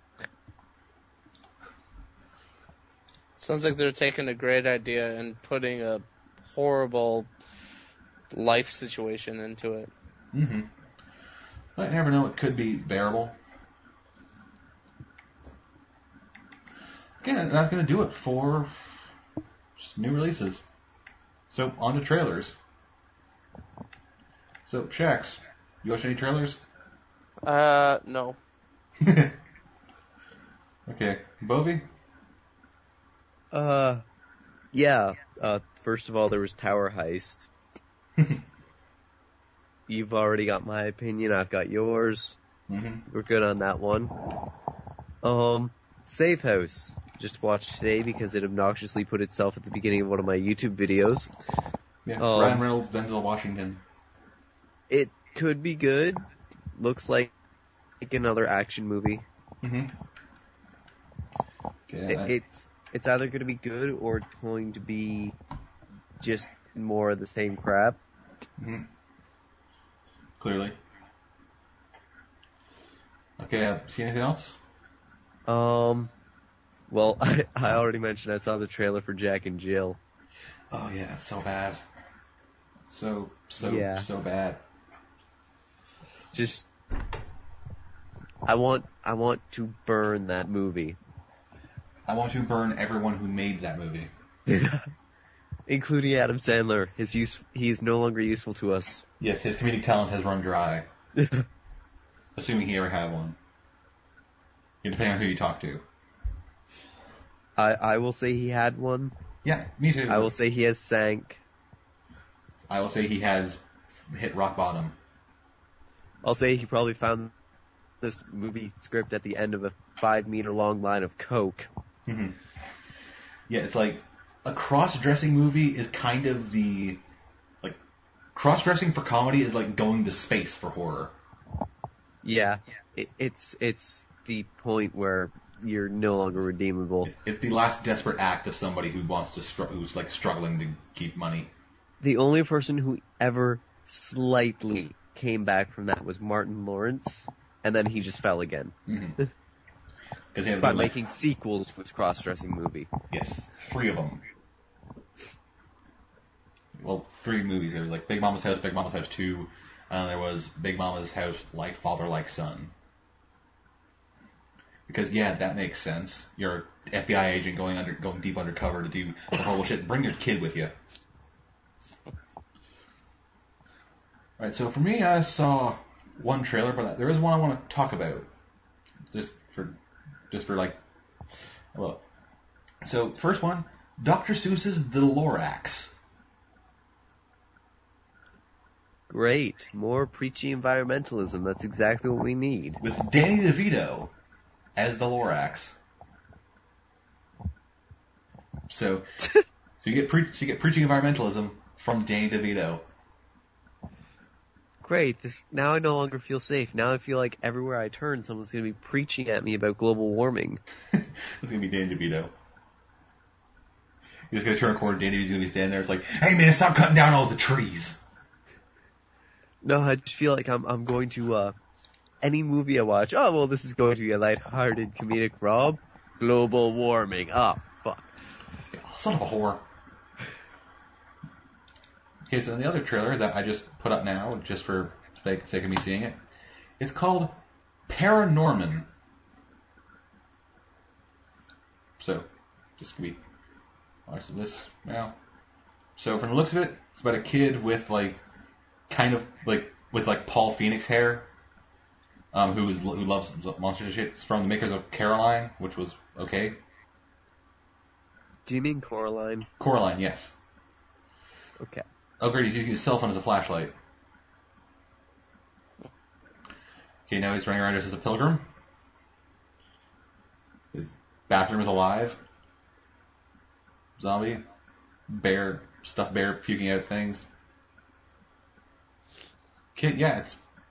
Sounds like they're taking a great idea and putting a horrible life situation into it. Mm-hmm. But you never know, it could be bearable. Again, that's going to do it for new releases. So, on to trailers. So, Shax, you watch any trailers? No. Okay. Bovie? Yeah. First of all, there was Tower Heist. You've already got my opinion, I've got yours. Mm-hmm. We're good on that one. Safe House. Just watched today because it obnoxiously put itself at the beginning of one of my YouTube videos. Yeah, Ryan Reynolds, Denzel Washington. It could be good. Looks like another action movie. Mm-hmm. Okay, It's either going to be good or it's going to be just more of the same crap. Mm-hmm. Clearly. Okay, see anything else? Well, I already mentioned I saw the trailer for Jack and Jill. Oh yeah, so bad. So Yeah. bad. Just, I want to burn that movie. I want to burn everyone who made that movie. Including Adam Sandler. He is no longer useful to us. Yes, his comedic talent has run dry. Assuming he ever had one. Depending on who you talk to. I will say he had one. Yeah, me too. I will say he has sank. I will say he has hit rock bottom. I'll say he probably found this movie script at the end of a 5-meter long line of coke. Mm-hmm. Yeah, it's like a cross-dressing movie is kind of the like cross-dressing for comedy is like going to space for horror. Yeah, it's the point where you're no longer redeemable. It's the last desperate act of somebody who wants to who's like struggling to keep money. The only person who ever slightly came back from that was Martin Lawrence, and then he just fell again. Mm-hmm. By making sequels to his cross-dressing movie. Yes, 3 of them. Well, 3 movies. There was like Big Mama's House, Big Mama's House 2, and there was Big Mama's House Like Father, Like Son. Because yeah, that makes sense. You're an FBI agent going deep undercover to do the horrible shit. Bring your kid with you. Alright, so for me, I saw one trailer, but there is one I want to talk about. Just for like, well, so first one, Dr. Seuss's The Lorax. Great. More preachy environmentalism. That's exactly what we need. With Danny DeVito as the Lorax. So you get preaching environmentalism from Danny DeVito. Great. Now I no longer feel safe. Now I feel like everywhere I turn, someone's going to be preaching at me about global warming. It's going to be Danny DeVito. You're just going to turn a corner, Danny DeVito's going to be standing there. It's like, hey man, stop cutting down all the trees. No, I just feel like I'm going to, any movie I watch, oh, well, this is going to be a lighthearted comedic romp. Global warming. Oh, fuck. Son of a whore. Okay, so then the other trailer that I just put up now, just for sake of me seeing it, it's called Paranorman. So, just gonna be watching this now. So from the looks of it, it's about a kid with like, kind of like with like Paul Phoenix hair, who loves monsters and shit. It's from the makers of Coraline, which was okay. Do you mean Coraline? Coraline, yes. Okay. Oh great, he's using his cell phone as a flashlight. Okay, now he's running around just as a pilgrim. His bathroom is alive. Zombie. Bear, stuffed bear puking out things. Okay, yeah,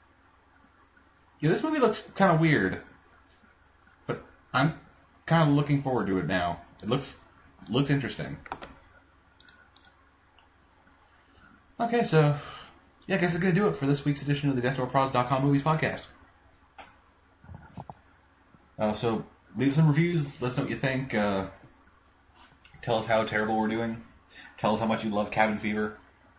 this movie looks kind of weird. But I'm kind of looking forward to it now. It looks interesting. Okay, so, yeah, I guess that's going to do it for this week's edition of the DeathDoorProds.com Movies Podcast. So, leave some reviews, let us know what you think, tell us how terrible we're doing, tell us how much you love Cabin Fever.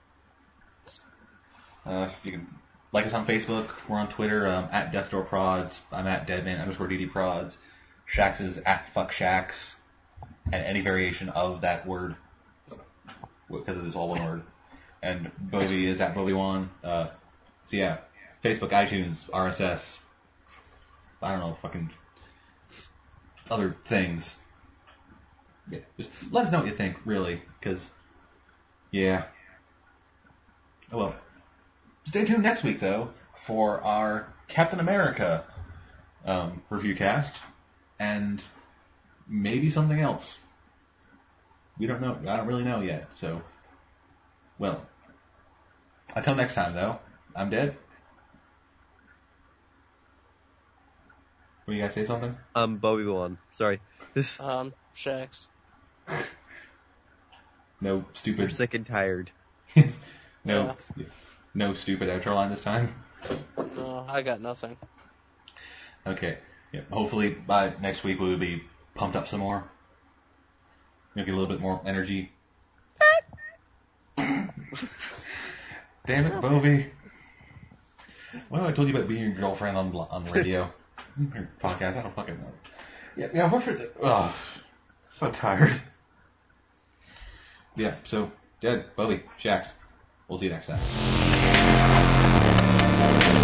You can like us on Facebook, we're on Twitter, at DeathDoorProds, I'm at Deadman_DDProds, Shax is at FuckShax, and any variation of that word, because it is all one word. And Bobby is at Bobby1. So yeah, Facebook, iTunes, RSS, I don't know, fucking other things. Yeah, just let us know what you think, really, because, yeah. Oh well. Stay tuned next week, though, for our Captain America review cast, and maybe something else. We don't know. I don't really know yet, so... Well, until next time, though, I'm Dead. Were you guys say something? Bobby One. Sorry. Shax. No stupid... You're sick and tired. No stupid outro line this time? No, I got nothing. Okay. Yeah, hopefully by next week we will be pumped up some more. Maybe get a little bit more energy. Damn it, Bovie. What have I told you about being your girlfriend on the radio? Your podcast, I don't fucking know. Yeah, Horford, so tired. Yeah, so, Dead, Bovie, Shax, we'll see you next time.